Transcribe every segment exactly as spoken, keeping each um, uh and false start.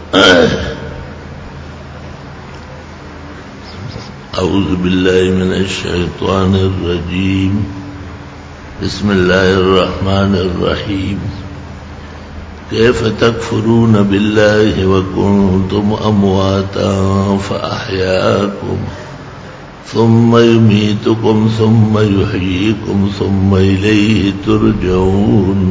اعوذ باللہ من الشیطان الرجیم بسم اللہ الرحمن الرحیم کیف تکفرون باللہ وکنتم امواتا فاحیاکم ثم یمیتکم ثم یحییکم ثم الیہ ترجعون.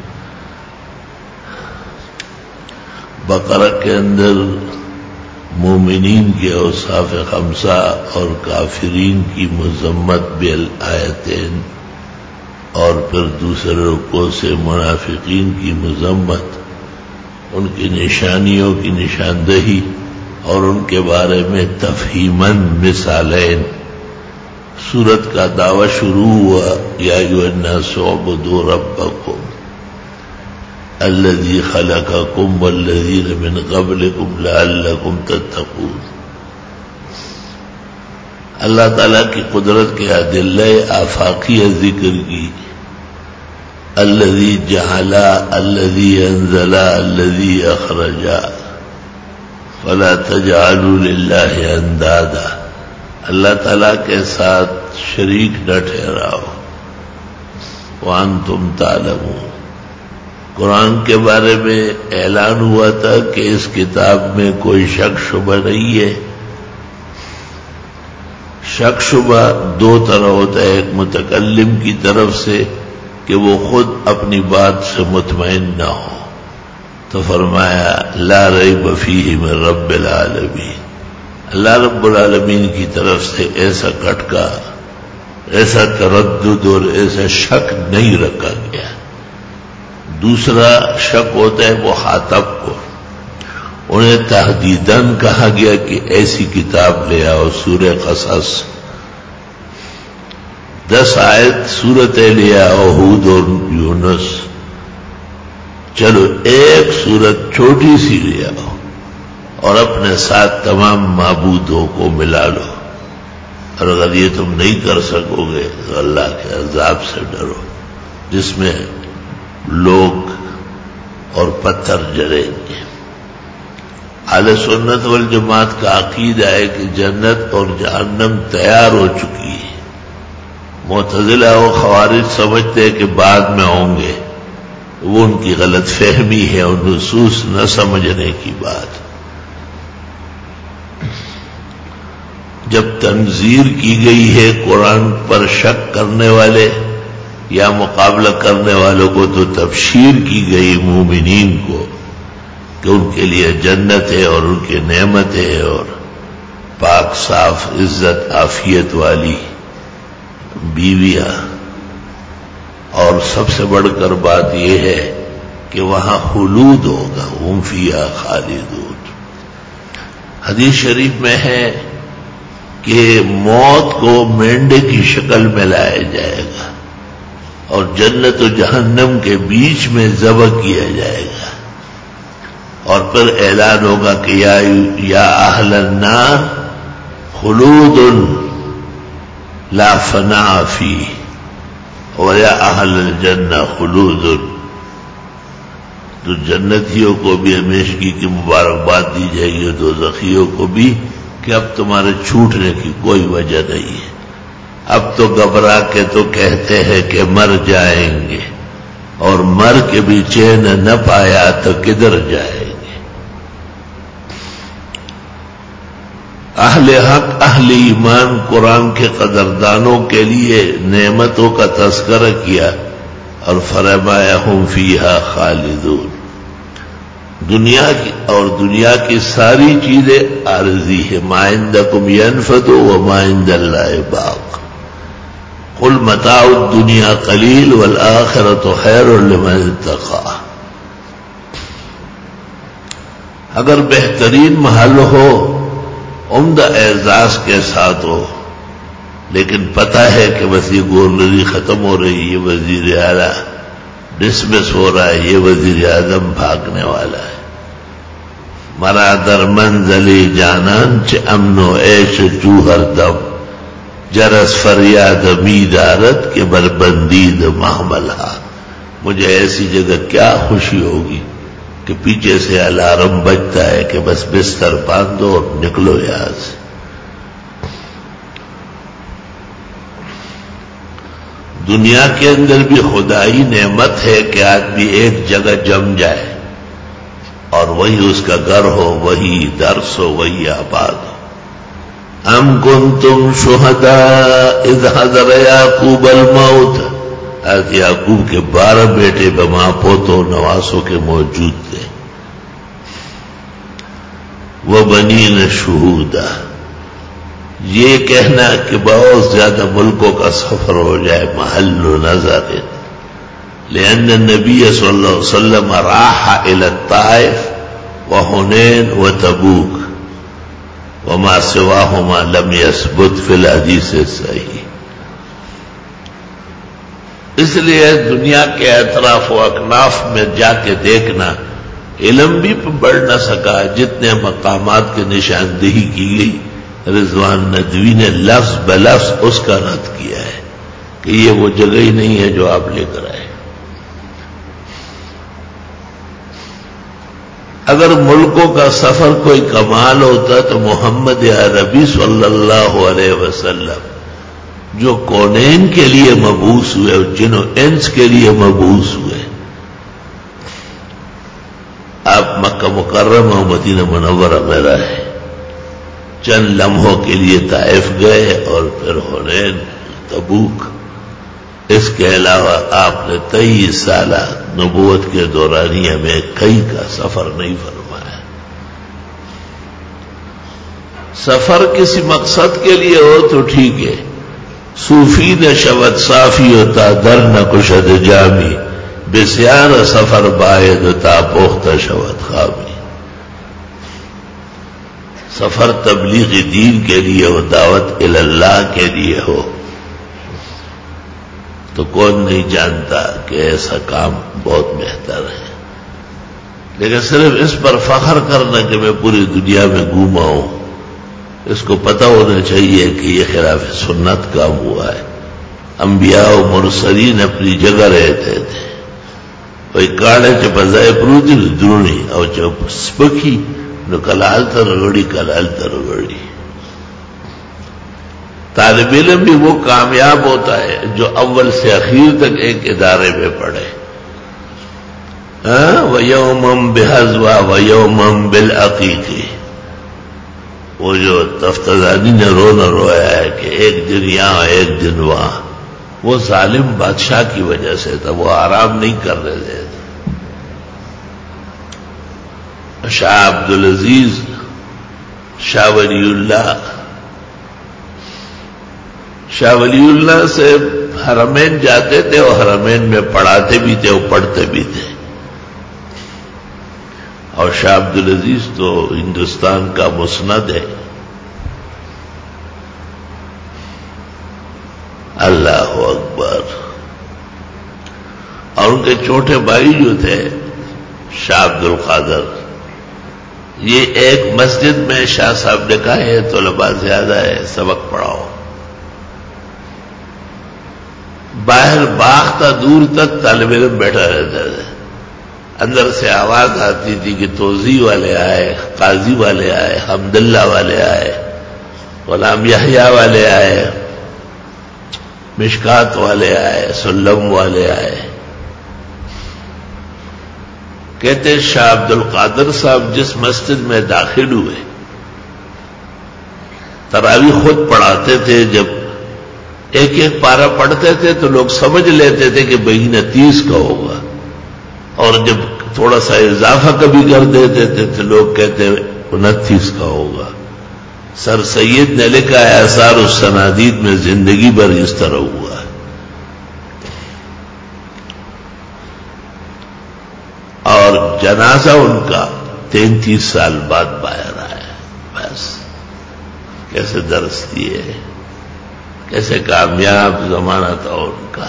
بقرہ کے اندر مومنین کے اوصاف خمسہ اور کافرین کی مذمت بالآیتین اور پھر دوسرے رکوع سے منافقین کی مذمت، ان کی نشانیوں کی نشاندہی اور ان کے بارے میں تفہیماً مثالین. سورت کا دعویٰ شروع ہوا یا ایھا الناس اعبدوا ربکم الذی خلقکم والذین من قبلکم لعلکم تتقون. اللہ تعالیٰ کی قدرت کے ادلہ آفاقی ذکر کی. الذی جعل، الذی انزل، الذی اخرج، فلا تجعلوا للہ اندادا. اللہ تعالیٰ کے ساتھ شریک نہ ٹھہراؤ. وانتم تعلمون. قرآن کے بارے میں اعلان ہوا تھا کہ اس کتاب میں کوئی شک شبہ نہیں ہے. شک شبہ دو طرح ہوتا ہے، ایک متکلم کی طرف سے کہ وہ خود اپنی بات سے مطمئن نہ ہو، تو فرمایا لا ریب فیہ من رب العالمین. اللہ رب العالمین کی طرف سے ایسا کٹکا، ایسا تردد اور ایسا شک نہیں رکھا گیا. دوسرا شک ہوتا ہے مخاطب کو، انہیں تحدیداً کہا گیا کہ ایسی کتاب لے آؤ. سورہ قصص دس آیت سورتیں لے آؤ، ہود اور یونس. چلو ایک سورت چھوٹی سی لے آؤ اور اپنے ساتھ تمام معبودوں کو ملا لو، اور اگر یہ تم نہیں کر سکو گے تو اللہ کے عذاب سے ڈرو جس میں لوگ اور پتھر جلیں گے. اہل سنت والجماعت کا عقیدہ ہے کہ جنت اور جہنم تیار ہو چکی ہے. معتزلہ و خوارج سمجھتے ہیں کہ بعد میں ہوں گے، وہ ان کی غلط فہمی ہے اور نصوص نہ سمجھنے کی بات. جب تنذیر کی گئی ہے قرآن پر شک کرنے والے یا مقابلہ کرنے والوں کو، تو تبشیر کی گئی مومنین کو کہ ان کے لیے جنت ہے اور ان کی نعمتیں اور پاک صاف عزت عافیت والی بیویاں. اور سب سے بڑھ کر بات یہ ہے کہ وہاں خلود ہوگا، ہم فیہا خالدون. حدیث شریف میں ہے کہ موت کو مینڈے کی شکل میں لایا جائے گا اور جنت و جہنم کے بیچ میں ذبح کیا جائے گا، اور پھر اعلان ہوگا کہ یا یا اہل النار خلود لا فناء فیہ ویا اہل الجنہ خلود. تو جنتیوں کو بھی ہمیشگی کی مبارکباد دی جائے گی، دوزخیوں کو بھی کہ اب تمہارے چھوٹنے کی کوئی وجہ نہیں ہے. اب تو گھبرا کے تو کہتے ہیں کہ مر جائیں گے، اور مر کے بھی چین نہ پایا تو کدھر جائیں گے. اہل حق اہل ایمان قرآن کے قدردانوں کے لیے نعمتوں کا تذکرہ کیا اور فرمایا ہم فیہا خالدون. دنیا کی اور دنیا کی ساری چیزیں عارضی ہے. ما عندکم ینفد وما عند اللہ باق. قل متاع الدنیا قلیل والآخرۃ خیر لمن اتقی. اگر بہترین محل ہو، عمدہ اعزاز کے ساتھ ہو، لیکن پتہ ہے کہ بس یہ گورنری ختم ہو رہی ہے، یہ وزیر اعلیٰ ڈسمس ہو رہا ہے، یہ وزیر اعظم بھاگنے والا ہے. مرا در منزلی جانان چ امن و عیش جوہر دم، جرس فریاد میدارت کے بربندید محملہ. مجھے ایسی جگہ کیا خوشی ہوگی کہ پیچھے سے الارم بجتا ہے کہ بس بستر باندھو اور نکلو یہاں سے. دنیا کے اندر بھی خدائی نعمت ہے کہ آدمی ایک جگہ جم جائے اور وہی اس کا گھر ہو، وہی درس ہو، وہی آباد ہو. ام کنتم شہداء اذ حضر یعقوب الموت. حضرت یعقوب کے بارہ بیٹے بما پوتوں نواسوں کے موجود تھے. وبنین شہودا. یہ کہنا کہ بہت زیادہ ملکوں کا سفر ہو جائے محل و نظر، لأن النبی صلی اللہ علیہ وسلم راح الى الطائف وحنین وتبوک وما سواہما لم يثبت فی الحدیث الصحیح. اس لیے دنیا کے اطراف و اکناف میں جا کے دیکھنا، علم بھی بڑھ نہ سکا. جتنے مقامات کی نشاندہی کی گئی رضوان ندوی نے لفظ بلفظ اس کا رد کیا ہے کہ یہ وہ جگہ ہی نہیں ہے جو آپ لے کر آئے. اگر ملکوں کا سفر کوئی کمال ہوتا تو محمد عربی صلی اللہ علیہ وسلم جو کونین کے لیے مبعوث ہوئے اور جن و انس کے لیے مبعوث ہوئے، آپ مکہ مکرمہ و مدینہ منورہ میں رہے، چند لمحوں کے لیے طائف گئے اور پھر حنین، تبوک. اس کے علاوہ آپ نے تیئیس سالہ نبوت کے دورانیہ میں کئی کا سفر نہیں فرمایا. سفر کسی مقصد کے لیے ہو تو ٹھیک ہے. صوفی نہ شود صافی ہوتا در نہ کشد جامی، بسیار سفر باید ہوتا پختہ شود خامی. سفر تبلیغ دین کے لیے ہو، دعوت اللہ کے لیے ہو تو کون نہیں جانتا کہ ایسا کام بہت بہتر ہے. لیکن صرف اس پر فخر کرنا کہ میں پوری دنیا میں گھوما ہوں، اس کو پتہ ہونا چاہیے کہ یہ خلاف سنت کام ہوا ہے. انبیاء و مرسلین اپنی جگہ رہتے تھے. وہی کاڑے چ بزائے پروتی درونی اور چپ سپکی نو کلال تر رگڑی کلال تر رگڑی. طالب علم بھی وہ کامیاب ہوتا ہے جو اول سے اخیر تک ایک ادارے میں پڑھے. وَيَوْمًا بِحَزْوَا وَيَوْمًا بِالْعَقِيقِ. وہ جو تفتزانی نے رونا رویا ہے کہ ایک دن یہاں ایک دن وہاں، وہ ظالم بادشاہ کی وجہ سے تھا، وہ آرام نہیں کر رہے تھے. شاہ عبدالعزیز شاہ ولی اللہ شاہ ولی اللہ سے حرمین جاتے تھے اور حرمین میں پڑھاتے بھی تھے اور پڑھتے بھی تھے. اور شاہ عبدالعزیز تو ہندوستان کا مسند ہے. اللہ اکبر. اور ان کے چھوٹے بھائی جو تھے شاہ عبد القادر، یہ ایک مسجد میں شاہ صاحب نے کہا ہے طلباء زیادہ ہے سبق پڑھاؤ. باہر باغ تا دور تک طالب علم بیٹھا رہتا تھا. اندر سے آواز آتی تھی کہ توضیح والے آئے، قاضی والے آئے، حمداللہ والے آئے، غلام یحییٰ والے آئے، مشکات والے آئے، سلم والے آئے. کہتے شاہ عبد القادر صاحب جس مسجد میں داخل ہوئے تراویح خود پڑھاتے تھے. جب ایک ایک پارہ پڑھتے تھے تو لوگ سمجھ لیتے تھے کہ بہینہ تیس کا ہوگا، اور جب تھوڑا سا اضافہ کبھی کر دیتے تھے تو لوگ کہتے انتیس کا ہوگا. سر سید نے لکھا ہے آثار السنادید میں زندگی بھر اس طرح ہوا. اور جنازہ ان کا تینتیس سال بعد باہر آیا. بس کیسے درس دیے، کیسے کامیاب زمانہ تھا ان کا.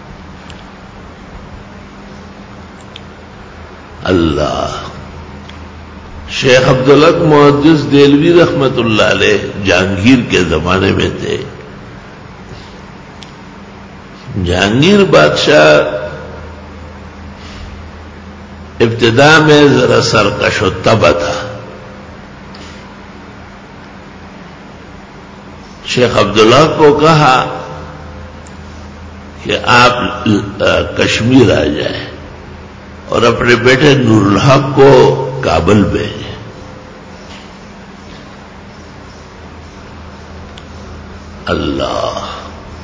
اللہ. شیخ عبدالحق محدث دہلوی رحمت اللہ علیہ جہانگیر کے زمانے میں تھے. جہانگیر بادشاہ ابتدا میں ذرا سرکش و طبع تھا. شیخ عبداللہ کو کہا کہ آپ کشمیر آ جائیں اور اپنے بیٹے نور الحق کو کابل بھیجیں. اللہ.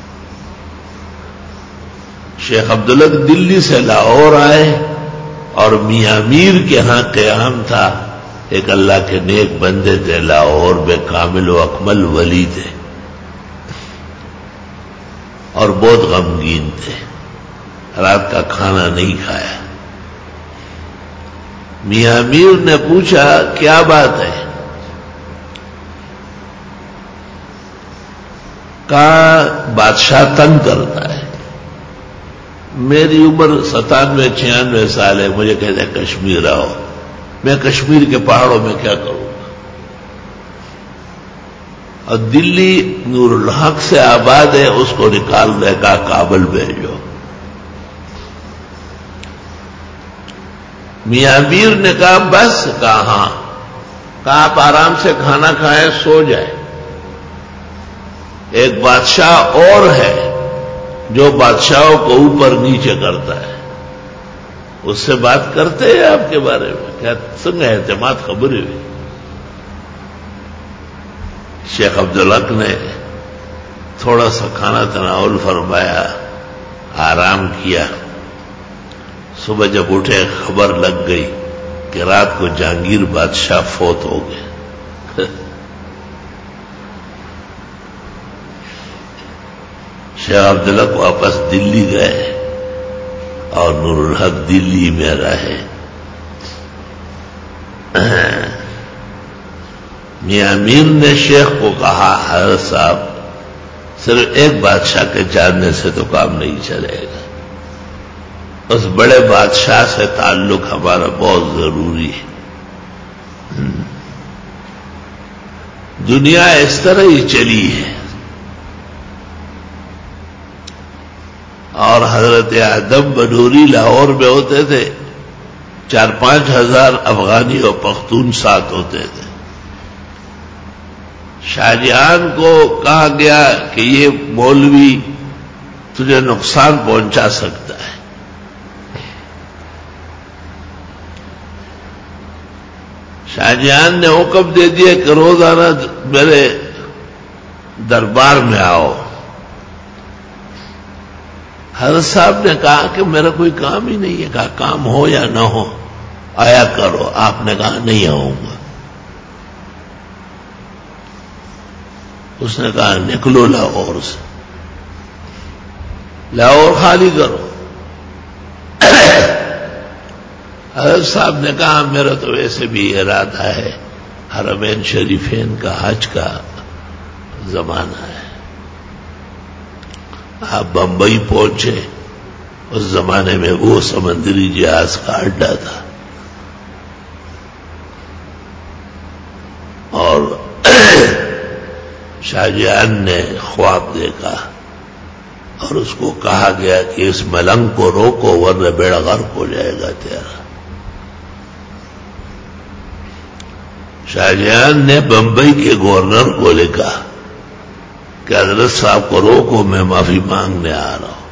شیخ عبداللہ دلی سے لاہور آئے اور میاں میر کے ہاں قیام تھا. ایک اللہ کے نیک بندے تھے لاہور میں, کامل و اکمل ولی تھے اور بہت غمگین تھے. رات کا کھانا نہیں کھایا. میاں میر نے پوچھا کیا بات ہے؟ کہا بادشاہ تنگ کرتا ہے. میری عمر ستانوے چھیانوے سال ہے, مجھے کہتے ہیں کشمیر آؤ. میں کشمیر کے پہاڑوں میں کیا کروں گا؟ اور دلی نور الحق سے آباد ہے, اس کو نکال دے گا, کابل بھیجو. میاں میر نے کہا بس. کہا ہاں. کہا آپ آرام سے کھانا کھائیں, سو جائیں. ایک بادشاہ اور ہے جو بادشاہوں کو اوپر نیچے کرتا ہے, اس سے بات کرتے ہیں آپ کے بارے میں. کیا سنگ اعتماد خبر ہوئی. شیخ عبدالحق نے تھوڑا سا کھانا تناول فرمایا, آرام کیا. صبح جب اٹھے خبر لگ گئی کہ رات کو جہانگیر بادشاہ فوت ہو گئے. شیخ عبدالحق واپس دلی گئے اور نور الحق دلی میں رہے. میاں میر نے شیخ کو کہا حضرت صاحب صرف ایک بادشاہ کے جاننے سے تو کام نہیں چلے گا, اس بڑے بادشاہ سے تعلق ہمارا بہت ضروری ہے. دنیا اس طرح ہی چلی ہے اور حضرت آدم بنوری لاہور میں ہوتے تھے, چار پانچ ہزار افغانی اور پختون ساتھ ہوتے تھے. شاہجہان کو کہا گیا کہ یہ مولوی تجھے نقصان پہنچا سکتا ہے. شاہجہان نے حکم دے دیا کہ روزانہ میرے دربار میں آؤ. حضرت صاحب نے کہا کہ میرا کوئی کام ہی نہیں ہے. کہا کام ہو یا نہ ہو آیا کرو. آپ نے کہا نہیں آؤں گا. اس نے کہا نکلو لاہور سے, لاہور خالی کرو. حضرت صاحب نے کہا میرا تو ویسے بھی ارادہ ہے, حرمین شریفین کا حج کا زمانہ ہے. آپ بمبئی پہنچے, اس زمانے میں وہ سمندری جہاز کا اڈا تھا اور شاہجہان نے خواب دیکھا اور اس کو کہا گیا کہ اس ملنگ کو روکو ورنہ بیڑا غرق ہو جائے گا تیرا. شاہجہان نے بمبئی کے گورنر کو لکھا کہ حضرت صاحب کو روکو, میں معافی مانگنے آ رہا ہوں.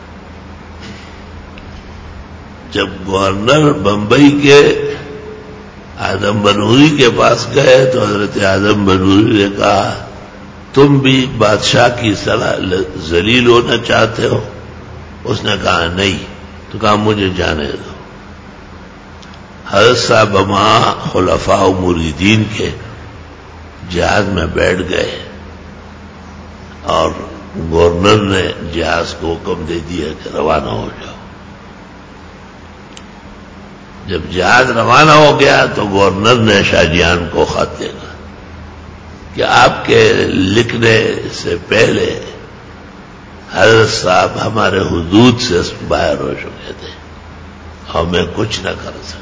جب گورنر بمبئی کے آدم بنوری کے پاس گئے تو حضرت آدم بنوری نے کہا تم بھی بادشاہ کی طرح ذلیل ہونا چاہتے ہو؟ اس نے کہا نہیں. تو کہا مجھے جانے دو. حضرت صاحب وہاں خلفاء و مریدین کے جہاز میں بیٹھ گئے اور گورنر نے جہاز کو حکم دے دیا کہ روانہ ہو جاؤ. جب جہاز روانہ ہو گیا تو گورنر نے شاہجہان کو خط دیکھا کہ آپ کے لکھنے سے پہلے حضرت صاحب ہمارے حدود سے باہر ہو چکے تھے اور میں کچھ نہ کر سکا.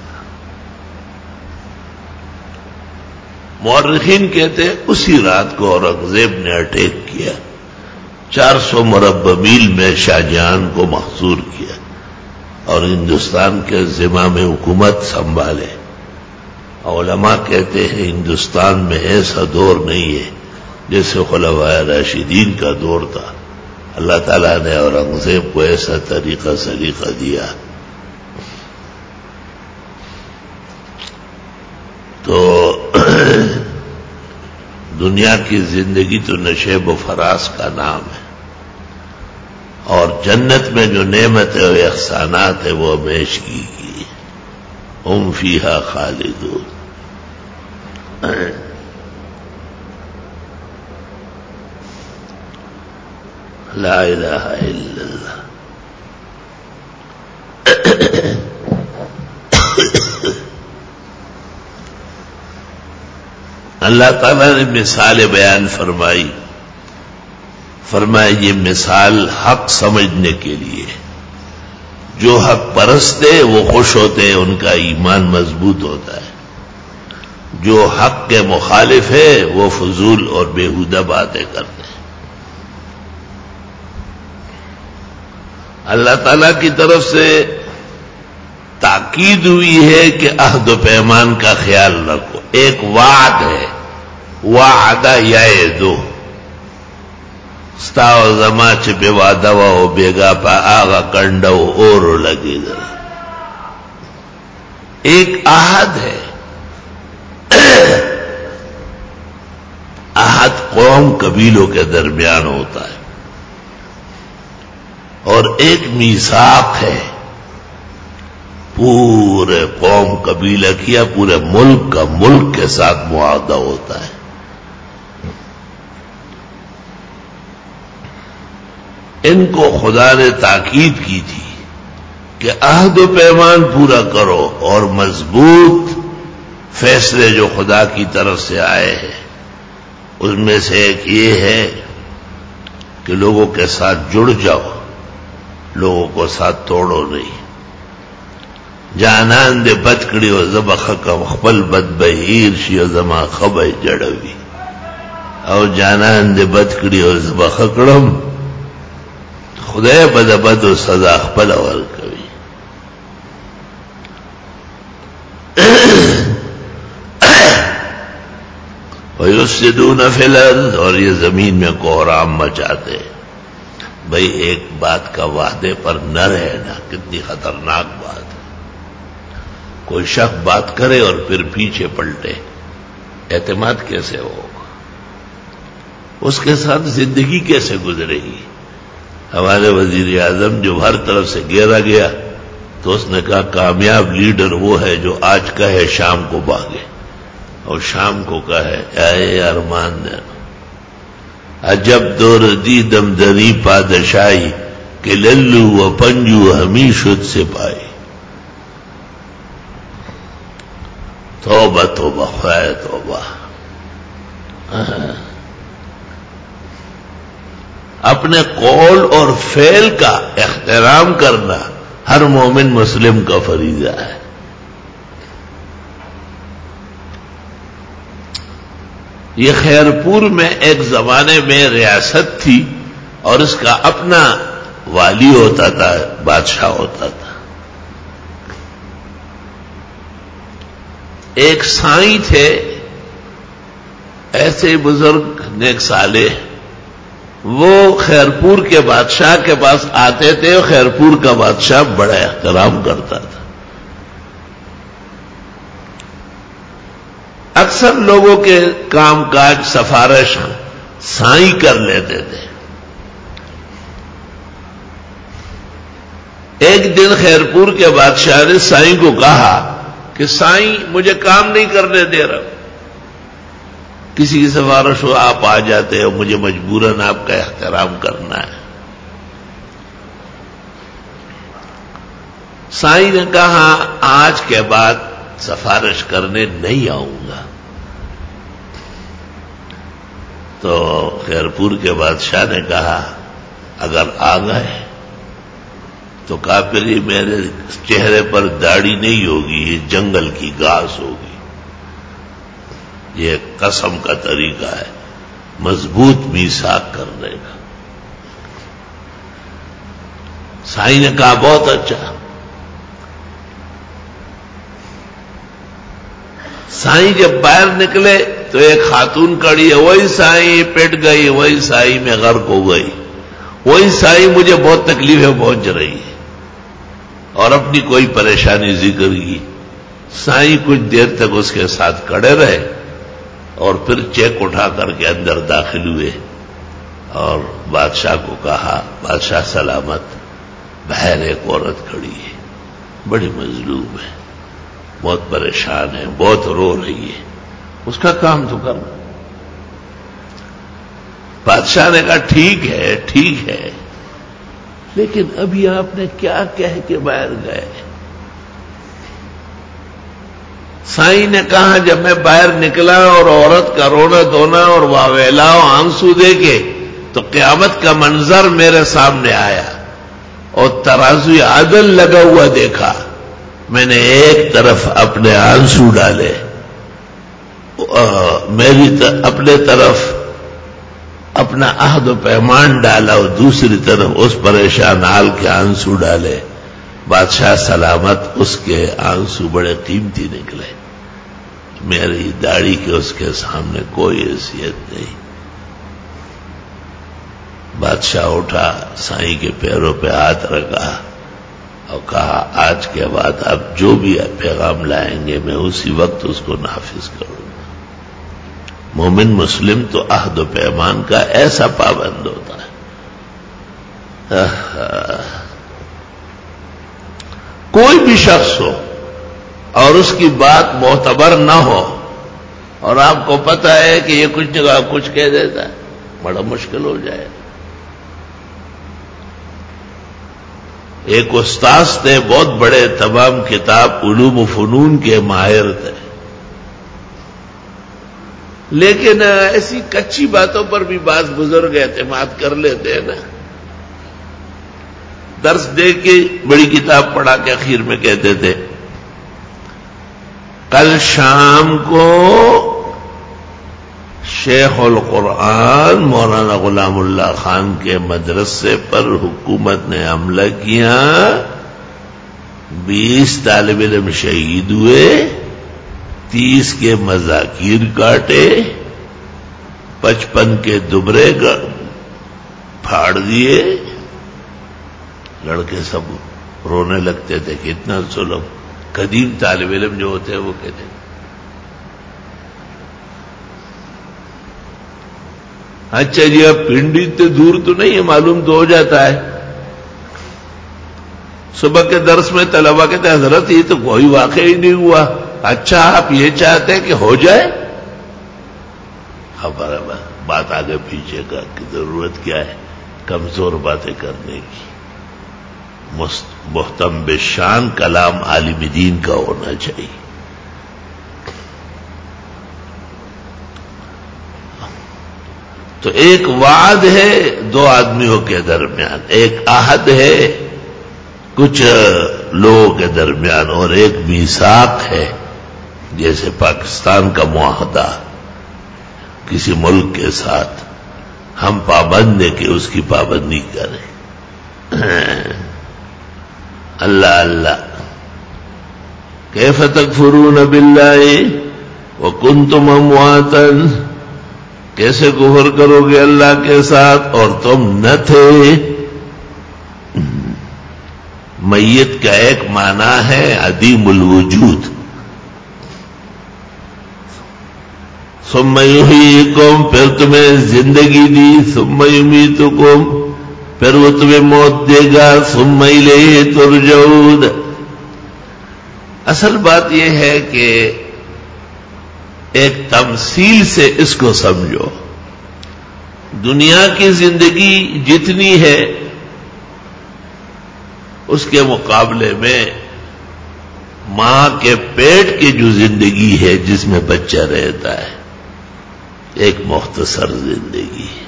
مورخین کہتے ہیں اسی رات کو اورنگزیب نے اٹیک کیا, چار سو مربع میل میں شاہجہان کو محصور کیا اور ہندوستان کے ذمہ میں حکومت سنبھالے. علماء کہتے ہیں ہندوستان میں ایسا دور نہیں ہے جیسے خلفائے راشدین کا دور تھا. اللہ تعالیٰ نے اورنگزیب کو ایسا طریقہ سلیقہ دیا. تو دنیا کی زندگی تو نشیب و فراز کا نام ہے، اور جنت میں جو نعمتیں و احسانات ہیں وہ ہمیشگی کی. ہم فیہا خالدون. لا الہ الا اللہ. اللہ تعالیٰ نے مثال بیان فرمائی. فرمایا یہ مثال حق سمجھنے کے لیے. جو حق پرست ہے وہ خوش ہوتے ہیں، ان کا ایمان مضبوط ہوتا ہے. جو حق کے مخالف ہے وہ فضول اور بیہودہ باتیں کرتے ہیں. اللہ تعالیٰ کی طرف سے تاکید ہوئی ہے کہ عہد و پیمان کا خیال رکھو. ایک وعد ہے، وعدہ یعدو ستا و زما چې به واده و بیگا پا آغا کنڈو اور لگی در. ایک عہد ہے. عہد قوم قبیلوں کے درمیان ہوتا ہے، اور ایک میثاق ہے پورے قوم قبیلہ کیا پورے ملک کا ملک کے ساتھ معاہدہ ہوتا ہے. ان کو خدا نے تاکید کی تھی کہ عہد و پیمان پورا کرو، اور مضبوط فیصلے جو خدا کی طرف سے آئے ہیں ان میں سے ایک یہ ہے کہ لوگوں کے ساتھ جڑ جاؤ، لوگوں کو ساتھ توڑو نہیں. جانان دے بد کڑی و زب خکم خپل بد بہیر شی و زما خب جڑوی، او جانان دے بد کڑی و زب خکڑم خدای بد بد و سزا خپل ور کوي. وَيُفْسِدُونَ فِي الْأَرْضِ، اور یہ زمین میں کوہرام مچاتے. بھئی ایک بات کا وعدے پر نہ رہنا کتنی خطرناک بات ہے. کوئی شخص بات کرے اور پھر پیچھے پلٹے، اعتماد کیسے ہوگا؟ اس کے ساتھ زندگی کیسے گزرے گی؟ ہمارے وزیر اعظم جو ہر طرف سے گھیرا گیا تو اس نے کہا کامیاب لیڈر وہ ہے جو آج کہے شام کو بھاگے، اور شام کو کہے اے ارمان دے. عجب دور دی دم دری پادشاہی کہ للو و پنجو ہمیشت سے پائی. توبہ توبہ خیر توبہ. اپنے قول اور فعل کا احترام کرنا ہر مومن مسلم کا فریضہ ہے. یہ خیرپور میں ایک زمانے میں ریاست تھی، اور اس کا اپنا والی ہوتا تھا، بادشاہ ہوتا تھا. ایک سائیں تھے ایسے بزرگ نیک صالح، وہ خیرپور کے بادشاہ کے پاس آتے تھے، اور خیرپور کا بادشاہ بڑا احترام کرتا تھا. اکثر لوگوں کے کام کاج سفارش سائیں کر لیتے تھے. ایک دن خیرپور کے بادشاہ نے سائیں کو کہا کہ سائیں مجھے کام نہیں کرنے دے رہا، کسی کی سفارش ہو آپ آ جاتے ہو، مجھے مجبوراً آپ کا احترام کرنا ہے. سائیں نے کہا آج کے بعد سفارش کرنے نہیں آؤں گا. تو خیرپور کے بادشاہ نے کہا اگر آ گئے تو کافری میرے چہرے پر داڑھی نہیں ہوگی، یہ جنگل کی گھاس ہوگی. یہ قسم کا طریقہ ہے مضبوط میثاق کرنے کا. سائیں نے کہا بہت اچھا. سائیں جب باہر نکلے تو ایک خاتون کڑی ہے، وہی سائیں پٹ گئی، وہی سائیں میں غرق ہو گئی، وہی سائیں مجھے بہت تکلیفیں پہنچ رہی ہے، اور اپنی کوئی پریشانی ذکر کی۔ سائیں کچھ دیر تک اس کے ساتھ کھڑے رہے اور پھر چیک اٹھا کر کے اندر داخل ہوئے اور بادشاہ کو کہا، بادشاہ سلامت، باہر ایک عورت کھڑی ہے، بڑی مظلوم ہے، بہت پریشان ہے، بہت رو رہی ہے، اس کا کام تو کرنا۔ بادشاہ نے کہا ٹھیک ہے ٹھیک ہے، لیکن ابھی آپ نے کیا کہہ کے باہر گئے؟ سائیں نے کہا جب میں باہر نکلا اور عورت کا رونا دھونا اور واویلا آنسو دیکھے تو قیامت کا منظر میرے سامنے آیا اور ترازو عدل لگا ہوا دیکھا، میں نے ایک طرف اپنے آنسو ڈالے، میری اپنے طرف اپنا عہد و پیمان ڈالا اور دوسری طرف اس پریشان حال کے آنسو ڈالے۔ بادشاہ سلامت، اس کے آنسو بڑے قیمتی نکلے، میری داڑھی کے اس کے سامنے کوئی حیثیت نہیں۔ بادشاہ اٹھا، سائیں کے پیروں پہ ہاتھ رکھا اور کہا آج کے بعد اب جو بھی پیغام لائیں گے میں اسی وقت اس کو نافذ کروں گا۔ مومن مسلم تو عہد و پیمان کا ایسا پابند ہوتا ہے۔ کوئی بھی شخص ہو اور اس کی بات معتبر نہ ہو اور آپ کو پتہ ہے کہ یہ کچھ جگہ کچھ کہہ دیتا ہے، بڑا مشکل ہو جائے۔ ایک استاذ تھے، بہت بڑے، تمام کتاب علوم و فنون کے ماہر تھے، لیکن ایسی کچی باتوں پر بھی بعض بزرگ اعتماد کر لیتے ہیں نا۔ درس دے کے بڑی کتاب پڑھا کے اخیر میں کہتے تھے کل شام کو شیخ القرآن مولانا غلام اللہ خان کے مدرسے پر حکومت نے حملہ کیا، بیس طالب علم شہید ہوئے، تیس کے مذاکیر کاٹے، پچپن کے دبرے پھاڑ دیے۔ لڑکے سب رونے لگتے تھے کہ اتنا ظلم۔ قدیم طالب علم جو ہوتے ہیں وہ کہتے ہیں اچھا جی اب پنڈی اتنے دور تو نہیں ہے، معلوم تو ہو جاتا ہے۔ صبح کے درس میں طلبہ کہتے ہیں حضرت یہ تو کوئی واقعہ ہی نہیں ہوا، اچھا آپ یہ چاہتے ہیں کہ ہو جائے؟ خبر ہے بات آگے پیچھے کا کی ضرورت کیا ہے، کمزور باتیں کرنے کی۔ محتم بشان کلام عالم دین کا ہونا چاہیے۔ تو ایک وعد ہے دو آدمیوں کے درمیان، ایک عہد ہے کچھ لوگوں کے درمیان، اور ایک میثاق ہے جیسے پاکستان کا معاہدہ کسی ملک کے ساتھ، ہم پابند ہیں کہ اس کی پابندی کریں۔ اللہ اللہ، کیف تکفرون باللہ وکنتم امواتا، کیسے کفر کرو گے اللہ کے ساتھ اور تم نہ تھے۔ میت کا ایک معنی ہے عدیم الوجود۔ ثم یحییکم، پھر تمہیں زندگی دی، ثم یمیتکم، پھر وہ تمہیں موت دے گا، ثم الیہ ترجعون۔ اصل بات یہ ہے کہ ایک تمثیل سے اس کو سمجھو، دنیا کی زندگی جتنی ہے اس کے مقابلے میں ماں کے پیٹ کی جو زندگی ہے جس میں بچہ رہتا ہے ایک مختصر زندگی ہے۔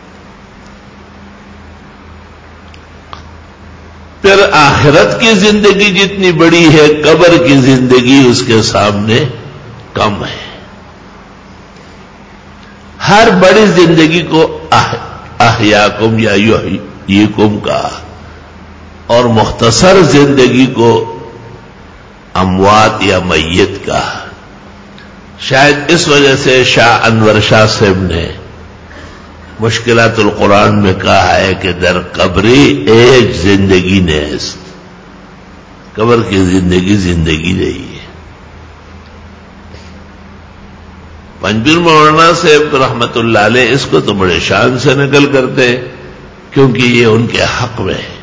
پھر آخرت کی زندگی جتنی بڑی ہے قبر کی زندگی اس کے سامنے کم ہے۔ ہر بڑی زندگی کو احیاکم یا یحییکم کہا اور مختصر زندگی کو اموات یا میت کہا۔ شاید اس وجہ سے شاہ انور شاہ صاحب نے مشکلات القرآن میں کہا ہے کہ در قبری ایک زندگی نیست، قبر کی زندگی زندگی نہیں ہے۔ پنجبیر مولانا صاحب رحمت اللہ علیہ اس کو تو بڑے شان سے نقل کرتے کیونکہ یہ ان کے حق میں ہے،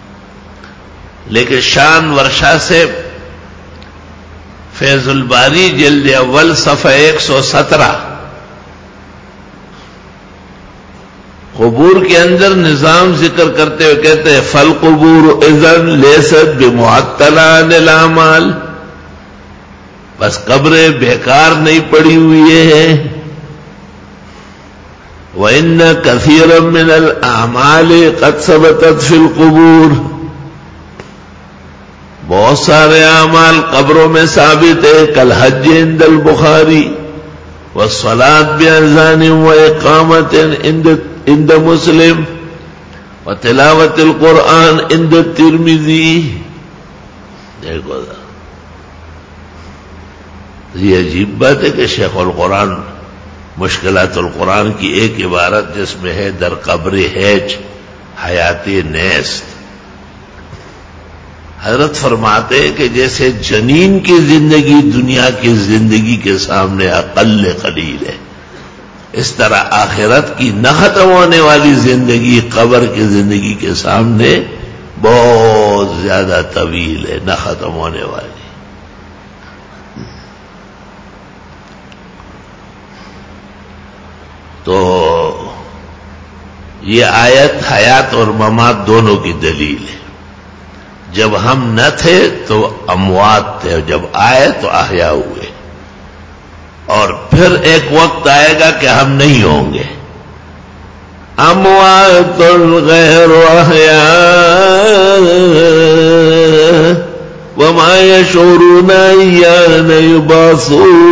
لیکن شان ورشا سے فیض الباری جلد اول صفحہ ایک سو سترہ قبور کے اندر نظام ذکر کرتے ہوئے کہتے ہیں فالقبور اذن لیست بمعطلہ عن الاعمال، بس قبریں بیکار نہیں پڑی ہوئی ہیں۔ وَإِنَّ كَثِيرًا مِّنَ الْأَعْمَالِ قَدْ ثَبَتَتْ فِي الْقُبُورِ، بہت سارے اعمال قبروں میں ثابت ہے، کالحج عند البخاری والصلاة بأذان وإقامة عند مسلم وتلاوة القرآن عند الترمذی۔ دیکھو یہ عجیب بات ہے کہ شیخ القرآن مشکلات القرآن کی ایک عبارت جس میں ہے در قبر ہیج حیات نیست، حضرت فرماتے ہیں کہ جیسے جنین کی زندگی دنیا کی زندگی کے سامنے اقل قلیل ہے، اس طرح آخرت کی نہ ختم ہونے والی زندگی قبر کی زندگی کے سامنے بہت زیادہ طویل ہے، نہ ختم ہونے والی۔ تو یہ آیت حیات اور ممات دونوں کی دلیل ہے۔ جب ہم نہ تھے تو اموات تھے، جب آئے تو احیا ہوئے، اور پھر ایک وقت آئے گا کہ ہم نہیں ہوں گے۔ اموات غیر احیاء وما یشعرون ایان یبعثون،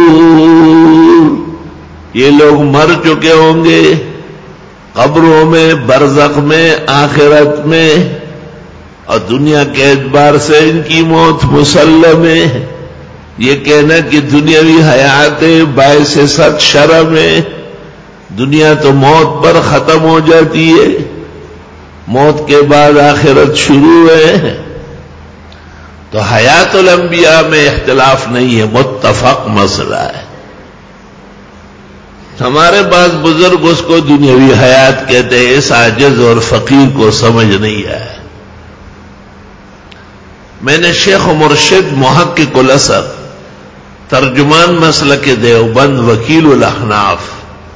یہ لوگ مر چکے ہوں گے قبروں میں، برزخ میں، آخرت میں، اور دنیا کے اعتبار سے ان کی موت مسلم ہے۔ یہ کہنا کہ دنیاوی حیات باعث سخت شرم ہے، دنیا تو موت پر ختم ہو جاتی ہے، موت کے بعد آخرت شروع ہے۔ تو حیات الانبیاء میں اختلاف نہیں ہے، متفق مسئلہ ہے۔ ہمارے بعض بزرگ اس کو دنیاوی حیات کہتے ہیں، اس عاجز اور فقیر کو سمجھ نہیں آیا۔ میں نے شیخ و مرشد محقق الاثر ترجمان مسلک دیوبند وکیل الاحناف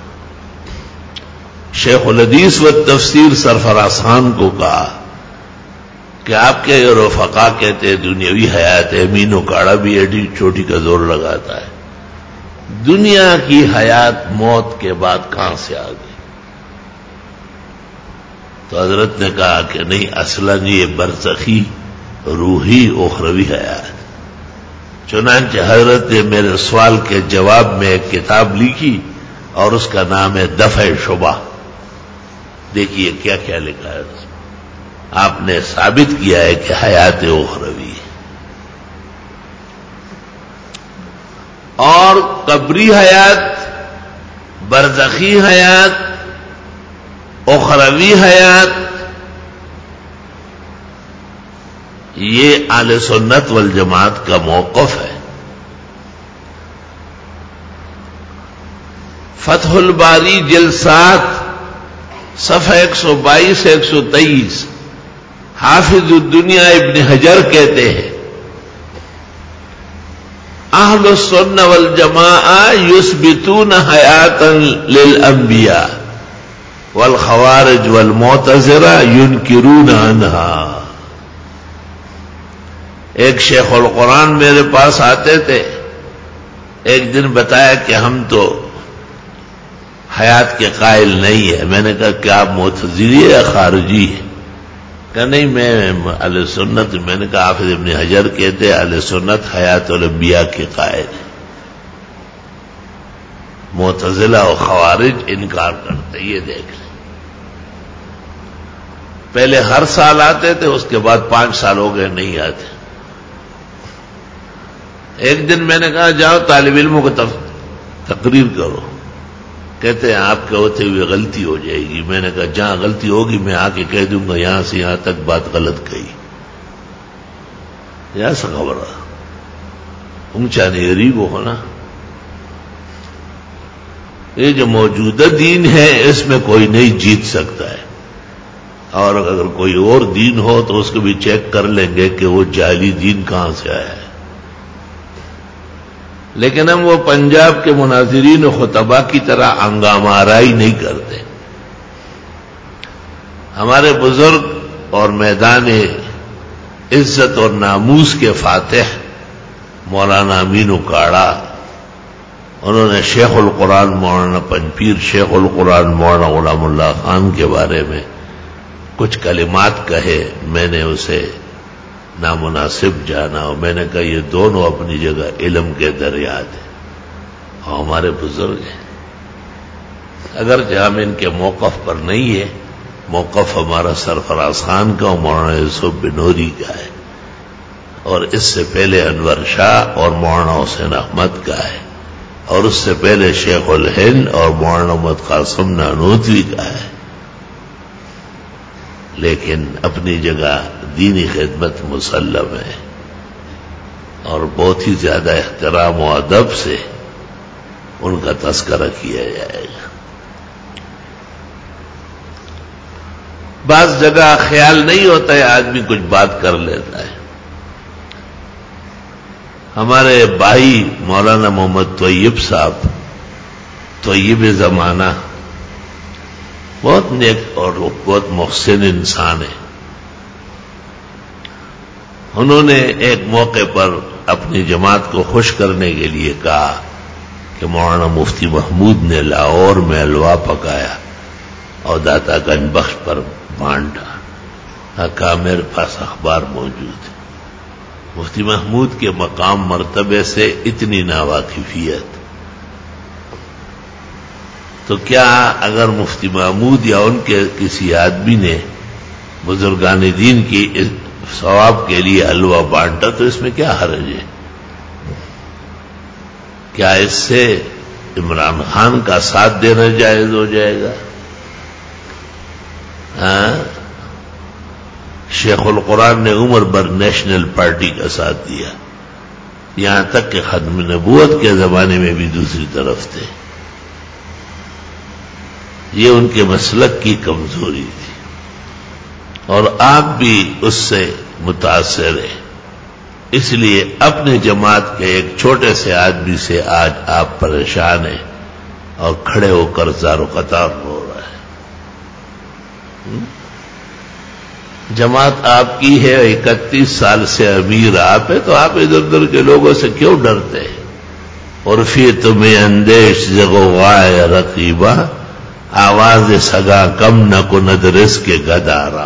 شیخ الحدیث و تفسیر سرفراز خان کو کہا کہ آپ کے رفقا کہتے ہیں دنیاوی حیات ہے، مینو کاڑا بھی ایڈی چوٹی کا زور لگاتا ہے، دنیا کی حیات موت کے بعد کہاں سے آ گئی؟ تو حضرت نے کہا کہ نہیں، اصلاً یہ برزخی روحی اخروی حیات۔ چنانچہ حضرت نے میرے سوال کے جواب میں ایک کتاب لکھی اور اس کا نام ہے دفع شبہ۔ دیکھیے کیا کیا لکھا ہے اس میں، آپ نے ثابت کیا ہے کہ حیات اخروی ہے، اور قبری حیات، برزخی حیات، اخروی حیات، یہ اہل سنت والجماعت کا موقف ہے۔ فتح الباری جلد سات صفحہ ایک سو بائیس ایک سو تیئیس حافظ الدنیا ابن حجر کہتے ہیں اہل السنہ والجماعہ یثبتون حیاتا للانبیاء والخوارج والمعتزلہ ینکرون عنہا۔ ایک شیخ القرآن میرے پاس آتے تھے، ایک دن بتایا کہ ہم تو حیات کے قائل نہیں ہے۔ میں نے کہا کہ آپ معتزلی یا خارجی ہے؟ کہ نہیں میں اہل سنت۔ میں نے کہا حافظ ابن حجر کہتے اہل سنت حیات الانبیاء کے قائل ہے، معتزلہ و خوارج انکار کرتے۔ یہ دیکھ لیں، پہلے ہر سال آتے تھے، اس کے بعد پانچ سال ہو گئے نہیں آتے۔ ایک دن میں نے کہا جاؤ طالب علموں کو تقریر کرو. کہتے ہیں آپ کے ہوتے ہوئے غلطی ہو جائے گی. میں نے کہا جہاں غلطی ہوگی میں آ کے کہہ دوں گا یہاں سے یہاں تک بات غلط کہی. یا سا خبر اونچا نیری وہ ہونا. یہ جو موجودہ دین ہے اس میں کوئی نہیں جیت سکتا ہے، اور اگر کوئی اور دین ہو تو اس کو بھی چیک کر لیں گے کہ وہ جعلی دین کہاں سے آیا ہے. لیکن ہم وہ پنجاب کے مناظرین و خطبہ کی طرح ہنگامہ آرائی نہیں کرتے. ہمارے بزرگ اور میدان عزت اور ناموس کے فاتح مولانا امین اکاڑا، انہوں نے شیخ القرآن مولانا پنجپیر شیخ القرآن مولانا غلام اللہ خان کے بارے میں کچھ کلمات کہے. میں نے اسے نامناسب جانا اور میں نے کہا یہ دونوں اپنی جگہ علم کے دریا تھے اور ہمارے بزرگ ہیں. اگرچہ ہم ان کے موقف پر نہیں ہے، موقف ہمارا سرفراز خان کا اور مولانا یوسف بنوری کا ہے، اور اس سے پہلے انور شاہ اور مولانا حسین احمد کا ہے، اور اس سے پہلے شیخ الہند اور مولانا محمد قاسم نانوتوی کا ہے. لیکن اپنی جگہ دینی خدمت مسلم ہے اور بہت ہی زیادہ احترام و ادب سے ان کا تذکرہ کیا جائے گا. بعض جگہ خیال نہیں ہوتا ہے، آدمی کچھ بات کر لیتا ہے. ہمارے بھائی مولانا محمد طیب صاحب طیب زمانہ بہت نیک اور بہت محسن انسان ہے. انہوں نے ایک موقع پر اپنی جماعت کو خوش کرنے کے لیے کہا کہ مولانا مفتی محمود نے لاہور میں حلوہ پکایا اور داتا گنج بخش پر بانٹا. کہا میرے پاس اخبار موجود ہے. مفتی محمود کے مقام مرتبے سے اتنی ناواقفیت، تو کیا اگر مفتی محمود یا ان کے کسی آدمی نے بزرگان دین کی ثواب کے لیے حلوہ بانٹا تو اس میں کیا حرج ہے؟ کیا اس سے عمران خان کا ساتھ دینا جائز ہو جائے گا؟ ہاں، شیخ القرآن نے عمر بھر نیشنل پارٹی کا ساتھ دیا، یہاں تک کہ ختم نبوت کے زمانے میں بھی دوسری طرف تھے. یہ ان کے مسلک کی کمزوری تھی اور آپ بھی اس سے متاثر ہیں. اس لیے اپنے جماعت کے ایک چھوٹے سے آدمی سے آج آپ پریشان ہیں اور کھڑے ہو کر زار و قطار ہو رہا ہے. جماعت آپ کی ہے، اکتیس سال سے امیر آپ ہے، تو آپ ادھر ادھر کے لوگوں سے کیوں ڈرتے ہیں؟ اور پھر تمہیں اندیش زغوائے رقیبہ آواز سگا کم نہ کند رزق کے گدارا.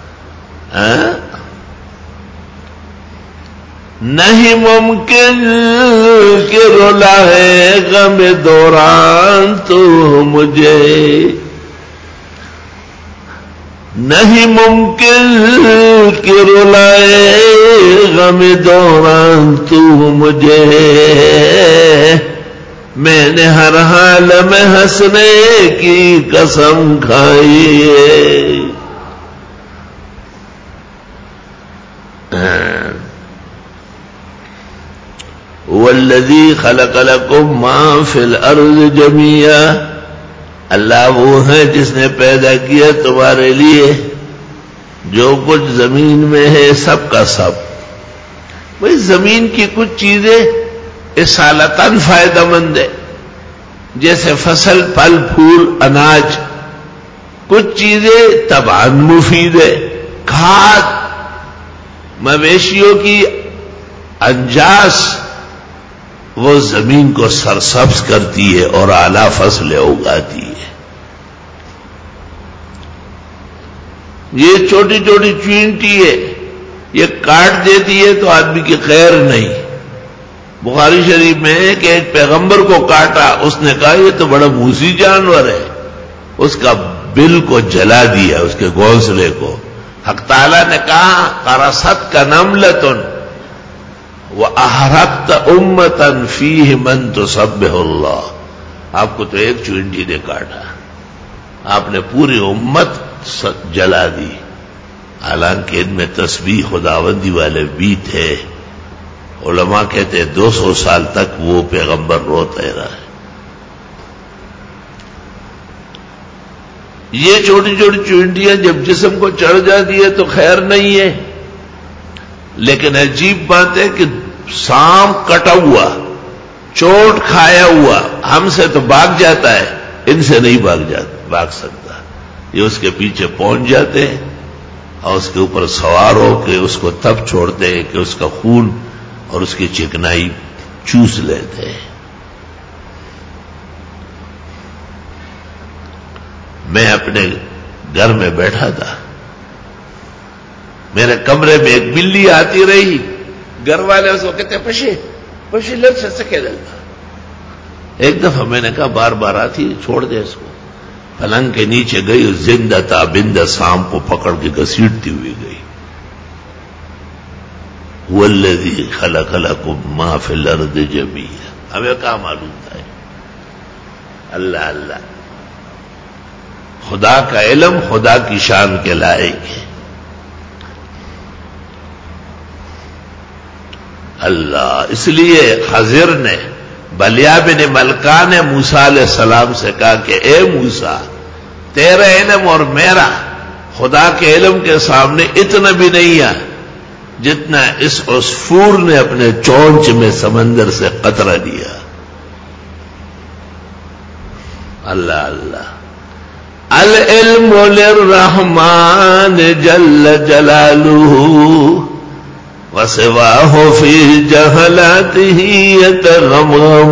نہیں ممکن کہ رولا ہے غم دوران تو مجھے، نہیں ممکن کہ رلائے غم دوران تو مجھے، میں نے ہر حال میں ہنسنے کی قسم کھائی ہے. والذی خلق لکم ما فی الارض جميعا، اللہ وہ ہے جس نے پیدا کیا تمہارے لیے جو کچھ زمین میں ہے سب کا سب. بھئی زمین کی کچھ چیزیں اصالتاً فائدہ مند ہے، جیسے فصل، پھل پھول، اناج. کچھ چیزیں طبعاً مفید ہے، کھاد، مویشیوں کی انجاس، وہ زمین کو سرسبز کرتی ہے اور اعلیٰ فصلیں اگاتی ہے. یہ چھوٹی چھوٹی چینٹی ہے، یہ کاٹ دیتی ہے تو آدمی کی خیر نہیں. بخاری شریف میں ہے کہ ایک پیغمبر کو کاٹا، اس نے کہا یہ تو بڑا موذی جانور ہے، اس کا بل کو جلا دیا، اس کے گھونسلے کو. حق تعالیٰ نے کہا قرصت کا نملتن وَأَحْرَقْتَ أُمَّةً فِيهِ مَن تُسَبِّحُ اللَّهُ. آپ کو تو ایک چونٹی نے کاٹا، آپ نے پوری امت جلا دی، حالانکہ ان میں تسبیح خداوندی والے بھی تھے۔ علماء کہتے ہیں دو سو سال تک وہ پیغمبر روتا رہا ہے۔ یہ چھوٹی چھوٹی چونٹیاں جب جسم کو چڑھ جاتی ہے تو خیر نہیں ہے، لیکن عجیب بات ہے کہ سانپ کٹا ہوا، چوٹ کھایا ہوا ہم سے تو بھاگ جاتا ہے، ان سے نہیں بھاگ جاتا بھاگ سکتا۔ یہ اس کے پیچھے پہنچ جاتے ہیں اور اس کے اوپر سوار ہو کے اس کو تب چھوڑتے ہیں کہ اس کا خون اور اس کی چکنائی چوس لیتے ہیں۔ میں اپنے گھر میں بیٹھا تھا، میرے کمرے میں ایک بلی آتی رہی، گھر والے اس کو کہتے پشے پشے لڑ سے سکے لگا۔ ایک دفعہ میں نے کہا بار بار آتی چھوڑ دے اس کو، پلنگ کے نیچے گئی، زندہ تابندہ سانپ کو پکڑ کے گھسیٹتی ہوئی گئی۔ والذی خلق لکم ما فی الارض جميعا، ہمیں کہاں معلوم تھا؟ اللہ اللہ، خدا کا علم خدا کی شان کے لائق ہے۔ اللہ، اس لیے خضر نے بلیا بن ملکہ نے موسیٰ علیہ السلام سے کہا کہ اے موسیٰ، تیرا علم اور میرا خدا کے علم کے سامنے اتنا بھی نہیں ہے جتنا اس عصفور نے اپنے چونچ میں سمندر سے قطرہ لیا۔ اللہ اللہ، العلم للرحمن جل جلالہ وسواہ فی جہلاتہ یتغمغم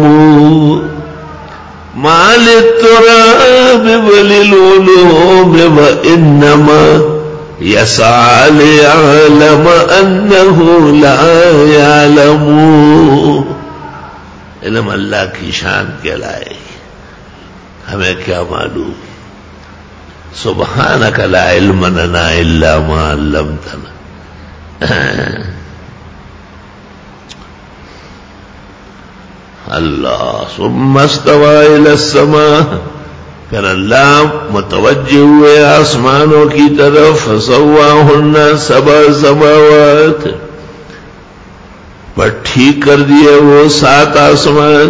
ما للتراب وللعلوم وانما یسعی لیعلم انہ لا یعلم۔ علم اللہ کی شان کے لائق، ہمیں کیا معلوم؟ سبحانک لا علم لنا الا ما علمتنا۔ اللہ ثم استوى الى السماء، پھر اللہ متوجہ ہوئے آسمانوں کی طرف، فسواہن سبع سماوات، پر ٹھیک کر دیے وہ سات آسمان۔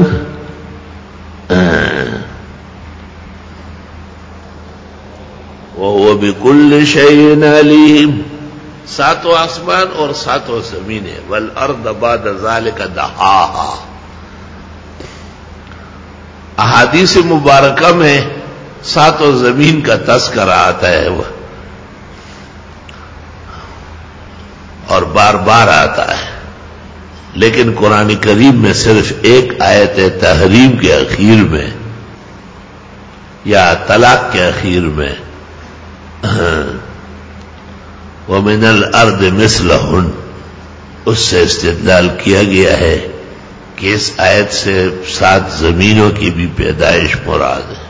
وَهُوَ بِكُلِّ شَيْءٍ عَلِيمٌ، ساتوں آسمان اور ساتوں زمینیں، وَالْأَرْضَ بَعْدَ ذَلِكَ دَحَاهَا۔ احادیث مبارکہ میں ساتوں زمین کا تذکرہ آتا ہے وہ، اور بار بار آتا ہے، لیکن قرآن کریم میں صرف ایک آیت تحریم کے اخیر میں یا طلاق کے اخیر میں وَمِنَ الْأَرْضِ مِثْلَهُنَّ، اس سے استدلال کیا گیا ہے کہ اس آیت سے سات زمینوں کی بھی پیدائش مراد ہے۔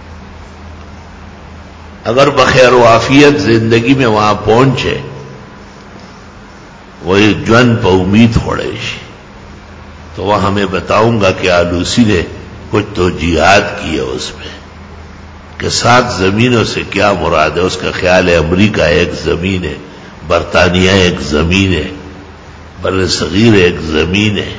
اگر بخیر و عافیت زندگی میں وہاں پہنچے، وہی جون پہ امید ہوڑے، تو وہاں میں بتاؤں گا کہ آلوسی نے کچھ تو جہاد کی ہے اس میں، کہ سات زمینوں سے کیا مراد ہے۔ اس کا خیال ہے امریکہ ایک زمین ہے، برطانیہ ایک زمین ہے، بر صغیر ایک زمین ہے،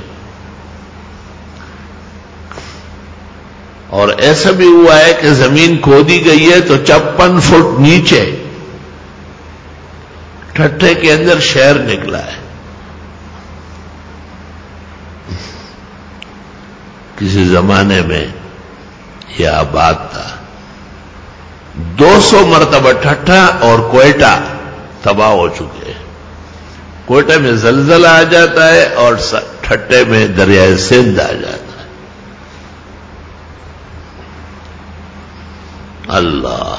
اور ایسا بھی ہوا ہے کہ زمین کھودی گئی ہے تو چپن فٹ نیچے ٹھٹھے کے اندر شہر نکلا ہے۔ کسی زمانے میں یہ آباد تھا، دو سو مرتبہ ٹھٹھا اور کوئٹہ تباہ ہو چکے ہیں۔ کوئٹہ میں زلزلہ آ جاتا ہے اور ٹھٹھے میں دریائے سندھ آ جاتا ہے۔ اللہ،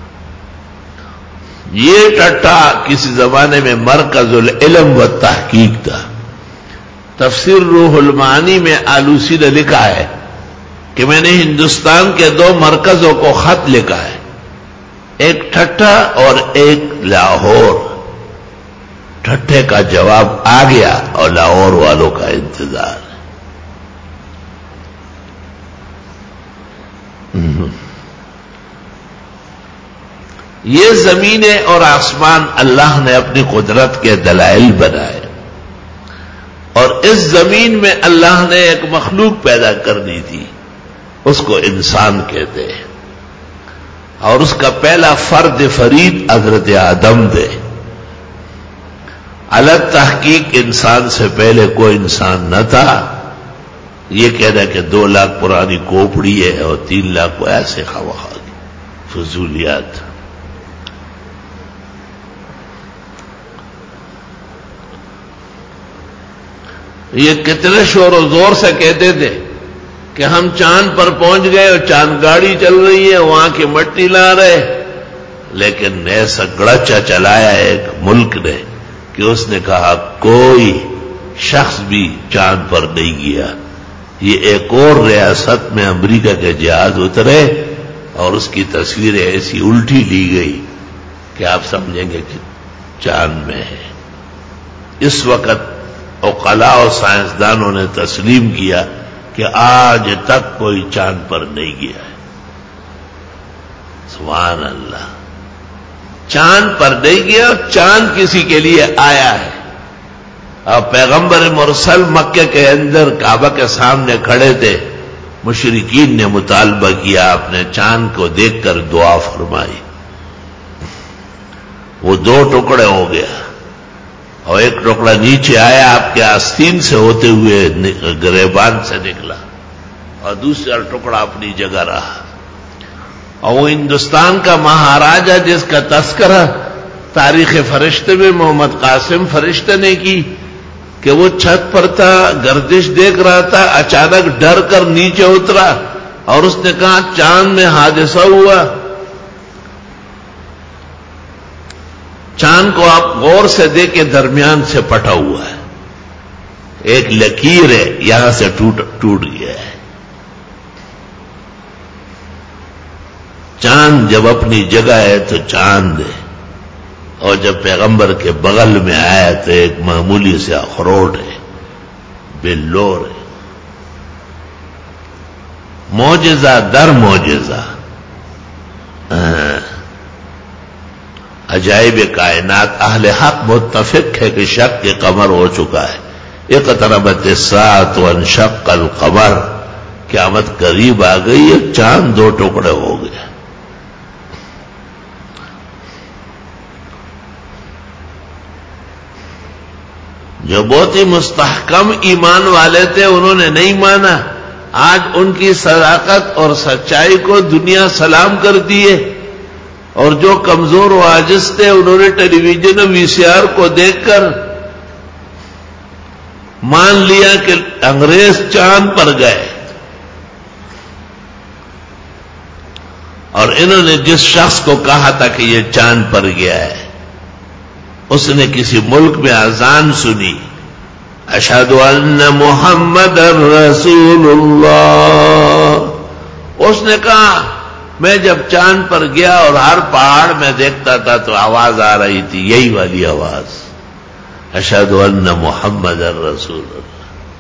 یہ ٹٹا کسی زمانے میں مرکز العلم و تحقیق تھا۔ تفسیر روح المعانی میں آلوسی نے لکھا ہے کہ میں نے ہندوستان کے دو مرکزوں کو خط لکھا ہے، ایک ٹھٹھا اور ایک لاہور۔ ٹھٹھے کا جواب آ گیا اور لاہور والوں کا انتظار ہے۔ یہ زمینیں اور آسمان اللہ نے اپنی قدرت کے دلائل بنائے، اور اس زمین میں اللہ نے ایک مخلوق پیدا کرنی تھی، اس کو انسان کہتے ہیں، اور اس کا پہلا فرد فرید حضرت آدم تھے۔ الگ تحقیق انسان سے پہلے کوئی انسان نہ تھا۔ یہ کہنا کہ دو لاکھ پرانی کوپڑی ہے اور تین لاکھ کو ایسے خواہ فضولیات۔ یہ کتنے شور و زور سے کہتے تھے کہ ہم چاند پر پہنچ گئے اور چاند گاڑی چل رہی ہے، وہاں کی مٹی لا رہے، لیکن ایسا گڑچا چلایا ایک ملک نے کہ اس نے کہا کوئی شخص بھی چاند پر نہیں گیا۔ یہ ایک اور ریاست میں امریکہ کے جہاز اترے اور اس کی تصویریں ایسی الٹی لی گئی کہ آپ سمجھیں گے کہ چاند میں ہے۔ اس وقت عقلاء اور سائنسدانوں نے تسلیم کیا کہ آج تک کوئی چاند پر نہیں گیا ہے۔ سبحان اللہ، چاند پر نہیں گیا، چاند کسی کے لیے آیا ہے۔ اور پیغمبر مرسل مکے کے اندر کعبہ کے سامنے کھڑے تھے، مشرکین نے مطالبہ کیا، آپ نے چاند کو دیکھ کر دعا فرمائی، وہ دو ٹکڑے ہو گیا، اور ایک ٹکڑا نیچے آیا آپ کے آستین سے ہوتے ہوئے گریبان سے نکلا، اور دوسرا ٹکڑا اپنی جگہ رہا۔ اور وہ ہندوستان کا مہاراجا جس کا تذکرہ تاریخ فرشتے میں محمد قاسم فرشتے نے کی کہ وہ چھت پر تھا، گردش دیکھ رہا تھا، اچانک ڈر کر نیچے اترا اور اس نے کہا چاند میں حادثہ ہوا۔ چاند کو آپ غور سے دیکھیں، درمیان سے پٹا ہوا ہے، ایک لکیر ہے، یہاں سے ٹوٹ ٹوٹ گیا ہے۔ چاند جب اپنی جگہ ہے تو چاند ہے، اور جب پیغمبر کے بغل میں آیا تو ایک معمولی سے اخروٹ ہے، بلور ہے۔ معجزہ در معجزہ، عجائب کائنات۔ اہل حق متفق ہے کہ شق کے قمر ہو چکا ہے، اقتربت الساعۃ وانشق القمر، قیامت قریب آ گئی ہے، چاند دو ٹکڑے ہو گئے۔ جو بہت ہی مستحکم ایمان والے تھے انہوں نے نہیں مانا، آج ان کی صداقت اور سچائی کو دنیا سلام کرتی ہے، اور جو کمزور و عاجز تھے انہوں نے ٹیلی ویژن اور وی سی آر کو دیکھ کر مان لیا کہ انگریز چاند پر گئے۔ اور انہوں نے جس شخص کو کہا تھا کہ یہ چاند پر گیا ہے، اس نے کسی ملک میں اذان سنی، اشہد ان محمد رسول اللہ، اس نے کہا میں جب چاند پر گیا اور ہر پہاڑ میں دیکھتا تھا تو آواز آ رہی تھی، یہی والی آواز، اشہد ان محمد رسول اللہ۔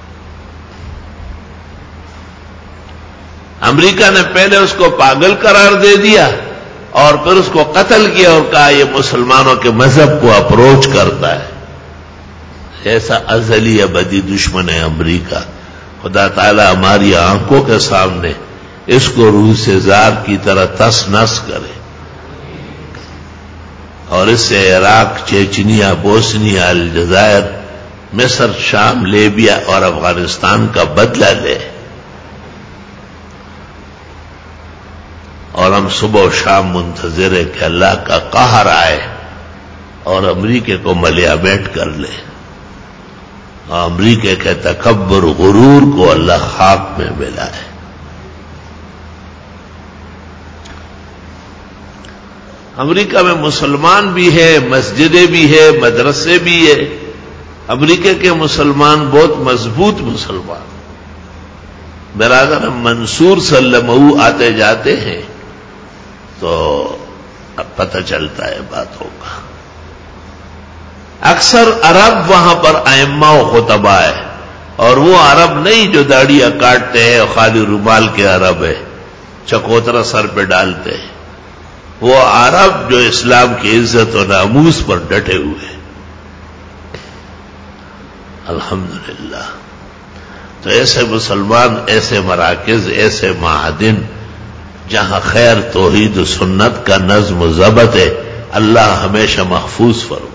امریکہ نے پہلے اس کو پاگل قرار دے دیا اور پھر اس کو قتل کیا اور کہا یہ مسلمانوں کے مذہب کو اپروچ کرتا ہے۔ ایسا ازلی ابدی دشمن ہے امریکہ۔ خدا تعالی ہماری آنکھوں کے سامنے اس کو روح سے زار کی طرح تس نس کرے، اور اس سے عراق، چیچنیا، بوسنیا، الجزائر، مصر، شام، لیبیا اور افغانستان کا بدلہ لے، اور ہم صبح و شام منتظر ہیں کہ اللہ کا قہر آئے اور امریکہ کو ملیامت کر لے، اور امریکہ کے تکبر غرور کو اللہ خاک میں ملائے۔ امریکہ میں مسلمان بھی ہے، مسجدیں بھی ہے، مدرسے بھی ہے۔ امریکہ کے مسلمان بہت مضبوط مسلمان، برادر منصور صلی اللہ علیہ وسلم آتے جاتے ہیں تو اب پتہ چلتا ہے باتوں کا۔ اکثر عرب وہاں پر ائمہ و خطبہ ہے، اور وہ عرب نہیں جو داڑیاں کاٹتے ہیں اور خالی رومال کے عرب ہے، چکوترا سر پہ ڈالتے ہیں، وہ عرب جو اسلام کی عزت و ناموس پر ڈٹے ہوئے. الحمدللہ. تو ایسے مسلمان، ایسے مراکز، ایسے معادن جہاں خیر توحید و سنت کا نظم و ضبط ہے، اللہ ہمیشہ محفوظ فرمائے.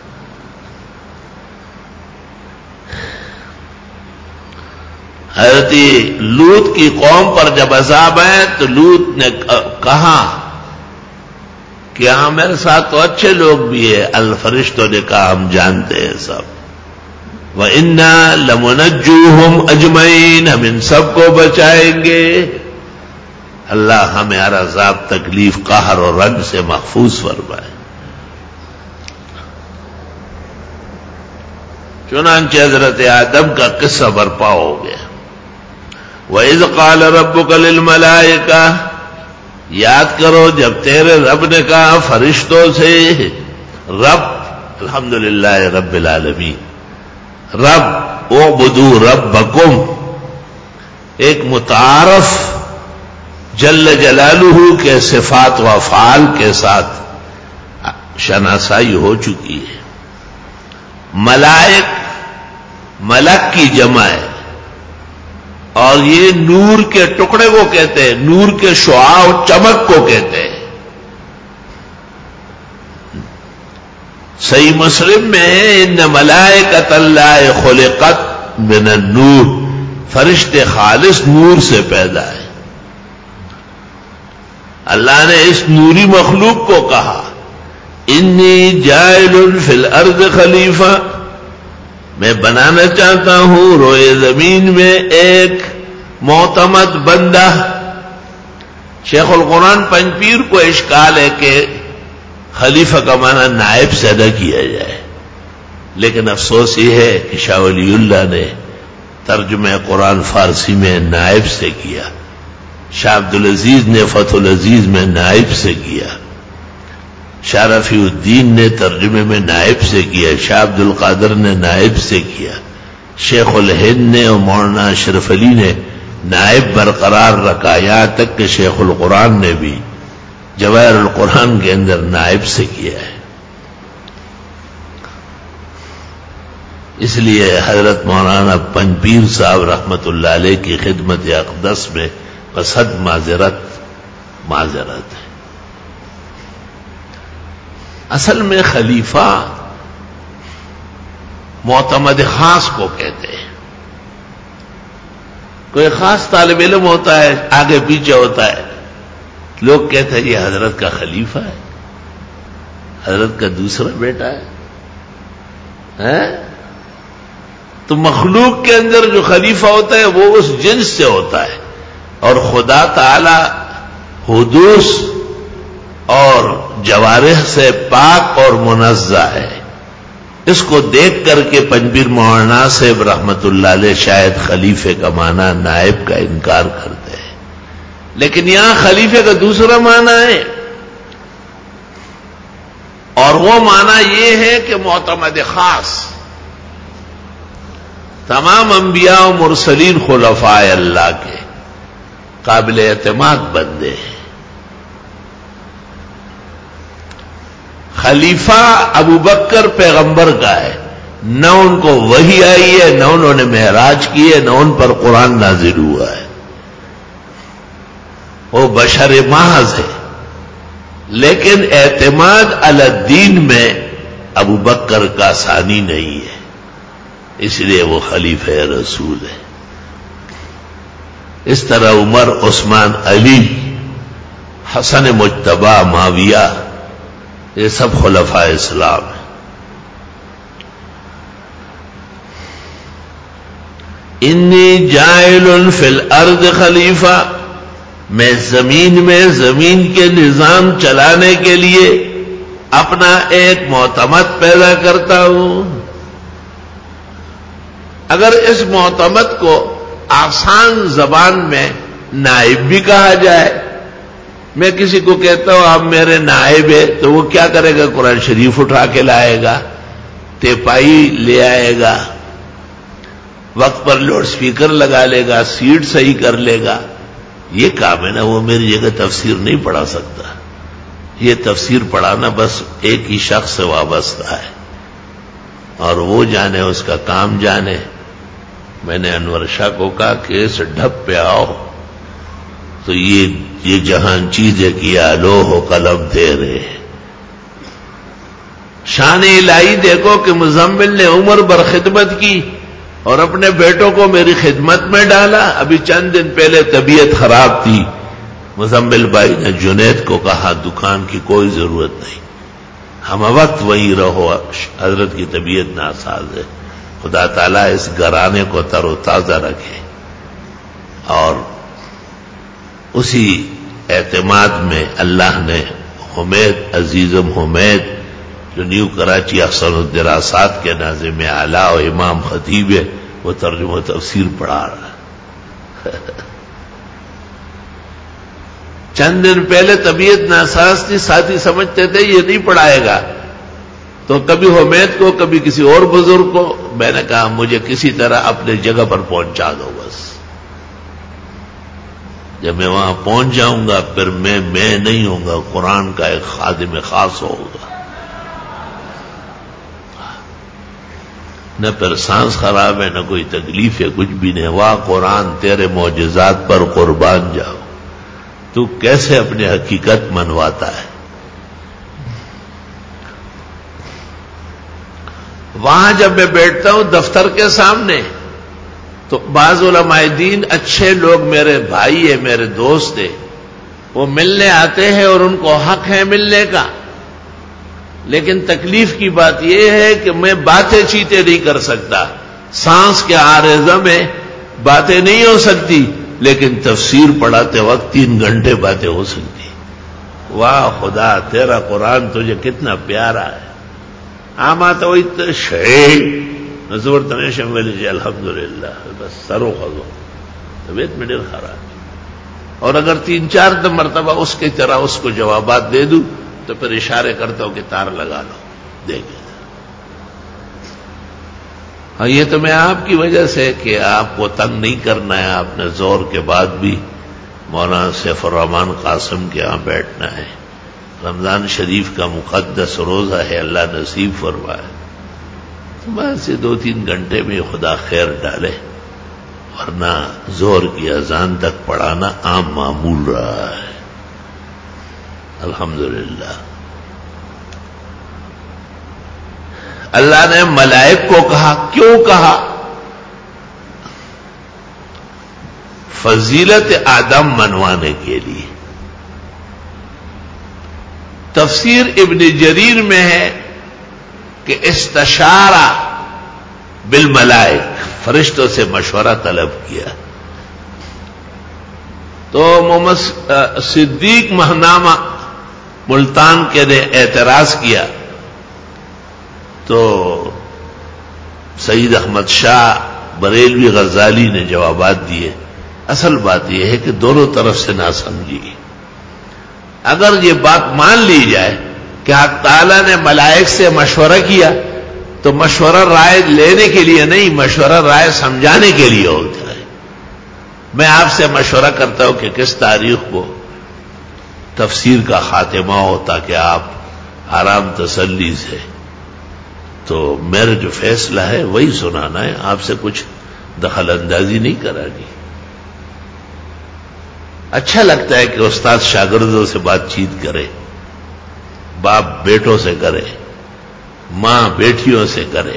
حضرت لوط کی قوم پر جب عذاب آئے تو لوط نے کہا کہ ہاں میرے ساتھ تو اچھے لوگ بھی ہیں. الفرشتوں نے کہا ہم جانتے ہیں سب. وَإِنَّا لَمُنَجُّوهُمْ أَجْمَعِينَ، ہم ان سب کو بچائیں گے. اللہ ہمیں ہر عذاب، تکلیف، قہر اور رنج سے محفوظ فرمائے. چنانچہ حضرت آدم کا قصہ برپا ہو گیا. وَإِذْ قَالَ رَبُّكَ لِلْمَلَائِكَةِ، یاد کرو جب تیرے رب نے کہا فرشتوں سے. رب، الحمدللہ رب العالمین. رب، اعبدوا ربکم، ایک متعارف جل جلالہ کے صفات و افعال کے ساتھ شناسائی ہو چکی ہے. ملائک، ملک کی جمع ہے، اور یہ نور کے ٹکڑے کو کہتے ہیں، نور کے شعاع و چمک کو کہتے ہیں. صحیح مسلم میں ہے ان ملائکۃ اللہ خلقت من النور، فرشتے خالص نور سے پیدا ہے. اللہ نے اس نوری مخلوق کو کہا انی جاعل فی الارض خلیفہ، میں بنانا چاہتا ہوں روئے زمین میں ایک معتمد بندہ. شیخ القرآن پنجپیر کو اشکال ہے کہ خلیفہ کا معنی نائب سے ادا کیا جائے، لیکن افسوس یہ ہے کہ شاہ ولی اللہ نے ترجمہ قرآن فارسی میں نائب سے کیا، شاہ عبدالعزیز نے فتح العزیز میں نائب سے کیا، شاہ رفیع الدین نے ترجمے میں نائب سے کیا، شاہ عبد القادر نے نائب سے کیا، شیخ الہند نے اور مولانا اشرف علی نے نائب برقرار رکھا، یہاں تک کہ شیخ القرآن نے بھی جواہر القرآن کے اندر نائب سے کیا ہے. اس لیے حضرت مولانا پنجپیر صاحب رحمت اللہ علیہ کی خدمت اقدس میں بصد معذرت معذرت ہے. اصل میں خلیفہ معتمد خاص کو کہتے ہیں. کوئی خاص طالب علم ہوتا ہے، آگے پیچھے ہوتا ہے، لوگ کہتے ہیں یہ حضرت کا خلیفہ ہے، حضرت کا دوسرا بیٹا ہے. تو مخلوق کے اندر جو خلیفہ ہوتا ہے وہ اس جنس سے ہوتا ہے، اور خدا تعالی حدوث اور جوارح سے پاک اور منزہ ہے. اس کو دیکھ کر کے پنجپیر مولانا صاحب رحمت اللہ علیہ شاید خلیفے کا معنی نائب کا انکار کرتے ہیں، لیکن یہاں خلیفے کا دوسرا معنی ہے، اور وہ معنی یہ ہے کہ معتمد خاص. تمام انبیاء و مرسلین خلفاء اللہ کے قابل اعتماد بندے ہیں. خلیفہ ابو بکر پیغمبر کا ہے، نہ ان کو وحی آئی ہے، نہ انہوں نے معراج کی ہے، نہ ان پر قرآن نازل ہوا ہے. وہ بشر محض ہے، لیکن اعتماد علی الدین میں ابو بکر کا ثانی نہیں ہے، اس لیے وہ خلیفہ رسول ہے. اس طرح عمر، عثمان، علی، حسن مجتبی، معاویہ، یہ سب خلفاء اسلام ہیں. انی جاعل فی الارض خلیفہ، میں زمین میں زمین کے نظام چلانے کے لیے اپنا ایک معتمد پیدا کرتا ہوں. اگر اس معتمد کو آسان زبان میں نائب بھی کہا جائے، میں کسی کو کہتا ہوں آپ میرے نائب ہے، تو وہ کیا کرے گا؟ قرآن شریف اٹھا کے لائے گا، تیپائی لے آئے گا، وقت پر لاؤڈ سپیکر لگا لے گا، سیٹ صحیح کر لے گا. یہ کام ہے نا، وہ میری جگہ تفسیر نہیں پڑھا سکتا. یہ تفسیر پڑھانا بس ایک ہی شخص سے وابستہ ہے، اور وہ جانے، اس کا کام جانے. میں نے انور شاہ کو کہا کہ اس ڈھب پہ آؤ تو یہ یہ جہان چیزیں کیا لو ہو قلم تیرے. شان الہی دیکھو کہ مزمل نے عمر بھر خدمت کی اور اپنے بیٹوں کو میری خدمت میں ڈالا. ابھی چند دن پہلے طبیعت خراب تھی، مزمل بھائی نے جنید کو کہا دکان کی کوئی ضرورت نہیں، ہم وقت وہیں رہو، حضرت کی طبیعت ناساز ہے. خدا تعالیٰ اس گھرانے کو تر و تازہ رکھے. اور اسی اعتماد میں اللہ نے حمید، عزیزم حمید، جو نیو کراچی احسن الدراسات کے ناظم اعلیٰ و امام خطیب ہے، وہ ترجمہ تفسیر پڑھا رہا. چند دن پہلے طبیعت ناساز تھی، ساتھی سمجھتے تھے یہ نہیں پڑھائے گا، تو کبھی حمید کو کبھی کسی اور بزرگ کو. میں نے کہا مجھے کسی طرح اپنے جگہ پر پہنچا دو بس. جب میں وہاں پہنچ جاؤں گا پھر میں میں نہیں ہوں گا، قرآن کا ایک خادم خاص ہوگا. نہ پھر سانس خراب ہے، نہ کوئی تکلیف ہے، کچھ بھی نہیں. واہ قرآن تیرے معجزات پر قربان جاؤ، تو کیسے اپنی حقیقت منواتا ہے. وہاں جب میں بیٹھتا ہوں دفتر کے سامنے تو بعض علماء دین اچھے لوگ، میرے بھائی ہیں، میرے دوست ہیں، وہ ملنے آتے ہیں اور ان کو حق ہے ملنے کا. لیکن تکلیف کی بات یہ ہے کہ میں باتیں چیتے نہیں کر سکتا، سانس کے عارضہ میں باتیں نہیں ہو سکتی، لیکن تفسیر پڑھاتے وقت تین گھنٹے باتیں ہو سکتی. واہ خدا تیرا قرآن تجھے کتنا پیارا ہے. آما تو شہید نظور تنیش ویلی جی الحمدللہ بس سرو خزو طبیعت میں ڈر خراب. اور اگر تین چار دو مرتبہ اس کی طرح اس کو جوابات دے دوں تو پھر اشارے کرتا ہوں کہ تار لگا لو دیکھیں. ہاں یہ تو میں آپ کی وجہ سے کہ آپ کو تنگ نہیں کرنا ہے، آپ نے زور کے بعد بھی مولانا سیف الرحمان قاسم کے ہاں بیٹھنا ہے. رمضان شریف کا مقدس روزہ ہے، اللہ نصیب فرمائے. تو بس سے دو تین گھنٹے میں خدا خیر ڈالے، ورنہ زور کی اذان تک پڑھانا عام معمول رہا ہے. الحمدللہ. اللہ نے ملائک کو کہا، کیوں کہا؟ فضیلت آدم منوانے کے لیے. تفسیر ابن جریر میں ہے کہ استشارہ بالملائک، فرشتوں سے مشورہ طلب کیا. تو محمد صدیق مہنامہ ملتان کے نے اعتراض کیا تو سید احمد شاہ بریلوی غزالی نے جوابات دیے. اصل بات یہ ہے کہ دونوں طرف سے نہ سمجھی. اگر یہ بات مان لی جائے کہ حق تعالیٰ نے ملائک سے مشورہ کیا تو مشورہ رائے لینے کے لیے نہیں، مشورہ رائے سمجھانے کے لیے ہوتا ہے. میں آپ سے مشورہ کرتا ہوں کہ کس تاریخ کو تفسیر کا خاتمہ ہو تاکہ آپ آرام تسلی سے، تو میرا جو فیصلہ ہے وہی سنانا ہے، آپ سے کچھ دخل اندازی نہیں کرانی. اچھا لگتا ہے کہ استاد شاگردوں سے بات چیت کرے، باپ بیٹوں سے کرے، ماں بیٹیوں سے کرے.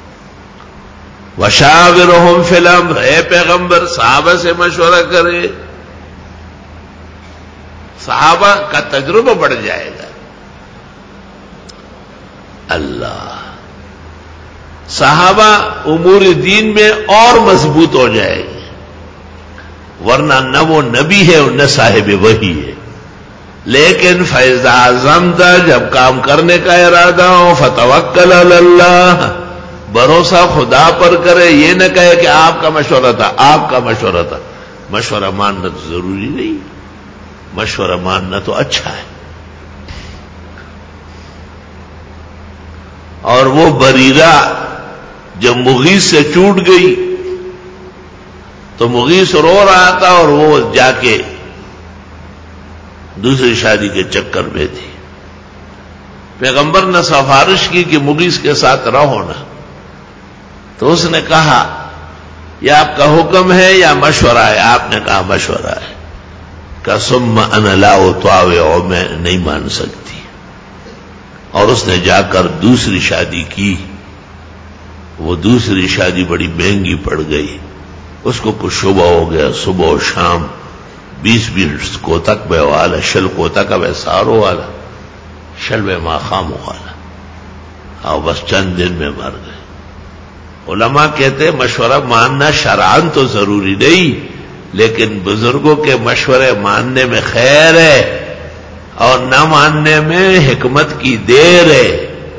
وشاورہم فی الامر، اے پیغمبر صحابہ سے مشورہ کرے. صحابہ کا تجربہ بڑھ جائے گا. اللہ، صحابہ امور دین میں اور مضبوط ہو جائے گے، ورنہ نہ وہ نبی ہے اور نہ صاحب وحی ہے. لیکن فیضا عزمت، جب کام کرنے کا ارادہ ہو، فتوکل علی اللہ، بھروسہ خدا پر کرے. یہ نہ کہے کہ آپ کا مشورہ تھا، آپ کا مشورہ تھا. مشورہ ماننا تو ضروری نہیں، مشورہ ماننا تو اچھا ہے. اور وہ بریرہ جب مغیث سے چوٹ گئی تو مغیث رو رہا تھا اور وہ جا کے دوسری شادی کے چکر میں تھی. پیغمبر نے سفارش کی کہ مغیث کے ساتھ رہو نا. تو اس نے کہا یہ آپ کا حکم ہے یا مشورہ ہے؟ آپ نے کہا مشورہ ہے. کہ ثم انا لا اطاوع، میں نہیں مان سکتی. اور اس نے جا کر دوسری شادی کی. وہ دوسری شادی بڑی مہنگی پڑ گئی. اس کو کچھ شبہ ہو گیا، صبح و شام بیس بیس کو تک بے والا، شل کو تک بے سارو والا، شل بے ماخام والا، اور بس چند دن میں مر گئے. علماء کہتے مشورہ ماننا شرعاً تو ضروری نہیں، لیکن بزرگوں کے مشورے ماننے میں خیر ہے اور نہ ماننے میں حکمت کی دیر ہے.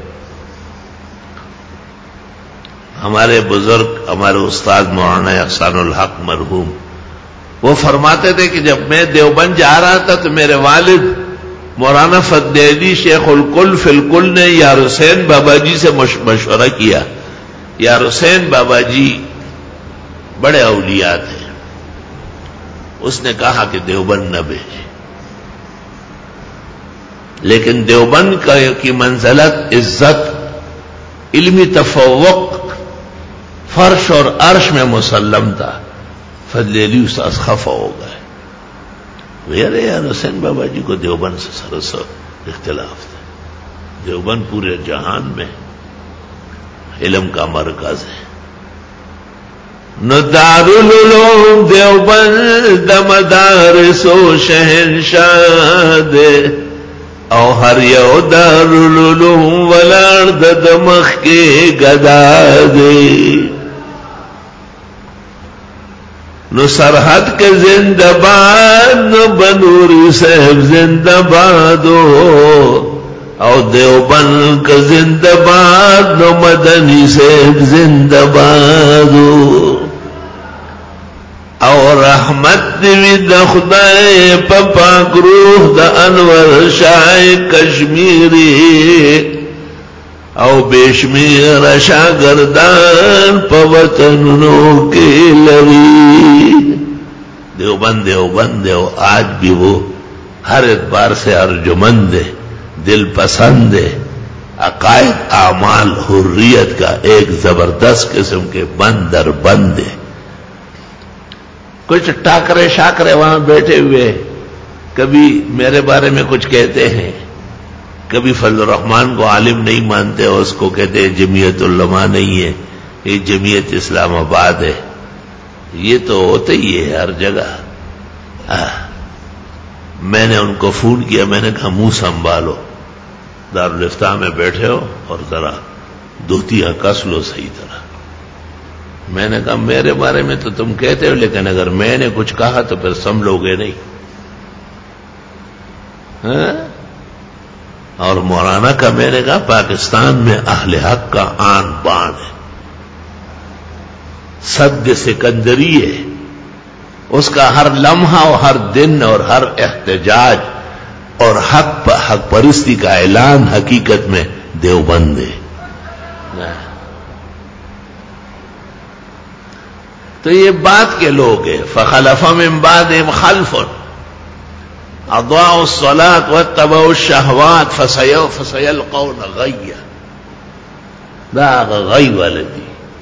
ہمارے بزرگ، ہمارے استاد مولانا احسان الحق مرحوم، وہ فرماتے تھے کہ جب میں دیوبند جا رہا تھا تو میرے والد مولانا فضل علی شیخ الکل فی الکل نے یار حسین بابا جی سے مشورہ کیا. یار حسین بابا جی بڑے اولیاء تھے. اس نے کہا کہ دیوبند نہ بھیجے، لیکن دیوبند کی منزلت، عزت، علمی تفوق فرش اور عرش میں مسلم تھا. فضل علی استاذ خفا ہو گئے. ارے یار حسین بابا جی کو دیوبند سے سرس اختلاف تھا. دیوبند پورے جہان میں علم کا مرکز ہے. نو دارالعلوم دیوبند مدارس و شہنشاہ دے، او ہر یو دارالعلوم ولاړ د دمخ کے گدا دے. نو سرحد کے زندہ باد، نو بنوری صاحب زندہ بادو، او دیوبند کا زندہ باد، نو مدنی صاحب زندہ بادو. او رحمت دیوی دا خدای پا پاک روح دا انور شاہ کشمیری، او بیشمیر شاگردان پا وطنوں کے لگی. دیوبند دیوبند دیو آج بھی وہ ہر اعتبار سے ارجمند ہے، دل پسند ہے، عقائد، اعمال، حریت کا ایک زبردست قسم کے بند در بند ہے. کچھ ٹاکرے شاکرے وہاں بیٹھے ہوئے کبھی میرے بارے میں کچھ کہتے ہیں، کبھی فضل الرحمان کو عالم نہیں مانتے، اس کو کہتے ہیں جمعیت علماء نہیں ہے، یہ جمعیت اسلام آباد ہے. یہ تو ہوتا ہی ہے ہر جگہ. آہ. میں نے ان کو فون کیا، میں نے کہا منہ سنبھالو، دارالفتاح میں بیٹھے ہو اور ذرا دھوتیاں کس لو صحیح طرح. میں نے کہا میرے بارے میں تو تم کہتے ہو، لیکن اگر میں نے کچھ کہا تو پھر سمجھو گے نہیں. ہاں؟ اور مولانا کا میں نے کہا پاکستان میں اہل حق کا آن بان ہے، سد سکندری ہے. اس کا ہر لمحہ اور ہر دن اور ہر احتجاج اور حق پر حق پرستی کا اعلان حقیقت میں دیوبند ہے. تو یہ بات کے لوگ ہیں. فخلف من بعدهم خلف اضاعوا الصلاة واتبعوا الشهوات فسيلقون غيا. دا غي والدي.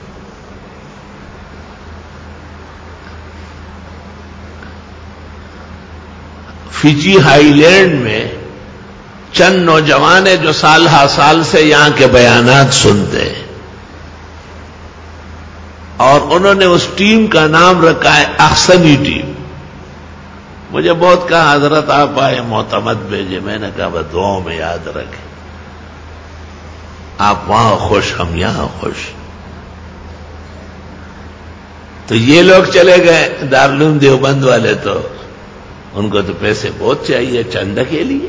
فجی ہائی لینڈ میں چند نوجوان ہیں جو سال ہا سال سے یہاں کے بیانات سنتے ہیں، اور انہوں نے اس ٹیم کا نام رکھا ہے احسنی ٹیم. مجھے بہت کہا حضرت آپ آئے معتمد بھیجے. میں نے کہا بس دعاؤں میں یاد رکھیں، آپ وہاں خوش ہم یہاں خوش. تو یہ لوگ چلے گئے دارالعلوم دیوبند والے، تو ان کو تو پیسے بہت چاہیے چندہ کے لیے.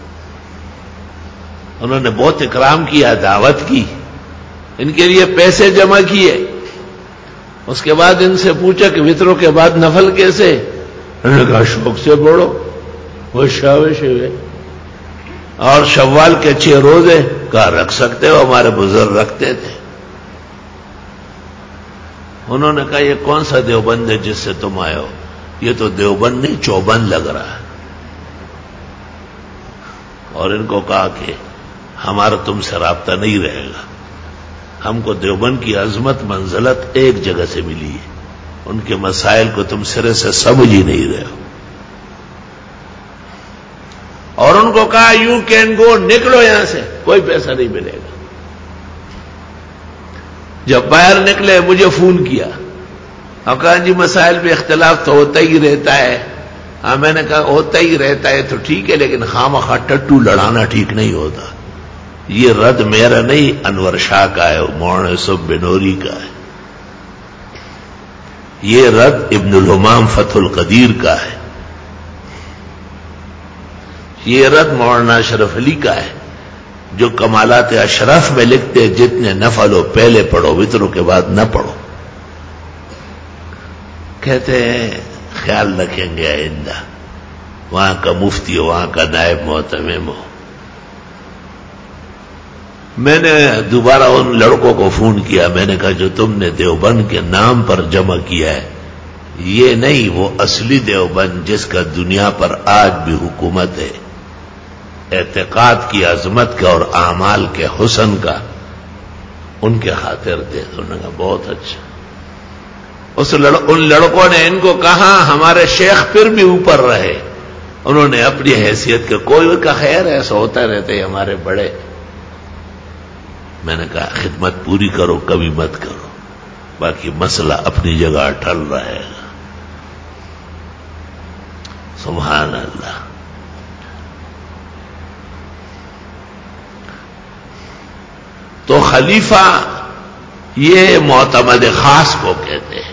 انہوں نے بہت اکرام کیا، دعوت کی، ان کے لیے پیسے جمع کیے. اس کے بعد ان سے پوچھا کہ وطروں کے بعد نفل کیسے؟ انہوں نے کہا شوق سے پڑھو. وہ شاوش ہوئے. اور شوال کے چھ روزے کہا رکھ سکتے ہو، ہمارے بزرگ رکھتے تھے. انہوں نے کہا یہ کون سا دیوبند ہے جس سے تم آئے ہو؟ یہ تو دیوبند نہیں چوبند لگ رہا ہے. اور ان کو کہا کہ ہمارا تم سے رابطہ نہیں رہے گا. ہم کو دیوبند کی عظمت منزلت ایک جگہ سے ملی ہے، ان کے مسائل کو تم سرے سے سمجھ ہی نہیں رہے ہو. اور ان کو کہا یو کین گو، نکلو یہاں سے، کوئی پیسہ نہیں ملے گا. جب باہر نکلے مجھے فون کیا اور کہا جی مسائل میں اختلاف تو ہوتا ہی رہتا ہے. ہاں میں نے کہا ہوتا ہی رہتا ہے تو ٹھیک ہے، لیکن خواہ مخواہ ٹٹو لڑانا ٹھیک نہیں ہوتا. یہ رد میرا نہیں، انور شاہ کا ہے، مولانا یوسف بنوری کا ہے. یہ رد ابن الہمام فتح القدیر کا ہے. یہ رد مولانا اشرف علی کا ہے، جو کمالات اشرف میں لکھتے جتنے نفل ہو پہلے پڑھو، وطروں کے بعد نہ پڑھو. کہتے ہیں خیال رکھیں گے آئندہ، وہاں کا مفتی ہو، وہاں کا نائب معتمم ہو. میں نے دوبارہ ان لڑکوں کو فون کیا، میں نے کہا جو تم نے دیوبند کے نام پر جمع کیا ہے یہ نہیں وہ اصلی دیوبند جس کا دنیا پر آج بھی حکومت ہے، اعتقاد کی عظمت کا اور اعمال کے حسن کا، ان کے خاطر دے دو. نے کہا بہت اچھا. اس لڑ... ان لڑکوں نے ان کو کہا ہمارے شیخ پھر بھی اوپر رہے. انہوں نے اپنی حیثیت کے کوئی کا خیر ایسا ہوتا رہتے ہمارے بڑے. میں نے کہا خدمت پوری کرو، کبھی مت کرو، باقی مسئلہ اپنی جگہ ٹل رہے گا. سبحان اللہ. تو خلیفہ یہ معتمد خاص کو کہتے ہیں.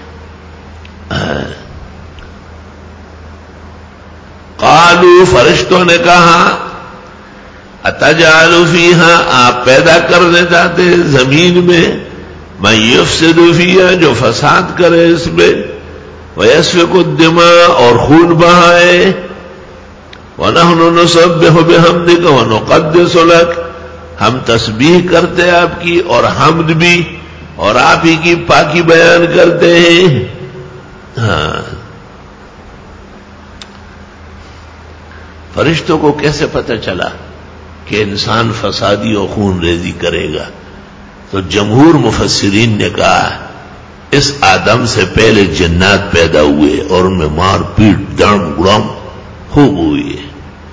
قالوا، فرشتوں نے کہا اتجعل فیہا، آپ پیدا کرنے چاہتے زمین میں من یفسد فیہا، جو فساد کرے اس میں، ویسفک الدماء، اور خون بہائے، ونحن نسبح بحمدک ونقدس لک، ہم تسبیح کرتے آپ کی اور حمد بھی، اور آپ ہی کی پاکی بیان کرتے ہیں. ہاں فرشتوں کو کیسے پتہ چلا کہ انسان فسادی اور خون ریزی کرے گا؟ تو جمہور مفسرین نے کہا اس آدم سے پہلے جنات پیدا ہوئے اور ان میں مار پیٹ دڑم گڑم خوب ہوئی ہے.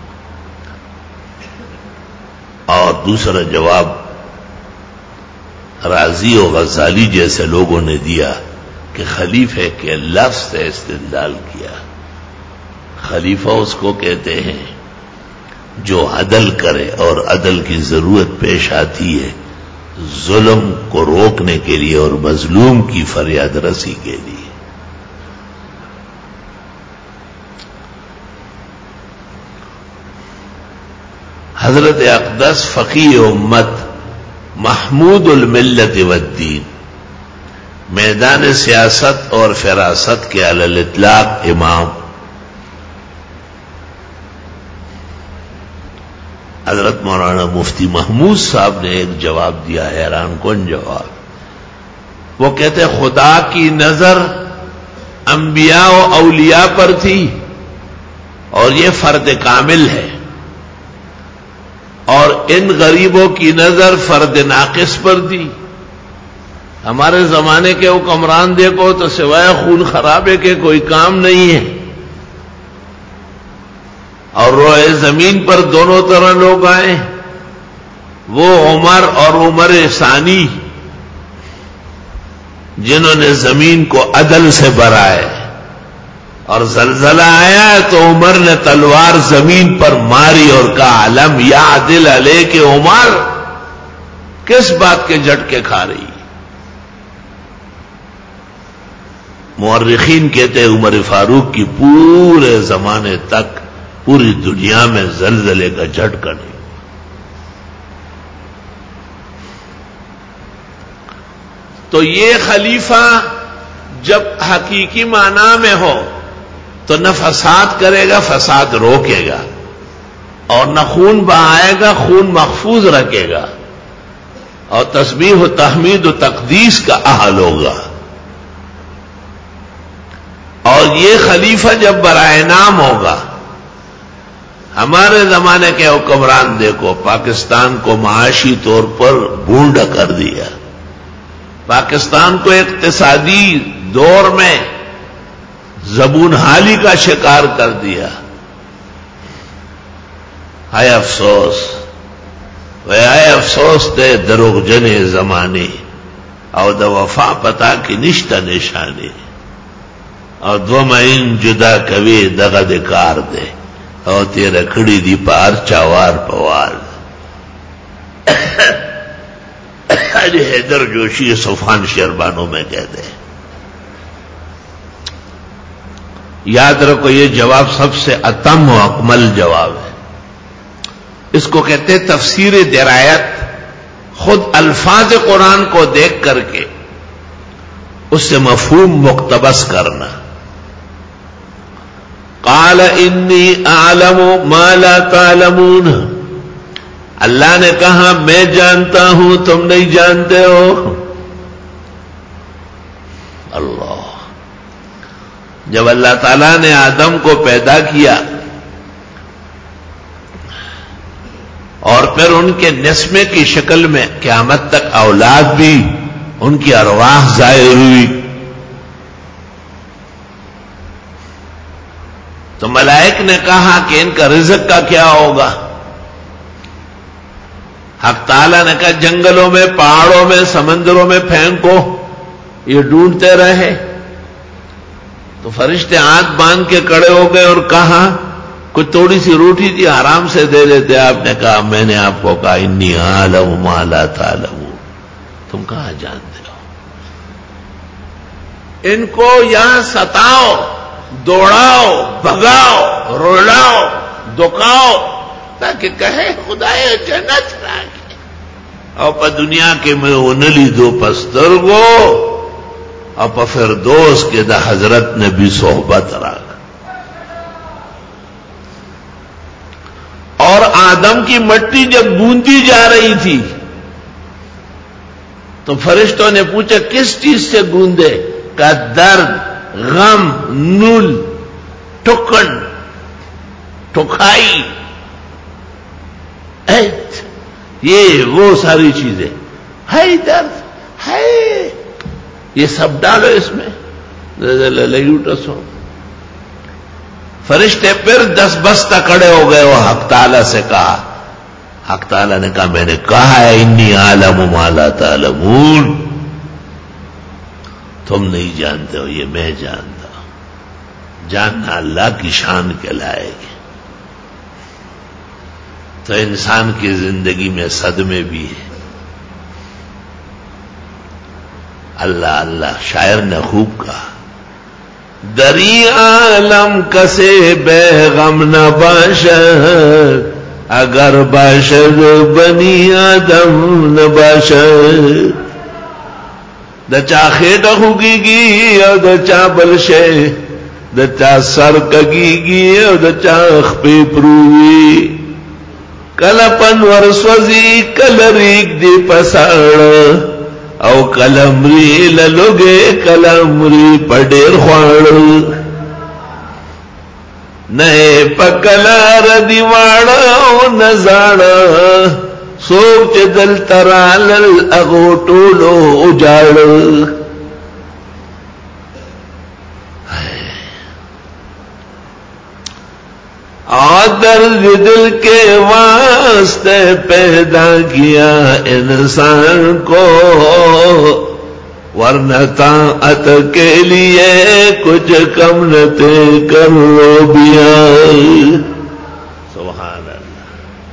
اور دوسرا جواب رازی اور غزالی جیسے لوگوں نے دیا کہ خلیفہ کے لفظ سے استدلال کیا. خلیفہ اس کو کہتے ہیں جو عدل کرے اور عدل کی ضرورت پیش آتی ہے ظلم کو روکنے کے لیے اور مظلوم کی فریاد رسی کے لیے. حضرت اقدس فقیہ امت محمود الملت والدین، میدان سیاست اور فراست کے علی الاطلاق امام حضرت مولانا مفتی محمود صاحب نے ایک جواب دیا، حیران کن جواب. وہ کہتے خدا کی نظر انبیاء و اولیاء پر تھی اور یہ فرد کامل ہے، اور ان غریبوں کی نظر فرد ناقص پر تھی. ہمارے زمانے کے حکمران دیکھو تو سوائے خون خرابے کے کوئی کام نہیں ہے، اور روئے زمین پر دونوں طرح لوگ آئے، وہ عمر اور عمر ثانی جنہوں نے زمین کو عدل سے برائے، اور زلزلہ آیا تو عمر نے تلوار زمین پر ماری اور کہا علم یا عدل علیہ کہ عمر کس بات کے جھٹکے کھا رہی. مورخین کہتے ہیں عمر فاروق کی پورے زمانے تک پوری دنیا میں زلزلے کا جھٹکا نہیں. تو یہ خلیفہ جب حقیقی معنی میں ہو تو نہ فساد کرے گا، فساد روکے گا، اور نہ خون بہائے گا، خون محفوظ رکھے گا، اور تسبیح و تحمید و تقدیس کا اہل ہوگا. اور یہ خلیفہ جب برائے نام ہوگا، ہمارے زمانے کے حکمران دیکھو، پاکستان کو معاشی طور پر بھونڈا کر دیا، پاکستان کو اقتصادی دور میں زبون حالی کا شکار کر دیا. ہائے افسوس، ہائے افسوس دے دروغ جنے زمانے او د وفا پتا کی نشتا نشانی او دو مہین جدا کوي دغه د کار دے او تیرا کھڑی دی پار چاوار پوار. حاجی حیدر جوشی صفان شیربانوں میں کہتے ہیں. یاد رکھو یہ جواب سب سے اتم و اکمل جواب ہے. اس کو کہتے ہیں تفسیر درایت. خود الفاظ قرآن کو دیکھ کر کے اس سے مفہوم مقتبس کرنا. قال انی اعلم ما لا تعلمون، اللہ نے کہا میں جانتا ہوں تم نہیں جانتے ہو. اللہ، جب اللہ تعالیٰ نے آدم کو پیدا کیا اور پھر ان کے نسمے کی شکل میں قیامت تک اولاد بھی ان کی ارواح ظاہر ہوئی، تو ملائک نے کہا کہ ان کا رزق کا کیا ہوگا؟ حق تعالیٰ نے کہا جنگلوں میں، پہاڑوں میں، سمندروں میں پھینکو، یہ ڈھونڈتے رہے. تو فرشتے ہاتھ باندھ کے کھڑے ہو گئے اور کہا کچھ تھوڑی سی روٹی تھی آرام سے دے دیتے. آپ نے کہا میں نے آپ کو کہا انی اعلم ما لا تعلمون، تم کہاں جانتے ہو؟ ان کو یہاں ستاؤ، دوڑاؤ، بھگاؤ، رولاؤ، دکاؤ تاکہ کہے خدای جنت راکے او پا دنیا کے میں انلی دو پسترگو او پا فردوس کے دا حضرت نبی صحبت راک. اور آدم کی مٹی جب گوندی جا رہی تھی تو فرشتوں نے پوچھا کس چیز سے گوندے؟ کا درد، غم، نول، ٹکن، ٹکائی، یہ وہ ساری چیزیں، ہے درد ہے، یہ سب ڈالو اس میں. سو فرشتے پھر دس بستہ کھڑے ہو گئے. وہ حق تعالیٰ سے کہا، حق تعالیٰ نے کہا میں نے کہا ہے انی اعلم ما لا تعلمون، تم نہیں جانتے ہو، یہ میں جانتا ہوں. جاننا اللہ کی شان کے لائق ہے. تو انسان کی زندگی میں صدمے بھی ہیں. اللہ اللہ، شاعر نے خوب کہا دری عالم کسے بے غم نہ باشد، اگر باشد بنی آدم نہ باشد. دچا خیٹا خوگی گی اور دچا بلشے، دچا سر کگی گی اور دچا اخپی پروی، کل پنور سوزی کل ریگ دی پساڑ او کلمری للوگے کلمری پڑیر خوار نئے پکلا ردی واڑا او نزاڑا سوچ دل ترالل اگو ٹولو اجاڑ. درد دل کے واسطے پیدا کیا انسان کو، ورنہ طاعت کے لیے کچھ کم نہ تھے کر لو بیا. سبحان اللہ.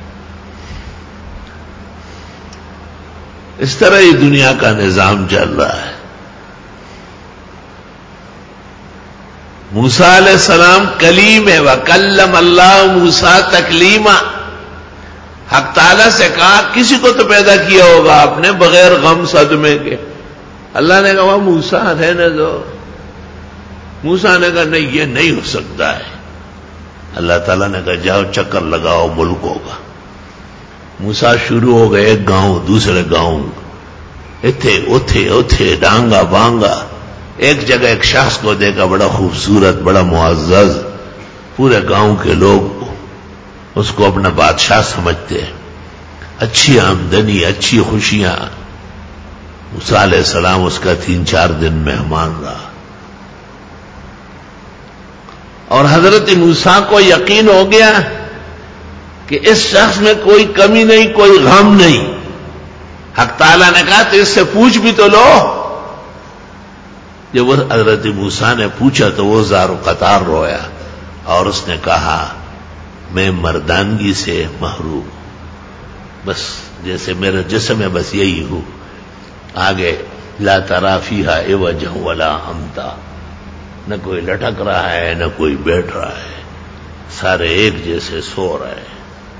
اس طرح ہی دنیا کا نظام چل رہا ہے. موسیٰ علیہ السلام کلیم ہے، وَكَلَّمَ اللَّهُ موسیٰ تکلیما. حق تعالیٰ سے کہا کسی کو تو پیدا کیا ہوگا آپ نے بغیر غم صدمے کے. اللہ نے کہا موسیٰ رہنے دو. موسیٰ نے کہا نہیں یہ نہیں ہو سکتا ہے. اللہ تعالیٰ نے کہا جاؤ چکر لگاؤ ملکوں کا. موسیٰ شروع ہو گئے ایک گاؤں دوسرے گاؤں، اتھے اتھے اتھے ڈانگا بانگا. ایک جگہ ایک شخص کو دیکھا بڑا خوبصورت بڑا معزز، پورے گاؤں کے لوگ اس کو اپنا بادشاہ سمجھتے ہیں، اچھی آمدنی، اچھی خوشیاں. موسیٰ علیہ السلام اس کا تین چار دن مہمان رہا، اور حضرت موسیٰ کو یقین ہو گیا کہ اس شخص میں کوئی کمی نہیں، کوئی غم نہیں. حق تعالیٰ نے کہا تو اس سے پوچھ بھی تو لو. جب وہ حضرت موسیٰ نے پوچھا تو وہ زار و قطار رویا، اور اس نے کہا میں مردانگی سے محروم، بس جیسے میرا جسم ہے بس یہی ہوں. آگے لا تری فیہا عوجا ولا امتا، نہ کوئی لٹک رہا ہے نہ کوئی بیٹھ رہا ہے، سارے ایک جیسے سو رہے ہیں.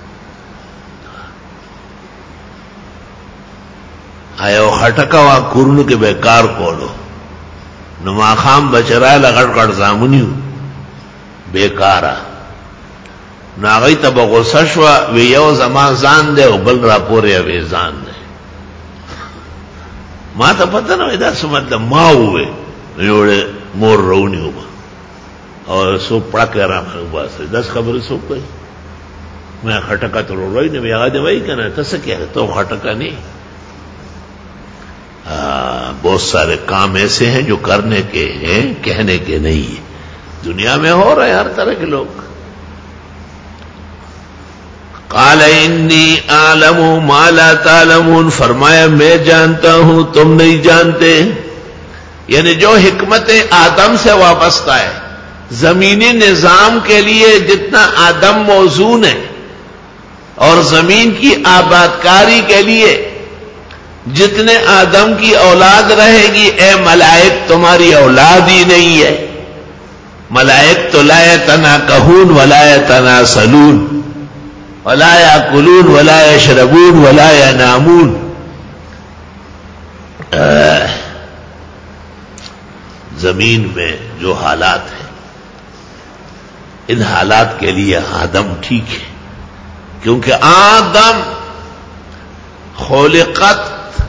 آیا وہ خٹکا ہوا کرن کے بیکار کولو نماخام بچرائے لگڑ کڑ زامنیو بیکارا ناغی تب غصہ شوا وی یو زمان زان دے و بل را پوری وی زان دے. ما تا پتہ نہ ویدہ سمت دا ما ہوئے نیوڑے مور رونی ہوا اور سو پڑا کے رہا میں باس دس خبر سو کوئی میں خٹکا تو رو روئی نہیں آگا دے وہی کہنا تسا کیا ہے تو خٹکا نہیں. بہت سارے کام ایسے ہیں جو کرنے کے ہیں، کہنے کے نہیں ہیں. دنیا میں ہو رہے ہر طرح کے لوگ. قال انی اعلم ما لا تعلمون، فرمایا میں جانتا ہوں تم نہیں جانتے. یعنی جو حکمت آدم سے وابستہ ہے، زمینی نظام کے لیے جتنا آدم موزون ہے، اور زمین کی آبادکاری کے لیے جتنے آدم کی اولاد رہے گی، اے ملائک تمہاری اولاد ہی نہیں ہے. ملائک تو لا یتناکحون ولا یتناسلون ولا یاکلون ولا یشربون ولا ینامون. زمین میں جو حالات ہیں، ان حالات کے لیے آدم ٹھیک ہے، کیونکہ آدم خلقت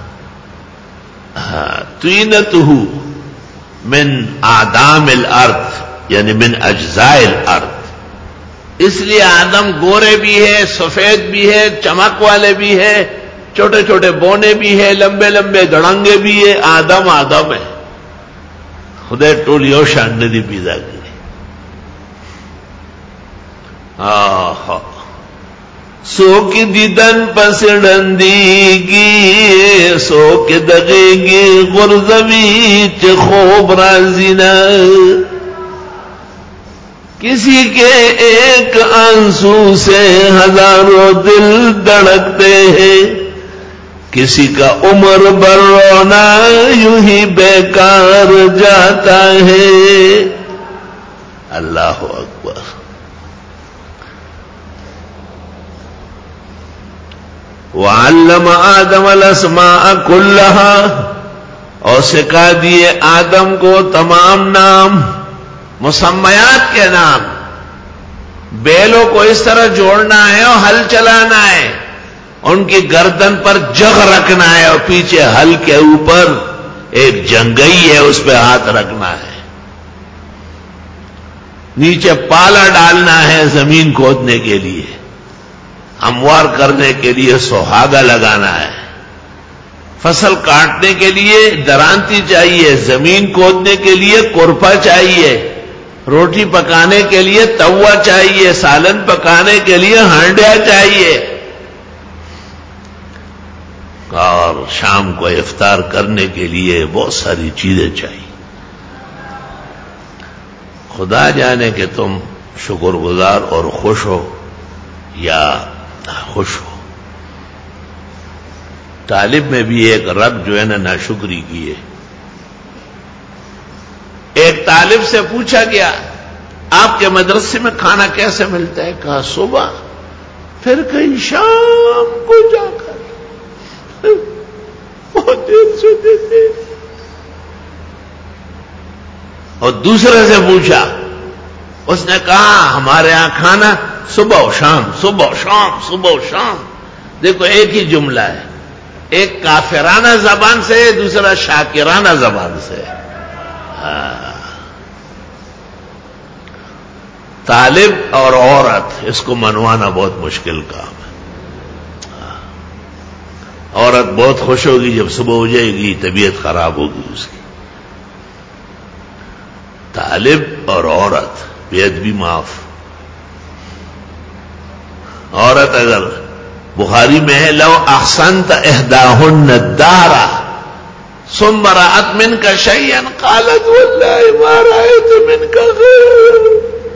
طینتہ من آدام الارض، یعنی من اجزاء الارض. اس لیے آدم گورے بھی ہے، سفید بھی ہے، چمک والے بھی ہے، چھوٹے چھوٹے بونے بھی ہے، لمبے لمبے گڑنگے بھی ہے. آدم آدم ہے. خدا ٹول یو شان ندی پیدا کی. آہا سو کی دیدن پسڑندی گی، سو کی دغے گی غرزوی چ خوب رازینا. کسی کے ایک آنسو سے ہزاروں دل دھڑکتے ہیں، کسی کا عمر بھر رونا یوں ہی بیکار جاتا ہے. اللہ اکبر. وعلم آدم الاسماء كلها، اور سکھا دیے آدم کو تمام نام، مسمیات کے نام. بیلوں کو اس طرح جوڑنا ہے اور ہل چلانا ہے، ان کی گردن پر جگ رکھنا ہے اور پیچھے ہل کے اوپر ایک جنگئی ہے اس پہ ہاتھ رکھنا ہے، نیچے پالا ڈالنا ہے زمین کھودنے کے لیے، ہموار کرنے کے لیے سہاگا لگانا ہے، فصل کاٹنے کے لیے درانتی چاہیے، زمین کھودنے کے لیے کورپا چاہیے، روٹی پکانے کے لیے توا چاہیے، سالن پکانے کے لیے ہانڈیا چاہیے، اور شام کو افطار کرنے کے لیے بہت ساری چیزیں چاہیے. خدا جانے کہ تم شکر گزار اور خوش ہو یا خوش ہو. طالب میں بھی ایک رب جو ہے نا ناشکری کی ہے. ایک طالب سے پوچھا گیا آپ کے مدرسے میں کھانا کیسے ملتا ہے؟ کہا صبح، پھر کہیں شام کو جا کر بہت دیر سے دیتے. اور دوسرے سے پوچھا، اس نے کہا ہمارے ہاں کھانا صبح و شام، صبح و شام، صبح و شام. دیکھو ایک ہی جملہ ہے، ایک کافرانہ زبان سے، دوسرا شاکرانہ زبان سے. طالب اور عورت اس کو منوانا بہت مشکل کام ہے. عورت بہت خوش ہوگی جب صبح ہو جائے گی، طبیعت خراب ہوگی اس کی. طالب اور عورت بے ادبی معاف. عورت اگر بخاری میں ہے لو احسنت احداهن الدهر ثم رأت منك شيئا قالت والله ما رأيت منك خير.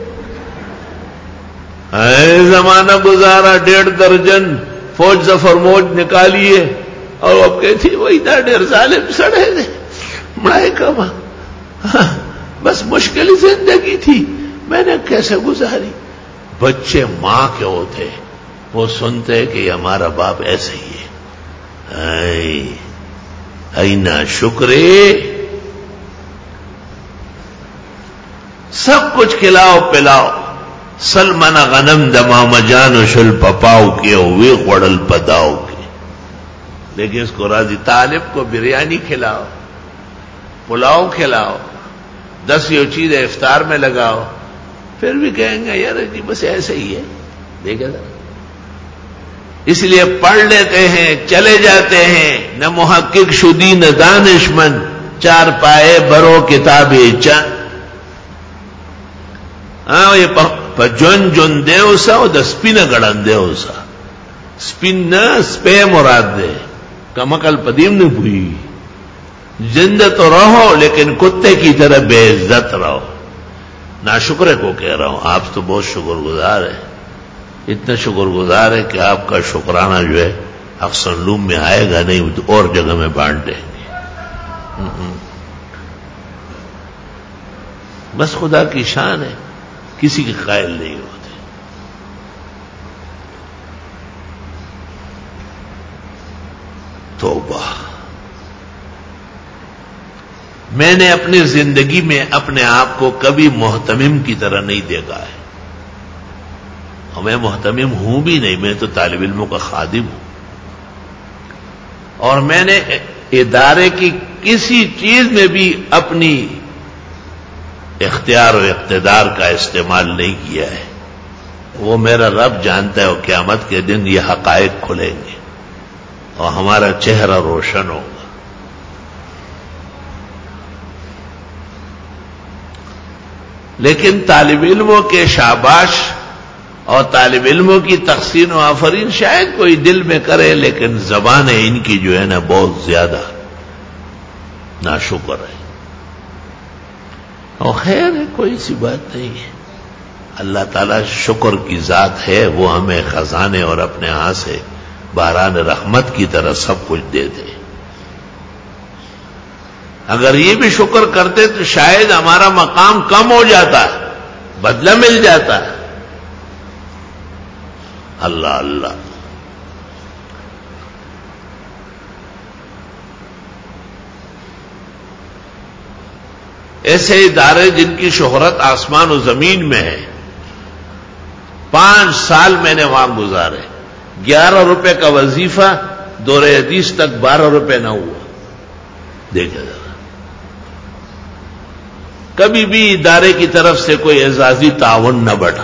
اے زمانہ گزارا ڈیڑھ درجن فوج ظفر موج نکالیے اور اب کہتی وہی تھا ڈیر ظالم سڑے دے بڑائے کما. بس مشکل زندگی تھی میں نے کیسے گزاری. بچے ماں کے ہوتے وہ سنتے کہ ہمارا باپ ایسے ہی ہے. اینا شکرے سب کچھ کھلاؤ پلاؤ. سلمن غنم دما مجان شل پپاؤ کے ہوئے قڑل پداؤ کے، لیکن اس کو راضی. طالب کو بریانی کھلاؤ، پلاؤ کھلاؤ، دس یہ چیز افطار میں لگاؤ، پھر بھی کہیں گے یار جی بس ایسے ہی ہے. دیکھے ذرا، اس لیے پڑھ لیتے ہیں چلے جاتے ہیں. نہ محقق شدی نہ دانشمند، چار پائے برو کتاب چند. ہاں یہ جن جن دیو سا او د سپین گڑن دیو سا. سپین نہ سپے مراد دے، کمکل پدیم نے پوئی. زندہ تو رہو لیکن کتے کی طرح بے عزت رہو. ناشکرے کو کہہ رہا ہوں، آپ تو بہت شکر گزار ہیں. اتنا شکر گزار ہے کہ آپ کا شکرانہ جو ہے اکثر لوم میں آئے گا نہیں تو اور جگہ میں بانٹ دیں گے. بس خدا کی شان ہے، کسی کے قائل نہیں ہوتے. توبہ. میں نے اپنی زندگی میں اپنے آپ کو کبھی محتمم کی طرح نہیں دیکھا ہے، اور میں محتمم ہوں بھی نہیں. میں تو طالب علموں کا خادم ہوں، اور میں نے ادارے کی کسی چیز میں بھی اپنی اختیار و اقتدار کا استعمال نہیں کیا ہے. وہ میرا رب جانتا ہے، اور قیامت کے دن یہ حقائق کھلیں گے اور ہمارا چہرہ روشن ہوگا. لیکن طالب علموں کے شاباش اور طالب علموں کی تحسین و آفرین شاید کوئی دل میں کرے، لیکن زبانیں ان کی جو ہے نا بہت زیادہ ناشکر ہے. اور خیر ہے، کوئی سی بات نہیں ہے. اللہ تعالیٰ شکر کی ذات ہے، وہ ہمیں خزانے اور اپنے ہاں سے باران رحمت کی طرح سب کچھ دے دے. اگر یہ بھی شکر کرتے تو شاید ہمارا مقام کم ہو جاتا، بدلہ مل جاتا. اللہ اللہ. ایسے ادارے جن کی شہرت آسمان و زمین میں ہے، پانچ سال میں نے وہاں گزارے. گیارہ روپے کا وظیفہ دور حدیث تک بارہ روپے نہ ہوا. دیکھا ذرا، کبھی بھی ادارے کی طرف سے کوئی اعزازی تعاون نہ بڑھا.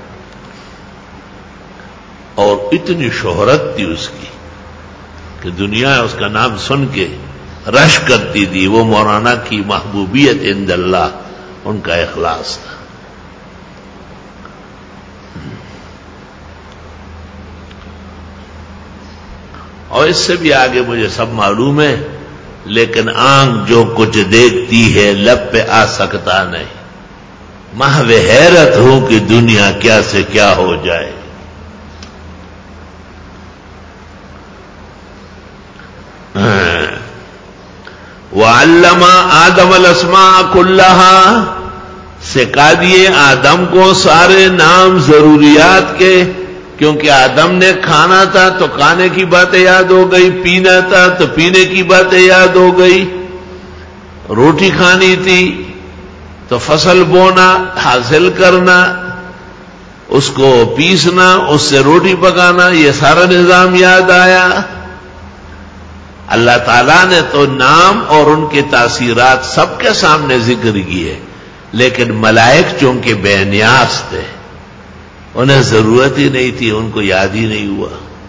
اور اتنی شہرت تھی اس کی کہ دنیا اس کا نام سن کے رش کرتی تھی. وہ مولانا کی محبوبیت عند اللہ، ان کا اخلاص تھا. اور اس سے بھی آگے مجھے سب معلوم ہے، لیکن آنکھ جو کچھ دیکھتی ہے لب پہ آ سکتا نہیں. محو حیرت ہوں کہ دنیا کیا سے کیا ہو جائے. وَعَلَّمَ آدَمَ الْأَسْمَاءَ كُلَّهَا، سکھا دیے آدم کو سارے نام ضروریات کے. کیونکہ آدم نے کھانا تھا تو کھانے کی باتیں یاد ہو گئی، پینا تھا تو پینے کی باتیں یاد ہو گئی، روٹی کھانی تھی تو فصل بونا، حاصل کرنا، اس کو پیسنا، اس سے روٹی پکانا، یہ سارا نظام یاد آیا. اللہ تعالیٰ نے تو نام اور ان کی تاثیرات سب کے سامنے ذکر کیے، لیکن ملائک چونکہ بے نیاز تھے، انہیں ضرورت ہی نہیں تھی، ان کو یاد ہی نہیں ہوا.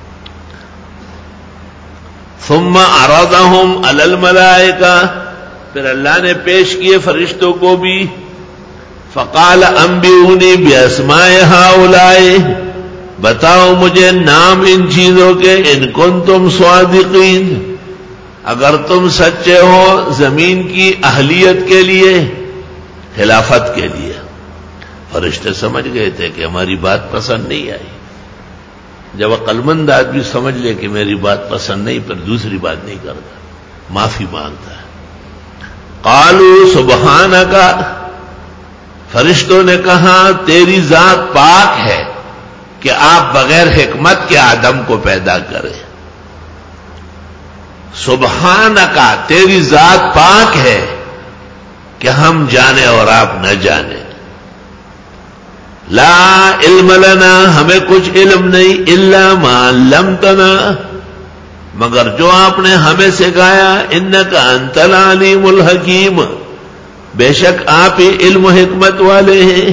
ثم عرضهم علی الملائکہ، پھر اللہ نے پیش کیے فرشتوں کو بھی. فقال انبئونی باسماء ہؤلاء، بتاؤ مجھے نام ان چیزوں کے، ان کنتم صادقین، اگر تم سچے ہو زمین کی اہلیت کے لیے، خلافت کے لیے. فرشتے سمجھ گئے تھے کہ ہماری بات پسند نہیں آئی. جب عقل مند آدمی سمجھ لے کہ میری بات پسند نہیں، پھر دوسری بات نہیں کرتا، معافی مانگتا ہے. قالوا سبحانک، فرشتوں نے کہا تیری ذات پاک ہے کہ آپ بغیر حکمت کے آدم کو پیدا کریں. سبحانک، تیری ذات پاک ہے کہ ہم جانے اور آپ نہ جانے. لا علم لنا، ہمیں کچھ علم نہیں، الا ما علمتنا، مگر جو آپ نے ہمیں سکھایا. انک انت العلیم الحکیم، بے شک آپ ہی علم و حکمت والے ہیں.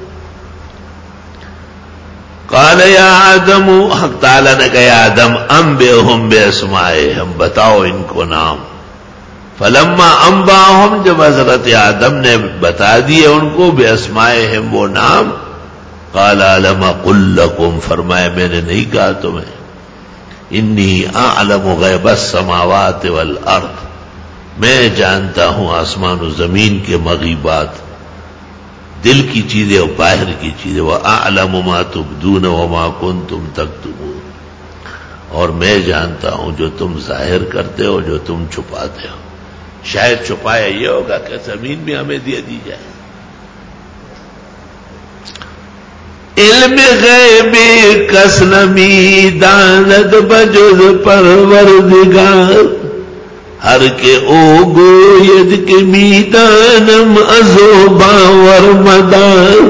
قال یا آدم، حق تعالی نے کہا آدم انبئہم باسمائہم، بتاؤ ان کو نام. فلما انباہم، جب حضرت آدم نے بتا دیے ان کو باسمائہم وہ نام، قال الم اقل لکم، فرمایا میں نے نہیں کہا تمہیں، انی اعلم غیب السماوات والارض، میں جانتا ہوں آسمان و زمین کے مغیبات، دل کی چیزیں اور باہر کی چیزیں. وَأَعْلَمُ مَا تُبْدُونَ وَمَا كُنْتُمْ تَكْتُمُونَ، اور میں جانتا ہوں جو تم ظاہر کرتے ہو، جو تم چھپاتے ہو. شاید چھپایا یہ ہوگا کہ زمین بھی ہمیں دے دی جائے. علم غیب کس نمی داند بجز پروردگار، ہر کے او گوید کے میدانم ازو باور مدار.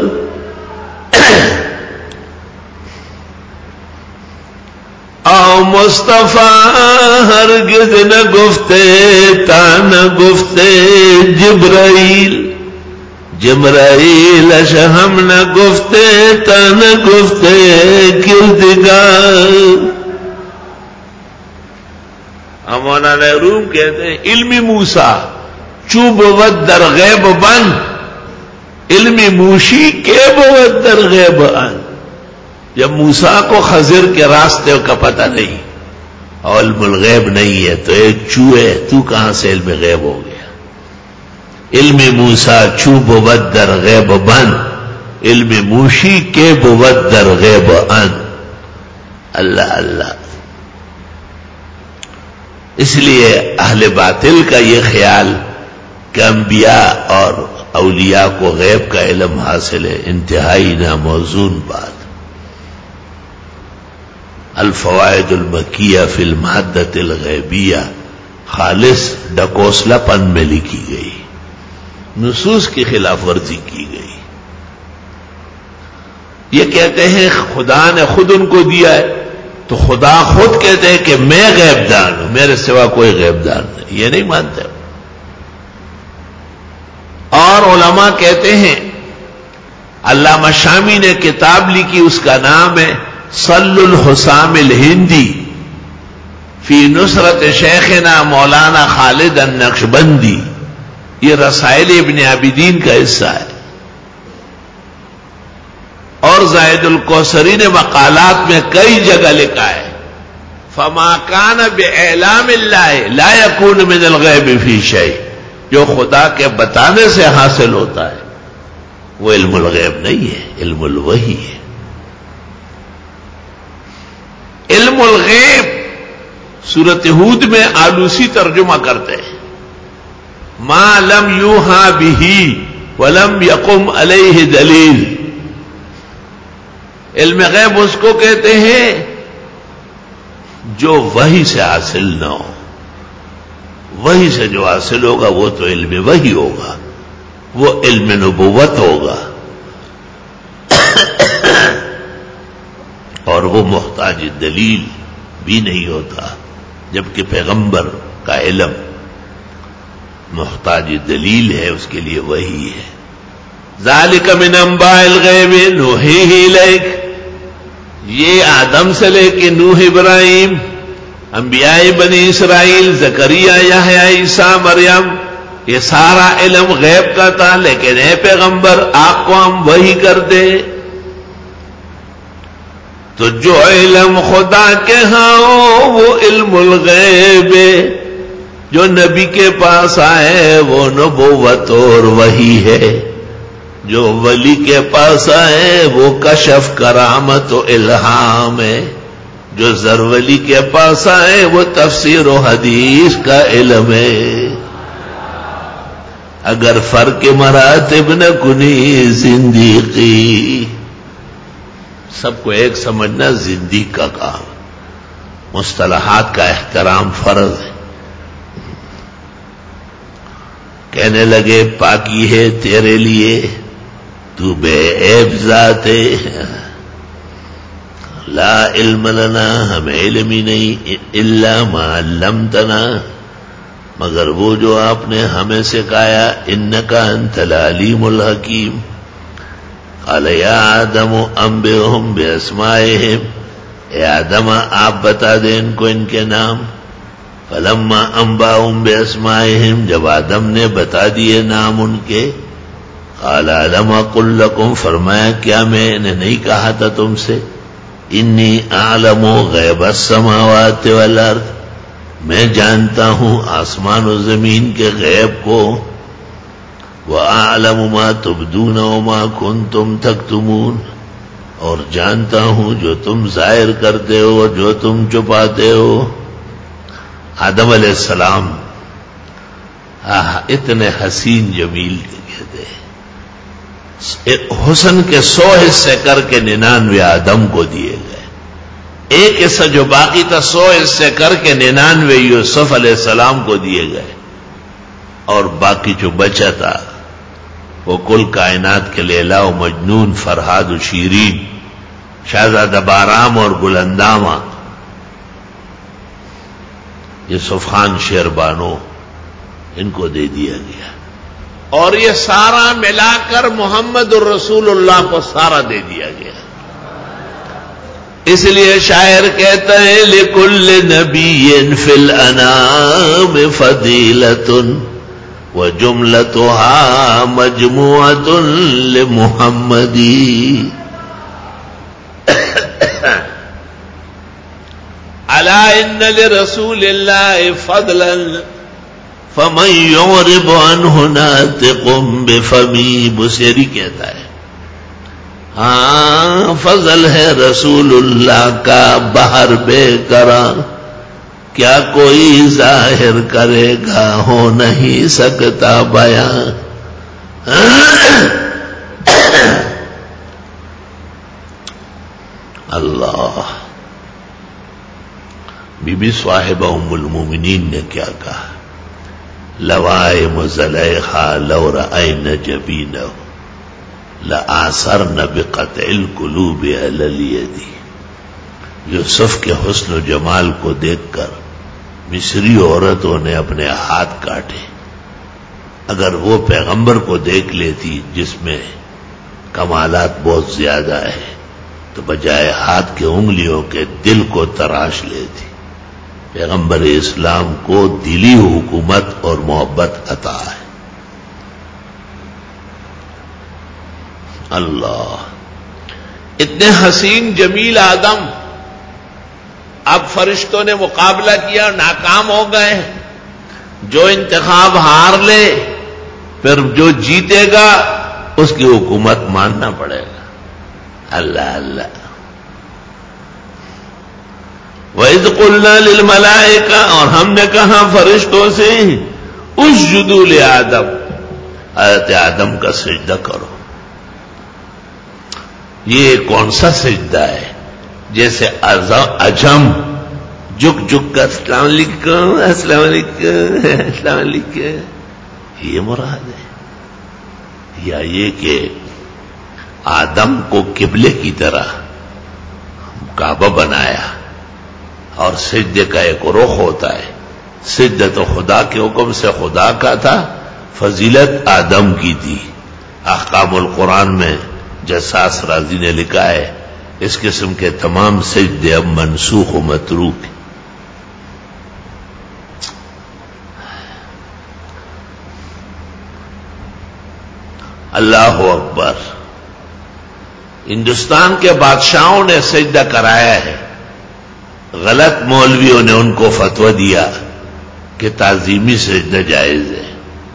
او مصطفیٰ ہرگز نہ گفتے تا نہ گفتے جبرائیل، جبرائیل اش ہم نہ گفتے تا نہ گفتے کردگار. مولانا روم کہتے ہیں علمی موسیٰ چوب ود در غیب بن، علمی موشی کے بود در غیب ان. جب موسیٰ کو خضر کے راستے کا پتہ نہیں اور علم الغیب نہیں ہے تو ایک چوہے تو کہاں سے علم غیب ہو گیا. علم موسیٰ چوب ود در غیب بن، علم موشی کے بود در غیب ان. اللہ اللہ. اس لیے اہل باطل کا یہ خیال کہ انبیاء اور اولیاء کو غیب کا علم حاصل ہے، انتہائی ناموزون بات. الفوائد المکیہ فی المادۃ الغیبیہ خالص ڈکوسلا پن میں لکھی گئی، نصوص کی خلاف ورزی کی گئی. یہ کہتے ہیں خدا نے خود ان کو دیا ہے، تو خدا خود کہتے ہیں کہ میں غیب دان ہوں، میرے سوا کوئی غیب دان نہیں، یہ نہیں مانتے. اور علماء کہتے ہیں، علامہ شامی نے کتاب لکھی، اس کا نام ہے صل الحسام الہندی فی نصرت شیخنا مولانا خالد النقشبندی. یہ رسائل ابن عابدین کا حصہ ہے. اور زاہد الکوثری نے مقالات میں کئی جگہ لکھا ہے فما کان باعلام اللہ لا یکون من الغیب فی شیء، جو خدا کے بتانے سے حاصل ہوتا ہے وہ علم الغیب نہیں ہے، علم الوحی ہے. علم الغیب سورۃ ہود میں آلوسی ترجمہ کرتے ہیں، ما لم یوحى به ولم یقم علیہ دلیل. علم غیب اس کو کہتے ہیں جو وحی سے حاصل نہ ہو. وحی سے جو حاصل ہوگا وہ تو علم وحی ہوگا، وہ علم نبوت ہوگا، اور وہ محتاج دلیل بھی نہیں ہوتا، جبکہ پیغمبر کا علم محتاج دلیل ہے، اس کے لیے وحی ہے. ذالک من انباء الغیب نوحیہ الیک، یہ آدم سے لے کے نوح ابراہیم، انبیاء بنی اسرائیل، زکریا، یحییٰ، عیسیٰ، مریم، یہ سارا علم غیب کا تھا، لیکن اے پیغمبر آپ کو ہم وحی کر دے. تو جو علم خدا کے ہاں ہو وہ علم الغیب ہے، جو نبی کے پاس آئے وہ نبوت اور وحی ہے، جو ولی کے پاس آئے وہ کشف کرامت و الہام ہے، جو زرولی کے پاس آئے وہ تفسیر و حدیث کا علم ہے. اگر فرق مراتب نہ کنی زندگی، سب کو ایک سمجھنا زندگی کا کام، مصطلحات کا احترام فرض ہے. کہنے لگے پاکی ہے تیرے لیے تو بے عیب ذات ہے، لا علم لنا، ہمیں علم ہی نہیں، الا ما علمتنا، مگر وہ جو آپ نے ہمیں سکھایا، انک انت العلیم الحکیم. قال یا آدم انبئہم باسمائہم، اے آدم آپ بتا دیں ان کو ان کے نام. فلما انباهم باسمائہم، جب آدم نے بتا دیے نام ان کے، قال الم اقل لکم، فرمایا کیا میں نے نہیں کہا تھا تم سے، انی اعلم غیب السماوات والارض، میں جانتا ہوں آسمان و زمین کے غیب کو، وَأَعْلَمُ مَا تُبْدُونَ وَمَا كُنْتُمْ تَكْتُمُونَ، اور جانتا ہوں جو تم ظاہر کرتے ہو جو تم چھپاتے ہو. آدم علیہ السلام آہ اتنے حسین جمیل کہتے ہیں، حسن کے سو حصے کر کے ننانوے آدم کو دیے گئے، ایک حصہ جو باقی تھا سو حصے کر کے ننانوے یوسف علیہ السلام کو دیے گئے، اور باقی جو بچا تھا وہ کل کائنات کے لیلا و مجنون، فرہاد و شیرین، شہزادہ بارام اور گلندامہ، یوسف خان شیربانو، ان کو دے دیا گیا. اور یہ سارا ملا کر محمد الرسول اللہ کو سارا دے دیا گیا. اس لیے شاعر کہتا ہے لِكُلِّ نَبِيٍّ فِي الْأَنَامِ فَضِيلَةٌ وَجُمْلَتُهَا مَجْمُوعَةٌ لِمُحَمَّدِ. الا ان لرسول اللہ فضلا فمن یعرب عنہ ناطق بفمی. بصیری کہتا ہے ہاں فضل ہے رسول اللہ کا بہر بے قرار، کیا کوئی ظاہر کرے گا ہو نہیں سکتا بیان. اللہ. بی بی صاحبہ ام المومنین نے کیا کہا، لوائم زلیخا لو رأین جبینہ لآثرن بقطع القلوب علی الید. یوسف کے حسن و جمال کو دیکھ کر مصری عورتوں نے اپنے ہاتھ کاٹے. اگر وہ پیغمبر کو دیکھ لیتی جس میں کمالات بہت زیادہ ہے تو بجائے ہاتھ کے انگلیوں کے دل کو تراش لیتی. پیغمبر اسلام کو دلی حکومت اور محبت عطا ہے. اللہ. اتنے حسین جمیل آدم، اب فرشتوں نے مقابلہ کیا، ناکام ہو گئے. جو انتخاب ہار لے پھر جو جیتے گا اس کی حکومت ماننا پڑے گا. اللہ اللہ. وَإِذْ قُلْنَا لِلْمَلَائِكَةِ، اور ہم نے کہا فرشتوں سے اسجدوا لآدم، حضرت آدم کا سجدہ کرو. یہ کون سا سجدہ ہے؟ جیسے اجم جھک جھک کر السلام علیکم السلام علیکم السلام علیکم، یہ مراد ہے؟ یا یہ کہ آدم کو قبلے کی طرح کعبہ بنایا اور سجدے کا ایک رخ ہوتا ہے. سجدہ تو خدا کے حکم سے خدا کا تھا، فضیلت آدم کی تھی. احکام القرآن میں جساس رازی نے لکھا ہے اس قسم کے تمام سجدے اب منسوخ و متروک ہیں۔ اللہ اکبر۔ ہندوستان کے بادشاہوں نے سجدہ کرایا ہے، غلط مولویوں نے ان کو فتویٰ دیا کہ تعظیمی سجدہ جائز ہے،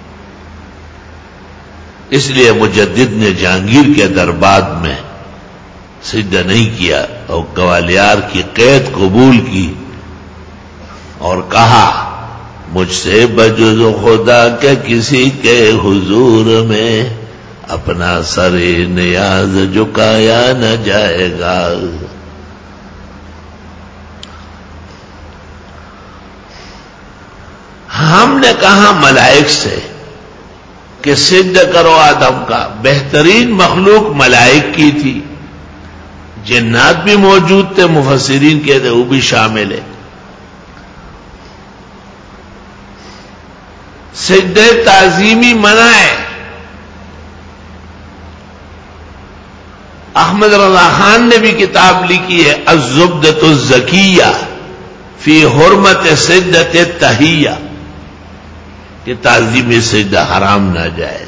اس لیے مجدد نے جہانگیر کے دربار میں سجدہ نہیں کیا اور گوالیار کی قید قبول کی اور کہا مجھ سے بجز خدا کے کسی کے حضور میں اپنا سر نیاز جھکایا نہ جائے گا۔ ہم نے کہا ملائک سے کہ سجدہ کرو آدم کا، بہترین مخلوق ملائک کی تھی، جنات بھی موجود تھے، مفسرین کہتے وہ بھی شامل ہے۔ سجدہ تعظیمی منع ہے۔ احمد رضا خان نے بھی کتاب لکھی ہے الزبدۃ الزکیہ فی حرمت سجدۃ التحیہ کہ تعظیمی سجدہ حرام نہ جائے۔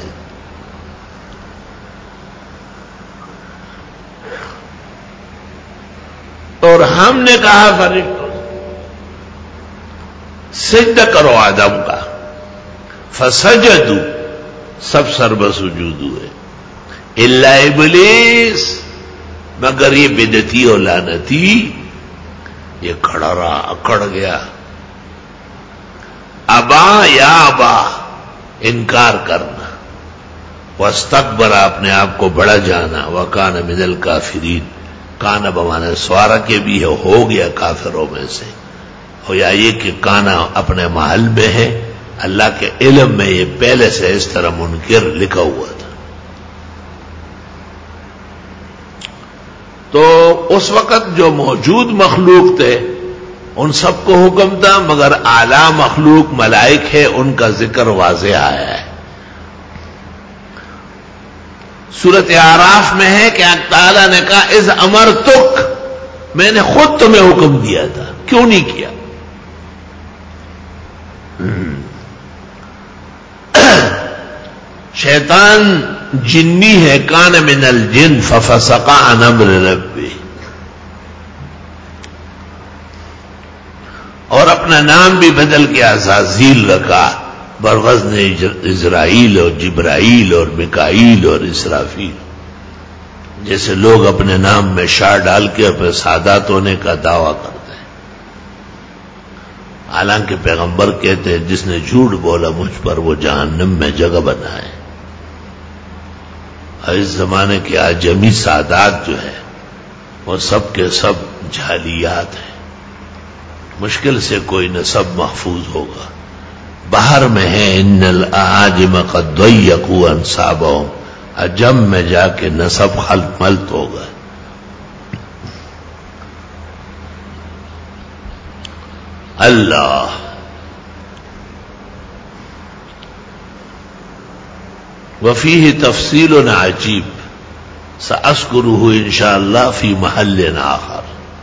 اور ہم نے کہا فرشتوں سجدہ کرو آدم کا، فسجدوا سب سرب سجود ہوئے، الا ابلیس مگر یہ بدعتی اور لعنتی یہ کھڑا رہا، اکڑ گیا، ابا یا ابا انکار کرنا، واستکبر اپنے آپ کو بڑا جانا، وکان من الکافرین، کانا بمانے سوارا کے بھی ہے، ہو گیا کافروں میں سے، ہو یا یہ کہ کانا اپنے محل میں ہے، اللہ کے علم میں یہ پہلے سے اس طرح منکر لکھا ہوا تھا۔ تو اس وقت جو موجود مخلوق تھے ان سب کو حکم تھا، مگر اعلیٰ مخلوق ملائک ہے ان کا ذکر واضح آیا ہے۔ سورۃ اعراف میں ہے کہ اللہ تعالیٰ نے کہا اذ امرتک، میں نے خود تمہیں حکم دیا تھا، کیوں نہیں کیا؟ شیطان جنی ہے، کان من الجن ففسق عن امر ربی، اور اپنا نام بھی بدل کے عزازیل رکھا، برغزن اسرائیل اور جبرائیل اور میکائیل اور اسرافیل، جیسے لوگ اپنے نام میں شاہ ڈال کے اپنے سادات ہونے کا دعویٰ کرتے ہیں، حالانکہ پیغمبر کہتے ہیں جس نے جھوٹ بولا مجھ پر وہ جہنم میں جگہ بنائے۔ اس زمانے کے آجمی سادات جو ہے وہ سب کے سب جعلیات ہیں، مشکل سے کوئی نسب محفوظ ہوگا۔ باہر میں ہے ان الاعاجم قد ضیقوا انسابهم، عجم میں جا کے نسب خلط ملط ہوگا۔ اللہ وفیہ تفصیل عجیب سأذکرہ انشاءاللہ فی محل آخر۔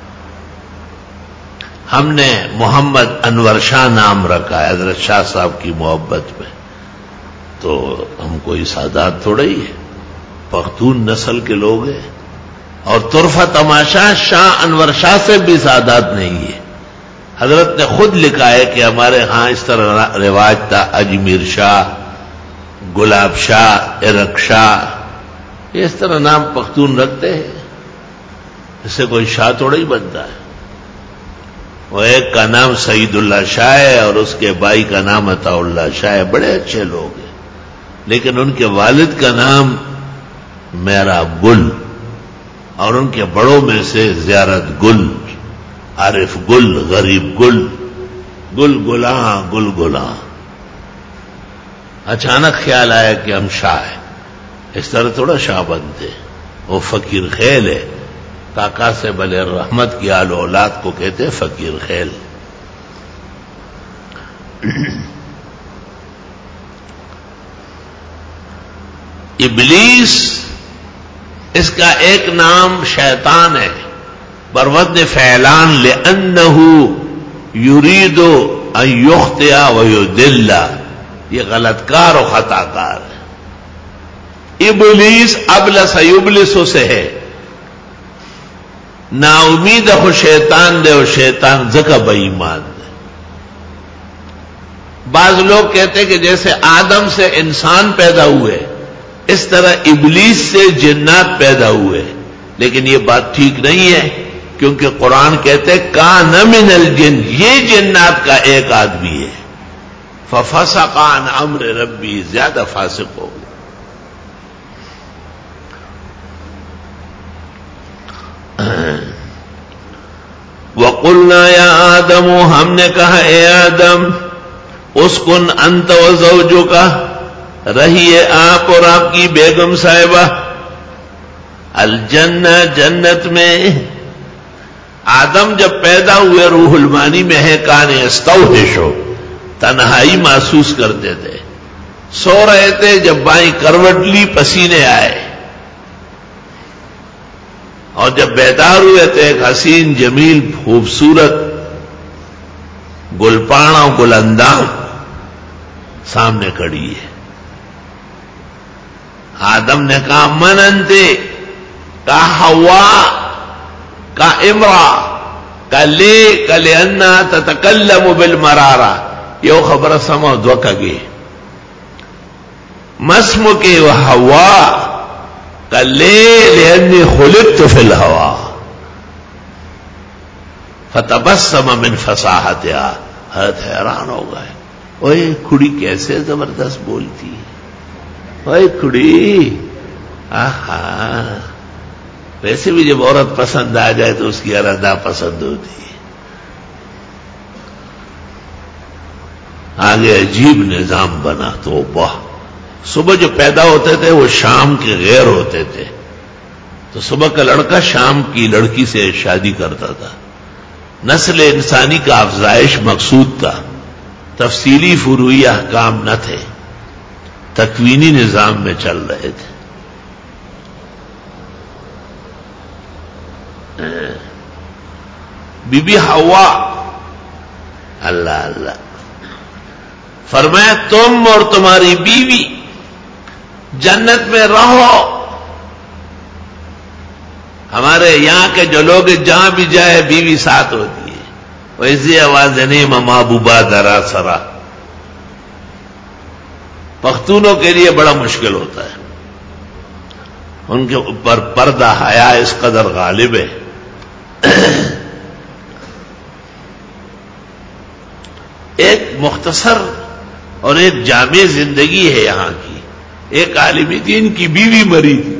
ہم نے محمد انور شاہ نام رکھا ہے حضرت شاہ صاحب کی محبت میں، تو ہم کوئی سادات تھوڑا ہی ہے، پختون نسل کے لوگ ہیں، اور طرفہ تماشا شاہ انور شاہ سے بھی سادات نہیں ہے۔ حضرت نے خود لکھا ہے کہ ہمارے ہاں اس طرح رواج تھا، اجمیر شاہ، گلاب شاہ، ارق شاہ، اس طرح نام پختون رکھتے ہیں، اس سے کوئی شاہ تھوڑا ہی بنتا ہے۔ وہ ایک کا نام سعید اللہ شاہ ہے اور اس کے بھائی کا نام عطا اللہ شاہ ہے، بڑے اچھے لوگ ہیں، لیکن ان کے والد کا نام میرا گل، اور ان کے بڑوں میں سے زیارت گل، عارف گل، غریب گل، گل گلاں گل گلاں۔ اچانک خیال آیا کہ ہم شاہ ہیں، اس طرح تھوڑا شاہ بنتے، وہ فقیر خیل ہے، کاکا سے بلے رحمت کی آل اولاد کو کہتے فقیر خیل۔ ابلیس اس کا ایک نام شیطان ہے بروزن فعلان لأنہ یرید ان یخطئ و یضل، یہ غلط کار و خطا کار ہے۔ ابلیس ابلس یبلس سے ہے، نا امید خو شیطان دے اور شیطان زکا بے ایمان دے۔ بعض لوگ کہتے کہ جیسے آدم سے انسان پیدا ہوئے اس طرح ابلیس سے جنات پیدا ہوئے، لیکن یہ بات ٹھیک نہیں ہے، کیونکہ قرآن کہتے کان من الجن، یہ جنات کا ایک آدمی ہے، ففسق عن امر ربی، زیادہ فاسق ہو گیا۔ وَقُلْنَا يَا آدَمُ، ہم نے کہا اے آدم، اسکن انت و زوجک، رہیے آپ اور آپ کی بیگم صاحبہ، الجنہ، جنت میں۔ آدم جب پیدا ہوئے روح المانی میں ہے، کان یستوحشو، تنہائی محسوس کرتے تھے، سو رہے تھے، جب بائیں کروٹ لی پسینے آئے، اور جب بیدار ہوئے تو ایک حسین جمیل خوبصورت گلپانا و گل اندام سامنے کھڑی ہے۔ آدم نے کہا من انتے، کہا ہوا، کہا امرا، کہا لے، کہا لئنا تتکلم بالمرارہ، یو خبر سمو دوکا گے، مسم کے و ہوا، کہا لے لئنی خلقت فی الہوا، فتبسم من فصاحتها، حضرت حیران ہو گئے، اوے کھڑی کیسے زبردست بولتی ہے، اوے کھڑی، آہا، ویسے بھی جب عورت پسند آ جائے تو اس کی ہر ادا پسند ہوتی ہے۔ آگے عجیب نظام بنا، تو واہ، صبح جو پیدا ہوتے تھے وہ شام کے غیر ہوتے تھے، تو صبح کا لڑکا شام کی لڑکی سے شادی کرتا تھا، نسل انسانی کا افزائش مقصود تھا، تفصیلی فروعی احکام نہ تھے، تکوینی نظام میں چل رہے تھے۔ بی بی حوا، اللہ اللہ، فرمایا تم اور تمہاری بیوی جنت میں رہو، ہمارے یہاں کے جو لوگ جہاں بھی جائے بیوی ساتھ ہوتی ہے، ویسی آواز نہیں محبوبہ درا سرا، پختونوں کے لیے بڑا مشکل ہوتا ہے، ان کے اوپر پردہ حیا اس قدر غالب ہے۔ ایک مختصر اور ایک جامع زندگی ہے یہاں کی۔ ایک عالم دین کی بیوی مری تھی،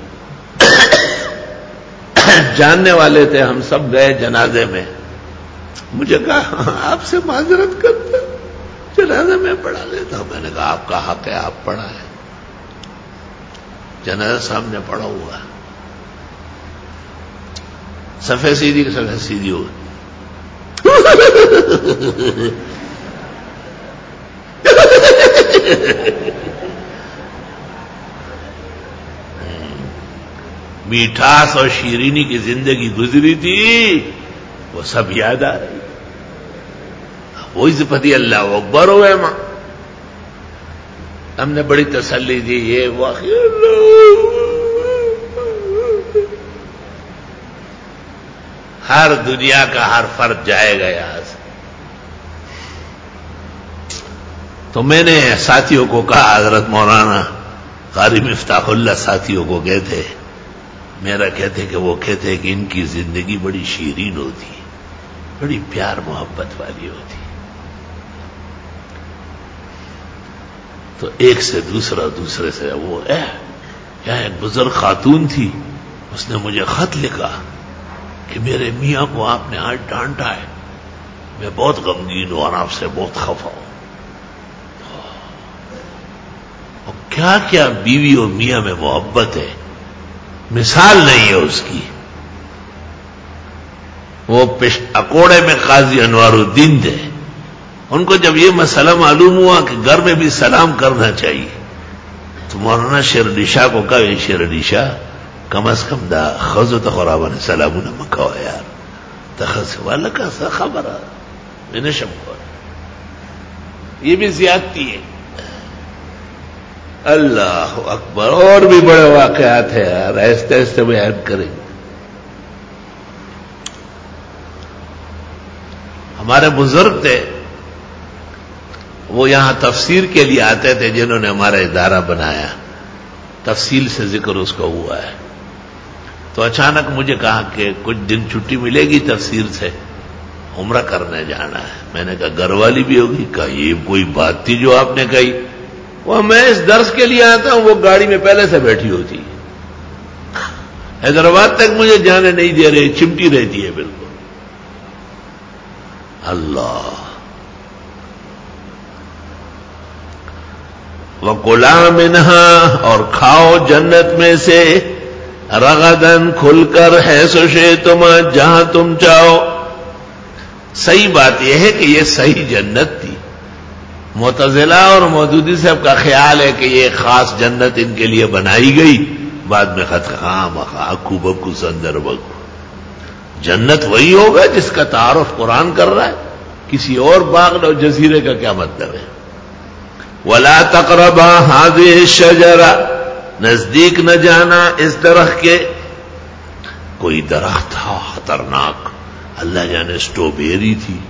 جاننے والے تھے، ہم سب گئے جنازے میں، مجھے کہا آپ سے معذرت کرتا ہوں، جنازے میں پڑھا لیتا ہوں۔ میں نے کہا آپ کا حق ہے، آپ پڑھا ہے، جنازہ سامنے پڑھا ہوا ہے، صفحے سیدھی کی صفحے سیدھی ہو میٹھاس اور شیرینی کی زندگی گزری تھی، وہ سب یاد آ رہی، وہی صفتی اللہ اکبر ہوئے ماں، ہم نے بڑی تسلی دی، یہ واقعی ہر دنیا کا ہر فرد جائے گا یہاں سے۔ تو میں نے ساتھیوں کو کہا، حضرت مولانا قاری مفتاح اللہ ساتھیوں کو کہتے، میرا کہتے کہ وہ کہتے کہ ان کی زندگی بڑی شیرین ہوتی، بڑی پیار محبت والی ہوتی، تو ایک سے دوسرا، دوسرے سے وہ اے یہاں ایک بزرگ خاتون تھی، اس نے مجھے خط لکھا کہ میرے میاں کو آپ نے آج ڈانٹا ہے، میں بہت غمگین ہوں اور آپ سے بہت خفا ہوں۔ اور کیا کیا بیوی اور میاں میں محبت ہے، مثال نہیں ہے اس کی۔ وہ اکوڑے میں قاضی انوار الدین تھے، ان کو جب یہ مسئلہ معلوم ہوا کہ گھر میں بھی سلام کرنا چاہیے، تو مولانا شیرعلی شاہ کو کہا شیرعلی شاہ کم از کم دا خزو تا خرابان سلامون مکاو یار تا خزو والا کا سا خبر میں نے شب کو یہ بھی زیادتی ہے. اللہ اکبر. اور بھی بڑے واقعات ہیں یار, ایسے ایسے بیان کریں گے. ہمارے بزرگ تھے, وہ یہاں تفسیر کے لیے آتے تھے, جنہوں نے ہمارا ادارہ بنایا, تفصیل سے ذکر اس کا ہوا ہے. تو اچانک مجھے کہا کہ کچھ دن چھٹی ملے گی تفسیر سے, عمرہ کرنے جانا ہے. میں نے کہا گھر والی بھی ہوگی؟ کہا یہ کوئی بات تھی جو آپ نے کہی, وہ میں اس درس کے لیے آتا ہوں, وہ گاڑی میں پہلے سے بیٹھی ہوتی ہے, حیدرآباد تک مجھے جانے نہیں دے رہے, چمٹی رہتی ہے بالکل. اللہ. وَكُلَا مِنْهَا, اور کھاؤ جنت میں سے, رغدن کھل کر, حیث شئتما, جہاں تم چاہو. صحیح بات یہ ہے کہ یہ صحیح جنت تھی. معتزلہ اور مودودی صاحب کا خیال ہے کہ یہ خاص جنت ان کے لیے بنائی گئی, بعد میں خط خام آکو بکو سندر بکو. جنت وہی ہوگا جس کا تعارف قرآن کر رہا ہے, کسی اور باغ اور جزیرے کا کیا مطلب ہے. وَلَا تَقْرَبَا هَذِهِ الشَّجَرَةَ, نزدیک نہ جانا اس درخت کے. کوئی درخت تھا خطرناک, اللہ جانے اسٹروبیری تھی,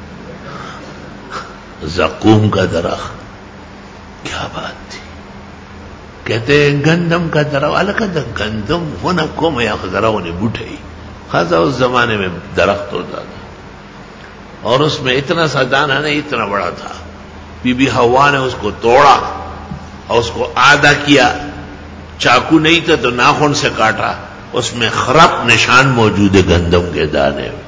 زقوم کا درخت, کیا بات تھی. کہتے ہیں گندم کا درخت, الگ گندم وہ نہ کو میں ذرا انہیں بوٹھے خاصا اس زمانے میں درخت ہوتا تھا, اور اس میں اتنا سا دانہ نہیں, اتنا بڑا تھا. بی بی ہوا نے اس کو توڑا اور اس کو آدھا کیا, چاقو نہیں تھا تو ناخن سے کاٹا, اس میں خراب نشان موجود ہے گندم کے دانے میں.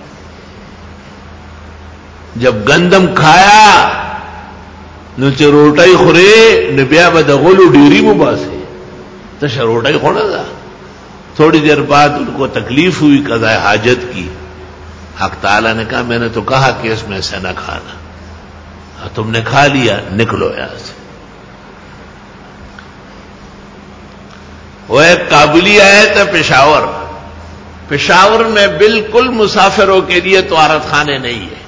جب گندم کھایا نو روٹائی خورے نو بیا به د غلو ډیری مباسه تش روٹائی خوڑا تھا. تھوڑی دیر بعد ان کو تکلیف ہوئی قضاء حاجت کی. حق تعالیٰ نے کہا میں نے تو کہا کہ اس میں سے نہ کھانا, تم نے کھا لیا, نکلو یہاں سے. وہ ایک کابلی آئے تھے پشاور, پشاور میں بالکل مسافروں کے لیے طہارت خانے نہیں ہے.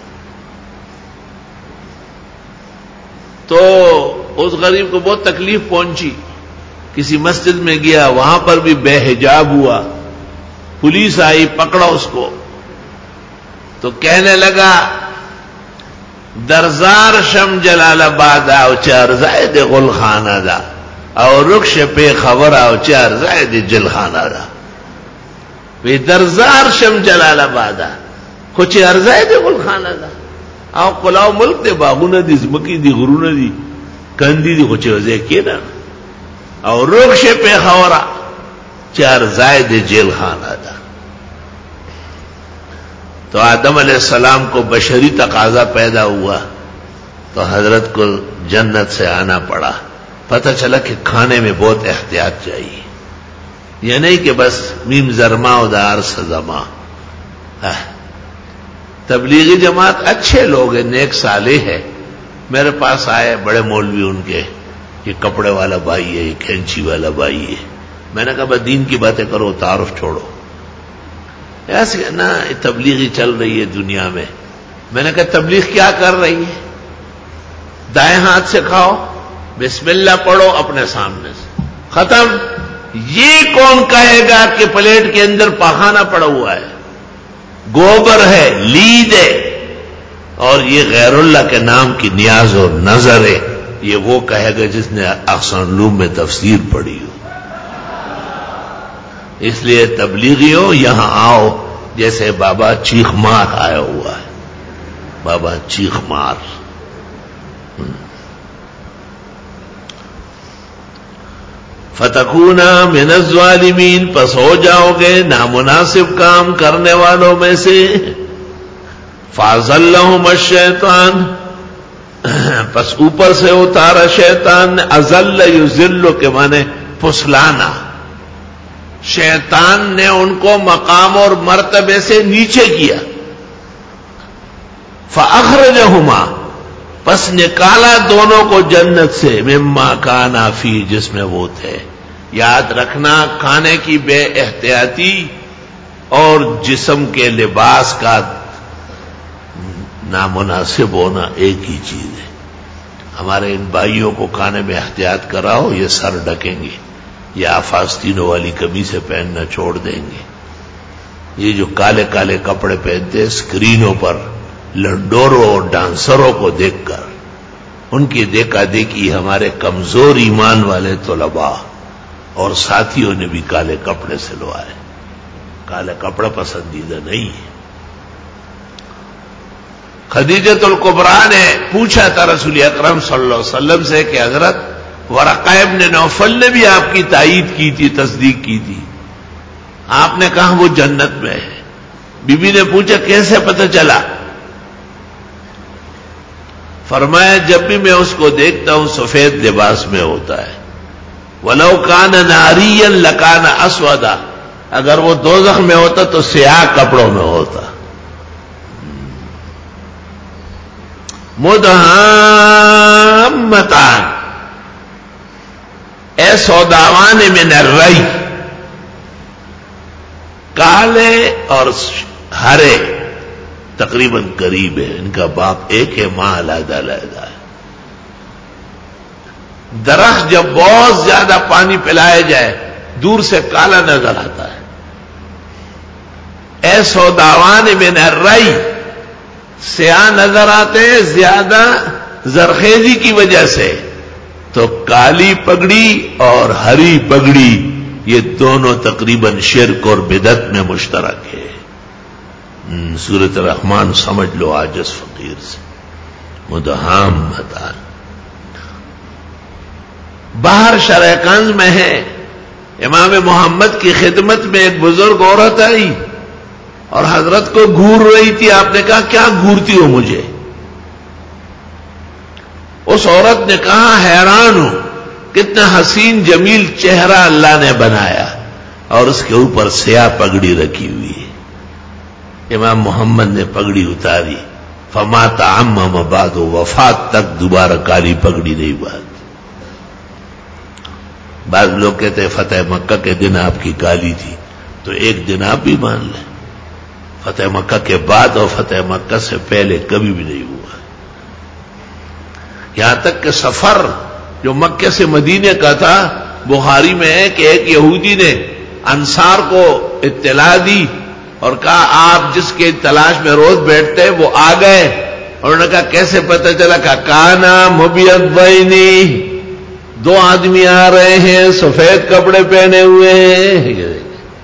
تو اس غریب کو بہت تکلیف پہنچی, کسی مسجد میں گیا, وہاں پر بھی بے حجاب ہوا, پولیس آئی, پکڑا اس کو. تو کہنے لگا درزار شم جلال آباد آؤ چار زائد غل خانہ دا, اور رخش پہ خبر آؤ چار زائد جل خانہ دا. وی درزار شم جلال آباد آ کچھ ارزائد غل خانہ دا, او قلاو ملک دے, باغونه دي, زمکی دي, غرونه دي, کندی دي, خوچه وزے کینا, اور رخش پہ خورا چار زائد جیل خانہ دا. تو آدم علیہ السلام کو بشری تقاضا پیدا ہوا تو حضرت کو جنت سے آنا پڑا. پتہ چلا کہ کھانے میں بہت احتیاط چاہیے, یہ نہیں کہ بس میم زرما و دار سزما. تبلیغی جماعت اچھے لوگ ہیں, نیک صالح ہے. میرے پاس آئے بڑے مولوی ان کے, یہ کپڑے والا بھائی ہے, یہ کھینچی والا بھائی ہے. میں نے کہا بس دین کی باتیں کرو, تعارف چھوڑو. ایسے نا تبلیغی چل رہی ہے دنیا میں. میں نے کہا تبلیغ کیا کر رہی ہے؟ دائیں ہاتھ سے کھاؤ, بسم اللہ پڑھو اپنے سامنے سے, ختم. یہ کون کہے گا کہ پلیٹ کے اندر پاخانہ پڑا ہوا ہے, گوبر ہے, لید ہے, اور یہ غیر اللہ کے نام کی نیاز اور نظر ہے. یہ وہ کہے گا جس نے احسن العلوم میں تفسیر پڑھی ہو. اس لیے تبلیغیوں یہاں آؤ, جیسے بابا چیخ مار آیا ہوا ہے, بابا چیخ مار. فتکونا من الظالمین, پس ہو جاؤ گے نامناسب کام کرنے والوں میں سے. فازلہم الشیطان, پس اوپر سے اتارا شیطان. ازل یذل کے معنی پھسلانا, شیطان نے ان کو مقام اور مرتبے سے نیچے کیا. فاخرجہما, بس نکالا دونوں کو جنت سے مما کانا فی، جس میں وہ تھے. یاد رکھنا کھانے کی بے احتیاطی اور جسم کے لباس کا نامناسب ہونا ایک ہی چیز ہے. ہمارے ان بھائیوں کو کھانے میں احتیاط کراؤ، یہ سر ڈکیں گے، یہ آفاستینوں والی قمیصیں پہننا چھوڑ دیں گے. یہ جو کالے کالے کپڑے پہنتے اسکرینوں پر لنڈوروں اور ڈانسروں کو دیکھ کر، ان کی دیکھا دیکھی ہمارے کمزور ایمان والے طلباء اور ساتھیوں نے بھی کالے کپڑے سلوائے. کالے کپڑا پسندیدہ نہیں ہے. خدیجۃ الکبریٰ نے پوچھا تھا رسول اکرم صلی اللہ علیہ وسلم سے کہ حضرت ورقہ ابن نوفل نے بھی آپ کی تائید کی تھی، تصدیق کی تھی. آپ نے کہا وہ جنت میں ہے. بی بی نے پوچھا کیسے پتہ چلا؟ فرمایا جب بھی میں اس کو دیکھتا ہوں سفید لباس میں ہوتا ہے. وَلَوْ كَانَ نَارِيًّا لَكَانَ أَسْوَدًا، اگر وہ دوزخ میں ہوتا تو سیاہ کپڑوں میں ہوتا. مُدْهَامَّتَانِ اے سوداوان من الرَّيْ، کالے اور ہرے تقریباً قریب ہے. ان کا باپ ایک ہے، ماں علیحدہ علیحدہ ہے. درخت جب بہت زیادہ پانی پلایا جائے دور سے کالا نظر آتا ہے. اے سوداوان من الرَّيْ، سیاہ نظر آتے ہیں زیادہ زرخیزی کی وجہ سے. تو کالی پگڑی اور ہری پگڑی یہ دونوں تقریباً شرک اور بدعت میں مشترک ہے. سورۃ الرحمن سمجھ لو عاجز فقیر سے. مدہامتان باہر شرح کنز میں ہے. امام محمد کی خدمت میں ایک بزرگ عورت آئی اور حضرت کو گھور رہی تھی. آپ نے کہا کیا گھورتی ہو مجھے؟ اس عورت نے کہا حیران ہوں کتنا حسین جمیل چہرہ اللہ نے بنایا اور اس کے اوپر سیاہ پگڑی رکھی ہوئی ہے. امام محمد نے پگڑی اتاری. فما تعمم بعد، وفات تک دوبارہ کالی پگڑی نہیں بات. بعض لوگ کہتے ہیں فتح مکہ کے دن آپ کی کالی تھی، تو ایک دن آپ بھی مان لیں. فتح مکہ کے بعد اور فتح مکہ سے پہلے کبھی بھی نہیں ہوا. یہاں تک کہ سفر جو مکہ سے مدینے کا تھا، بخاری میں ہے کہ ایک یہودی نے انصار کو اطلاع دی اور کہا آپ جس کے تلاش میں روز بیٹھتے وہ آ گئے. اور انہوں نے کہا کیسے پتہ چلا؟ کہا کانا مبیضین، دو آدمی آ رہے ہیں سفید کپڑے پہنے ہوئے ہیں.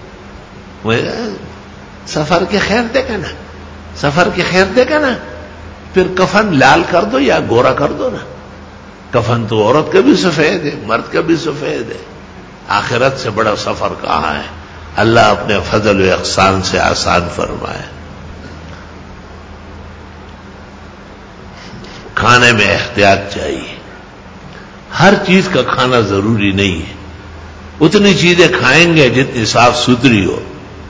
سفر کی خیر دیکھا نا، سفر کی خیر دیکھا نا، پھر کفن لال کر دو یا گورا کر دو نا. کفن تو عورت کا بھی سفید ہے، مرد کا بھی سفید ہے. آخرت سے بڑا سفر کہاں ہے؟ اللہ اپنے فضل و احسان سے آسان فرمائے. کھانے میں احتیاط چاہیے. ہر چیز کا کھانا ضروری نہیں ہے. اتنی چیزیں کھائیں گے جتنی صاف ستھری ہو.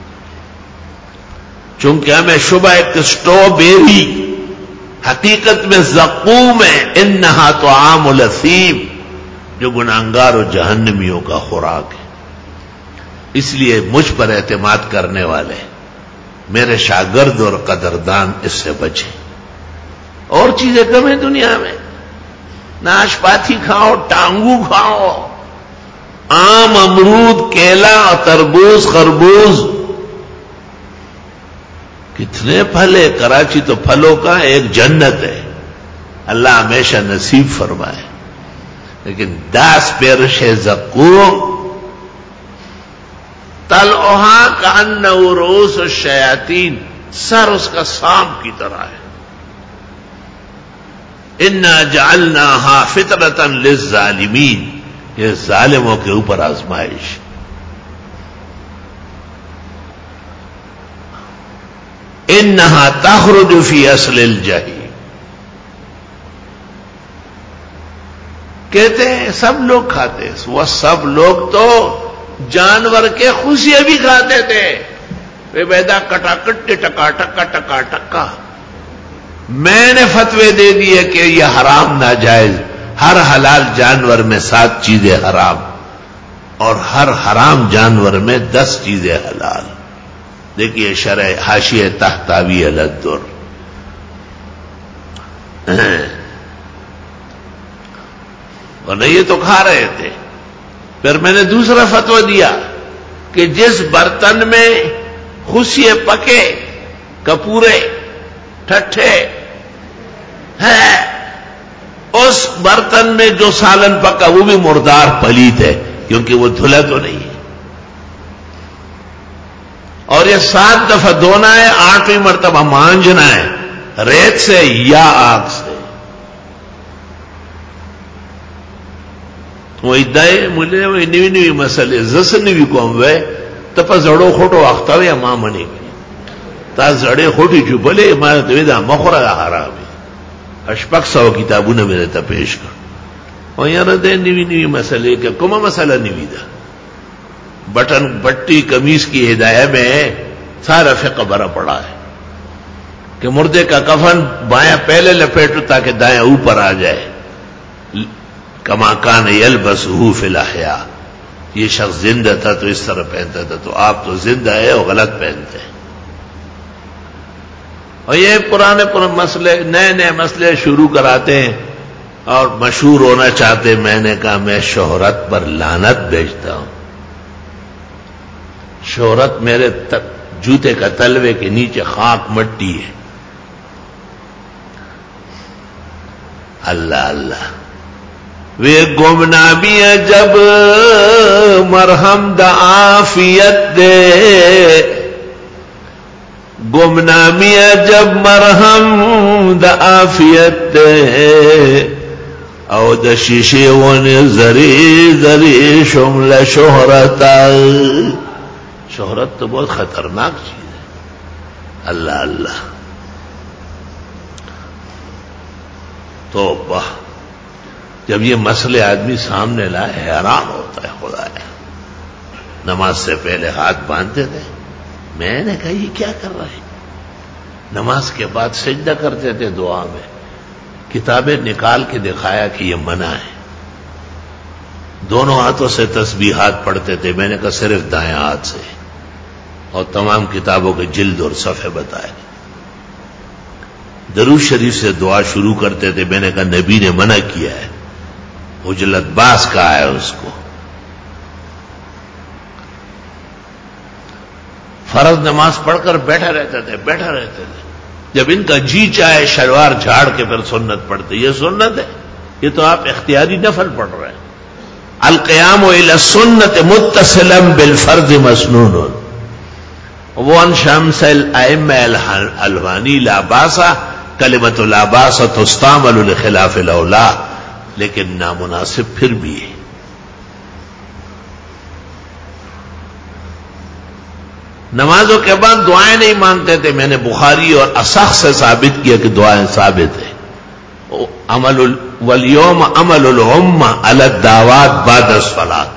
چونکہ ہمیں شبہ ایک اسٹرابیری حقیقت میں زقوم ہے، انہا طعام الاسیم، جو گناہگار و جہنمیوں کا خوراک ہے. اس لیے مجھ پر اعتماد کرنے والے میرے شاگرد اور قدردان اس سے بچیں. اور چیزیں کم ہیں دنیا میں. ناشپاتی کھاؤ، ٹانگو کھاؤ، آم، امرود، کیلا، تربوز، خربوز، کتنے پھل ہے. کراچی تو پھلوں کا ایک جنت ہے، اللہ ہمیشہ نصیب فرمائے. لیکن داس پیرش زقوم طلعها کأنہ رؤوس الشیاطین، سر اس کا سانپ کی طرح ہے. انا جعلناها فطرۃ للظالمین، یہ ظالموں کے اوپر آزمائش. انہا تخرج فی اصل الجحیم. کہتے ہیں سب لوگ کھاتے، وہ سب لوگ تو جانور کے خوشیاں بھی کھاتے تھے. بے بیدا کٹا کٹ ٹکا ٹکا ٹکا ٹکا. میں نے فتوے دے دیے کہ یہ حرام ناجائز، ہر حلال جانور میں سات چیزیں حرام اور ہر حرام جانور میں دس چیزیں حلال. دیکھیے شرح حاشیہ تحتاوی الدر. ورنہ یہ تو کھا رہے تھے. پھر میں نے دوسرا فتویٰ دیا کہ جس برتن میں خوشیے پکے کپورے ٹھٹھے ہیں اس برتن میں جو سالن پکا وہ بھی مردار پلیت ہے، کیونکہ وہ دھلا تو نہیں ہے. اور یہ سات دفعہ دھونا ہے، آٹھویں مرتبہ مانجنا ہے، ریت سے یا آگ سے. وہ ادائے مجھے وہ نوی نوی مسئلے زس نوی کوم وے تپا زڑو کھوٹو اختاوی اما منی گئی تا زڑے کھوٹی جو بلے مانا توی دا مخورا دا حرامی اشپک سو کتابوں نے میرے تا پیش کر. اور یہاں دے نوی نوی مسئلے کہ کما مسئلہ نوی دا بٹن بٹی قمیص کی ہدایہ میں سارا فقہ برا پڑا ہے کہ مردے کا کفن بایاں پہلے لپیٹو تاکہ دایاں اوپر آ جائے. کما کان یلبسہ فی الاحیاء، یہ شخص زندہ تھا تو اس طرح پہنتا تھا، تو آپ تو زندہ ہے اور غلط پہنتے ہیں. اور یہ پرانے پرانے مسئلے نئے نئے مسئلے شروع کراتے ہیں اور مشہور ہونا چاہتے. میں نے کہا میں شہرت پر لعنت بھیجتا ہوں. شہرت میرے جوتے کا تلوے کے نیچے خاک مٹی ہے. اللہ اللہ وے گمنامیاں جب مرہم دا عافیت دے، گمنامیاں جب مرہم دا عافیت دے، او دا شیشے ون زری زری شمل شہرتا. شہرت تو بہت خطرناک چیز ہے. اللہ اللہ تو واہ جب یہ مسئلے آدمی سامنے لائے حیران ہوتا ہے. خدا ہے نماز سے پہلے ہاتھ باندھتے تھے. میں نے کہا یہ کیا کر رہے ہیں؟ نماز کے بعد سجدہ کرتے تھے دعا میں. کتابیں نکال کے دکھایا کہ یہ منع ہے. دونوں ہاتھوں سے تسبیحات پڑھتے تھے. میں نے کہا صرف دائیں ہاتھ سے، اور تمام کتابوں کے جلد اور صفحے بتائے. درود شریف سے دعا شروع کرتے تھے. میں نے کہا نبی نے منع کیا ہے، اجلت باز کہا ہے اس کو. فرض نماز پڑھ کر بیٹھے رہتے تھے بیٹھے رہتے تھے جب ان کا جی چاہے شلوار جھاڑ کے پھر سنت پڑھتے. یہ سنت ہے؟ یہ تو آپ اختیاری نفل پڑھ رہے ہیں. القیام الی السنت متصلا بالفرض مسنون. وان شمس الائمہ الحلوانی لا باسا کلمۃ لا باس تستعمل لخلاف الاولا، لیکن نامناسب پھر بھی ہے. نمازوں کے بعد دعائیں نہیں مانگتے تھے. میں نے بخاری اور اصح سے ثابت کیا کہ دعائیں ثابت ہیں. عمل والیوم عمل الامہ علی الدعوات بعد الصلاۃ.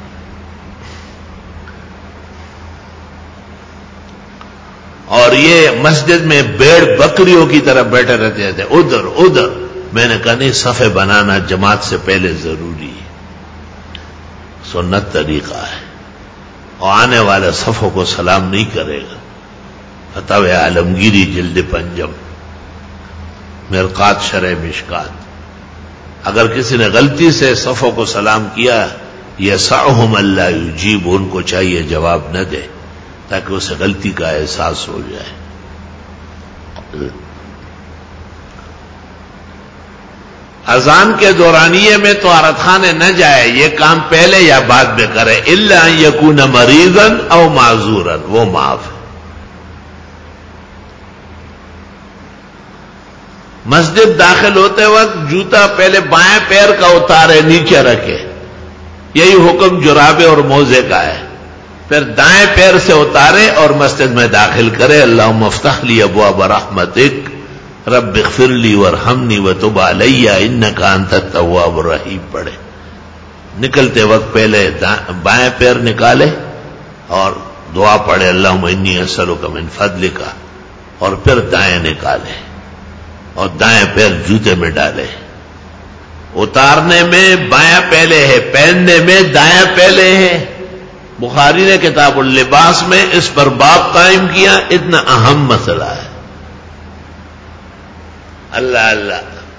اور یہ مسجد میں بیڑ بکریوں کی طرح بیٹھے رہتے تھے ادھر ادھر. میں نے کہا نہیں، صفے بنانا جماعت سے پہلے ضروری ہے، سنت طریقہ ہے. اور آنے والے صفوں کو سلام نہیں کرے گا. فتاوی عالمگیری جلد پنجم، مرقات شرح مشکات. اگر کسی نے غلطی سے صفوں کو سلام کیا، یسعہم اللہ یجیب، ان کو چاہیے جواب نہ دے تاکہ اسے غلطی کا احساس ہو جائے. اذان کے دورانیے میں تو عرت خانے نہ جائے، یہ کام پہلے یا بعد میں کرے. الا ان یکون مریضا او معذورا، وہ معاف ہے. مسجد داخل ہوتے وقت جوتا پہلے بائیں پیر کا اتارے، نیچے رکھے. یہی حکم جرابے اور موزے کا ہے. پھر دائیں پیر سے اتارے اور مسجد میں داخل کرے. اللہم افتح لی ابواب رحمتک رب اغفر لی وارحمنی وتب علی انک انت التواب الرحیم پڑھے. نکلتے وقت پہلے بائیں پیر نکالے اور دعا پڑھے اللہم انی اسألک من فضلک، اور پھر دائیں نکالے. اور دائیں پیر جوتے میں ڈالے. اتارنے میں بایاں پہلے ہے، پہننے میں دایاں پہلے ہے. بخاری نے کتاب اللباس میں اس پر باب قائم کیا. اتنا اہم مسئلہ ہے. اللہ اللہ.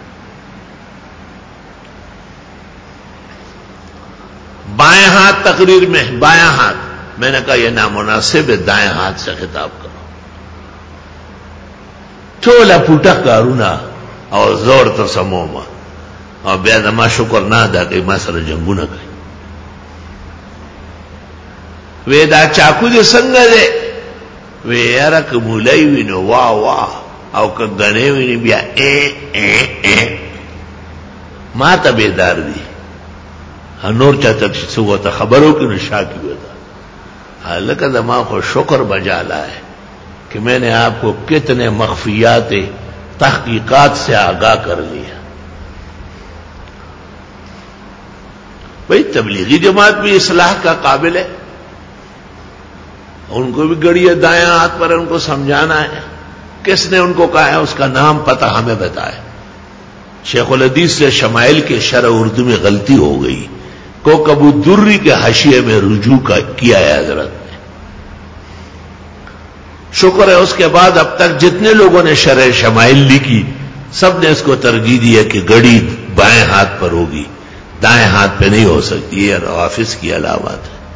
بائیں ہاتھ تقریر میں بایاں ہاتھ، میں نے کہا یہ نامناسب ہے، دائیں ہاتھ سے خطاب کرو. ٹولا پوٹا کارونا اور زور تو سموما اور بیا دما شکر نہ ادا کئی ما سره جنگونه کوي. وې دا چاکو دې څنګه دی؟ وې یاره که مولای وي نو واه واه او که غنې وي بیا ا ا ا ما ته بیدار دي. نور چاته څه وته خبرو کې نو شاکی وتا. حالکه دما خو شکر بجالا ہے کہ میں نے آپ کو کتنے مخفیات تحقیقات سے آگاہ کر لیا. بھئی تبلیغی جماعت بھی اصلاح کا قابل ہے، ان کو بھی گڑی دایاں ہاتھ پر ان کو سمجھانا ہے. کس نے ان کو کہا ہے؟ اس کا نام پتہ ہمیں بتائے. شیخ الحدیث سے شمائل کے شرح اردو میں غلطی ہو گئی کو کبو دری کے حاشیے میں رجوع کیا ہے حضرت نے. شکر ہے اس کے بعد اب تک جتنے لوگوں نے شرح شمائل لکھی سب نے اس کو ترجیح دی ہے کہ گڑی بائیں ہاتھ پر ہوگی، دائیں ہاتھ پہ نہیں ہو سکتی. یہ روافظ کی علامات ہے.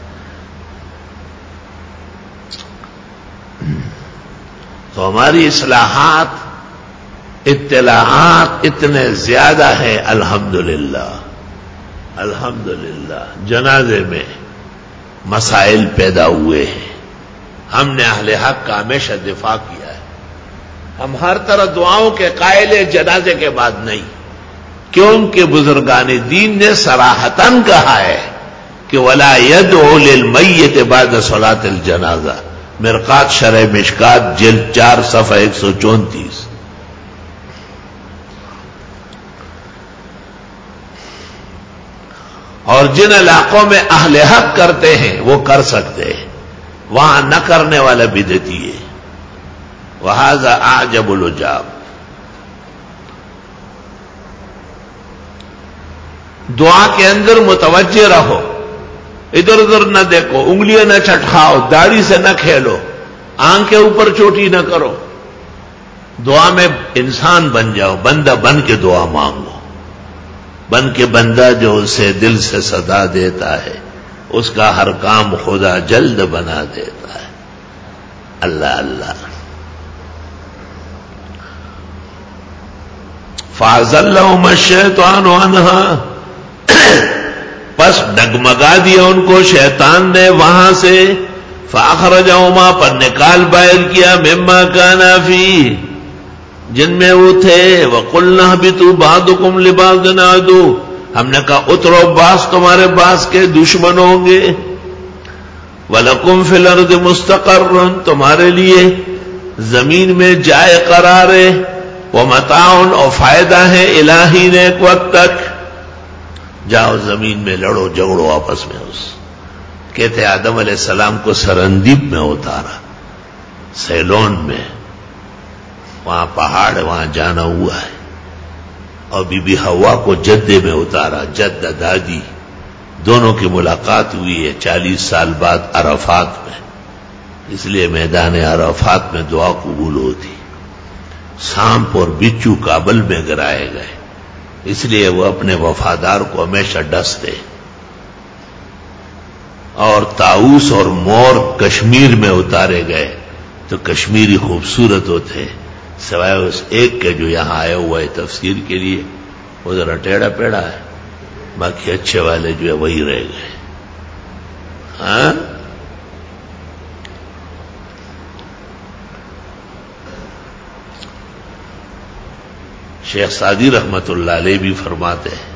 تو ہماری اصلاحات اطلاعات اتنے زیادہ ہیں. الحمدللہ الحمدللہ جنازے میں مسائل پیدا ہوئے ہیں. ہم نے اہل حق کا ہمیشہ دفاع کیا ہے. ہم ہر طرح دعاؤں کے قائل جنازے کے بعد نہیں، کیونکہ بزرگان دین نے صراحتاً کہا ہے کہ ولا يدعو للمیت بعد صلاۃ الجنازہ. مرقات شرح مشکات جلد چار صفحہ ایک سو چونتیس. اور جن علاقوں میں اہل حق کرتے ہیں وہ کر سکتے ہیں، وہاں نہ کرنے والا بدعتی ہے. وہذا اعجب العجاب. دعا کے اندر متوجہ رہو، ادھر ادھر نہ دیکھو، انگلیاں نہ چٹکاؤ، داڑھی سے نہ کھیلو، آنکھ کے اوپر چوٹی نہ کرو. دعا میں انسان بن جاؤ، بندہ بن کے دعا مانگو. بن کے بندہ جو اسے دل سے صدا دیتا ہے اس کا ہر کام خدا جلد بنا دیتا ہے. اللہ اللہ. فَأَزَلَّهُمَ الشَّيْطَانُ عَنْهَا پس ڈگمگا دیا ان کو شیطان نے وہاں سے. فَأَخْرَجَهُمَا پر نکال باہر کیا مِمَّا كَانَا فِيهِ جن میں وہ تھے. وَقُلْنَا اهْبِطُوا بَعْضُكُمْ لِبَعْضٍ عَدُوٌّ ہم نے کہا اترو بعض تمہارے بعض کے دشمن ہوں گے. وَلَكُمْ فِي الْأَرْضِ مُسْتَقَرٌّ تمہارے لیے زمین میں جائے قرار ہے. وَمَتَاعٌ اور فائدہ ہے الہی نے ایک وقت تک. جاؤ زمین میں لڑو جھگڑو آپس میں. اس کہتے آدم علیہ السلام کو سرندیب میں اتارا، سیلون میں، وہاں پہاڑ وہاں جانا ہوا ہے. اور بی بی حوا کو جدے میں اتارا، جد دادی دونوں کی ملاقات ہوئی ہے چالیس سال بعد عرفات میں. اس لیے میدان عرفات میں دعا قبول ہوتی. سانپ اور بچو کابل میں گرائے گئے، اس لیے وہ اپنے وفادار کو ہمیشہ ڈستے. اور طاؤس اور مور کشمیر میں اتارے گئے تو کشمیری خوبصورت ہوتے سوائے اس ایک کے جو یہاں آیا ہوا ہے تفسیر کے لیے، وہ ذرا ٹیڑھا پیڑا ہے، باقی اچھے والے جو ہے وہی رہ گئے. ہاں شیخ سعدی رحمت اللہ علیہ بھی فرماتے ہیں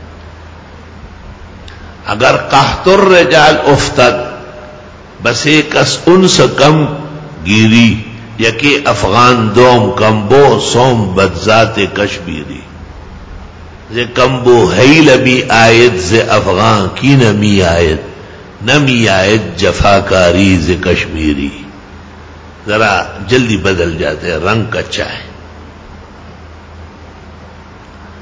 اگر قحط الرجال افتد بس ایک اس انس کم گیری یکی افغان دوم کمبو سوم بدذات کشمیری. ز کمبو حیل بھی آیت ز افغان کی نمی آیت نمی آیت جفاکاری ز کشمیری. ذرا جلدی بدل جاتے ہیں، رنگ کچا ہے.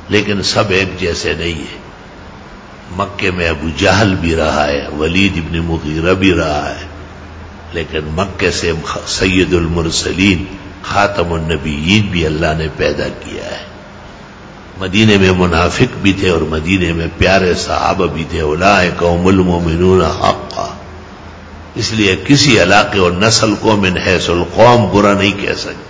لیکن سب ایک جیسے نہیں ہیں. مکے میں ابو جہل بھی رہا ہے، ولید ابن مغیرہ بھی رہا ہے، لیکن مکے سے سید المرسلین خاتم النبیین بھی اللہ نے پیدا کیا ہے. مدینے میں منافق بھی تھے اور مدینے میں پیارے صحابہ بھی تھے. اولئک هم المؤمنون حقا. اس لیے کسی علاقے اور نسل کو من حیث القوم برا نہیں کہہ سکتے.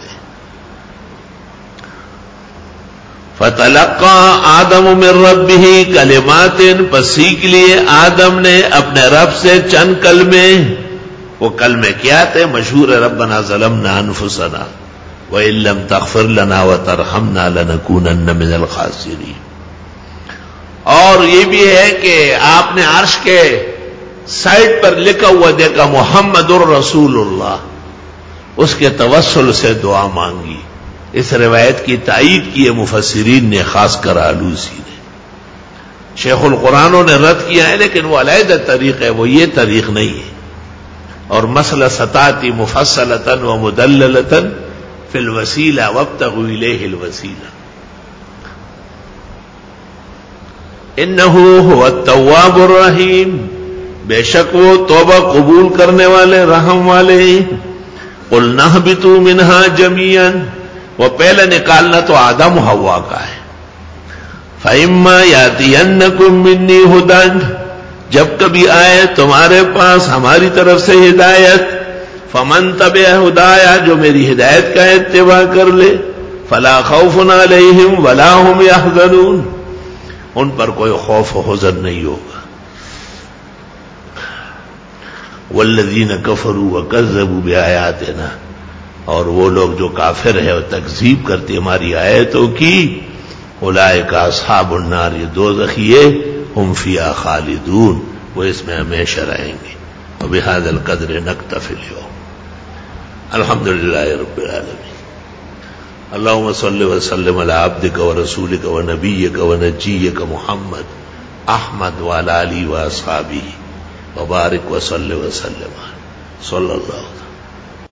فتلقى آدم من ربه کلمات، پس سیکھ لیے آدم نے اپنے رب سے چند کلمے. وہ کلمے کیا تھے؟ مشہور ربنا ظلمنا انفسنا وَإِن لَّمْ تَغْفِرْ لَنَا وَتَرْحَمْنَا لَنَكُونَنَّ مِنَ الْخَاسِرِينَ. اور یہ بھی ہے کہ آپ نے عرش کے سائڈ پر لکھا ہوا دیکھا محمد الرسول اللہ، اس کے توسل سے دعا مانگی. اس روایت کی تائید کی ہے مفسرین نے، خاص کر آلوسی نے. شیخ القرآنوں نے رد کیا ہے، لیکن وہ علیحدہ طریق ہے، وہ یہ طریق نہیں ہے. اور مسئلہ ستاتی مفصلتاً و مدللتاً فی الوسیلہ وابتغوا الیہ الوسیلہ. انہ هو التواب الرحیم، بے شک وہ توبہ قبول کرنے والے رحم والے. قلنا اہبطوا منہا جمیعا، وہ پہلے نکالنا تو آدم و حوا کا ہے. فَإِمَّا يَأْتِيَنَّكُم مِّنِّي هُدًى، جب کبھی آئے تمہارے پاس ہماری طرف سے ہدایت، فمن تبع ہدایا، جو میری ہدایت کا اتباع کر لے، فلا خوف علیہم ولا هم يحزنون، ان پر کوئی خوف و حزن نہیں ہوگا. والذین کفروا وکذبوا بآیاتنا، اور وہ لوگ جو کافر ہے اور تکذیب کرتے ہماری آیتوں کی، اولئک اصحاب النار، یہ دوزخی ہے، ہم فیہا خالدون، وہ اس میں ہمیشہ رہیں گے. وبہذا القدر نکتفی اليوم. الحمد للہ رب العالمین. اللہم صل وسلم علی عبدک ورسولک ونبیک ونجیک محمد احمد وعلی آلہ واصحابہ وبارک وصل وسلم صلی اللہ علیہ وسلم.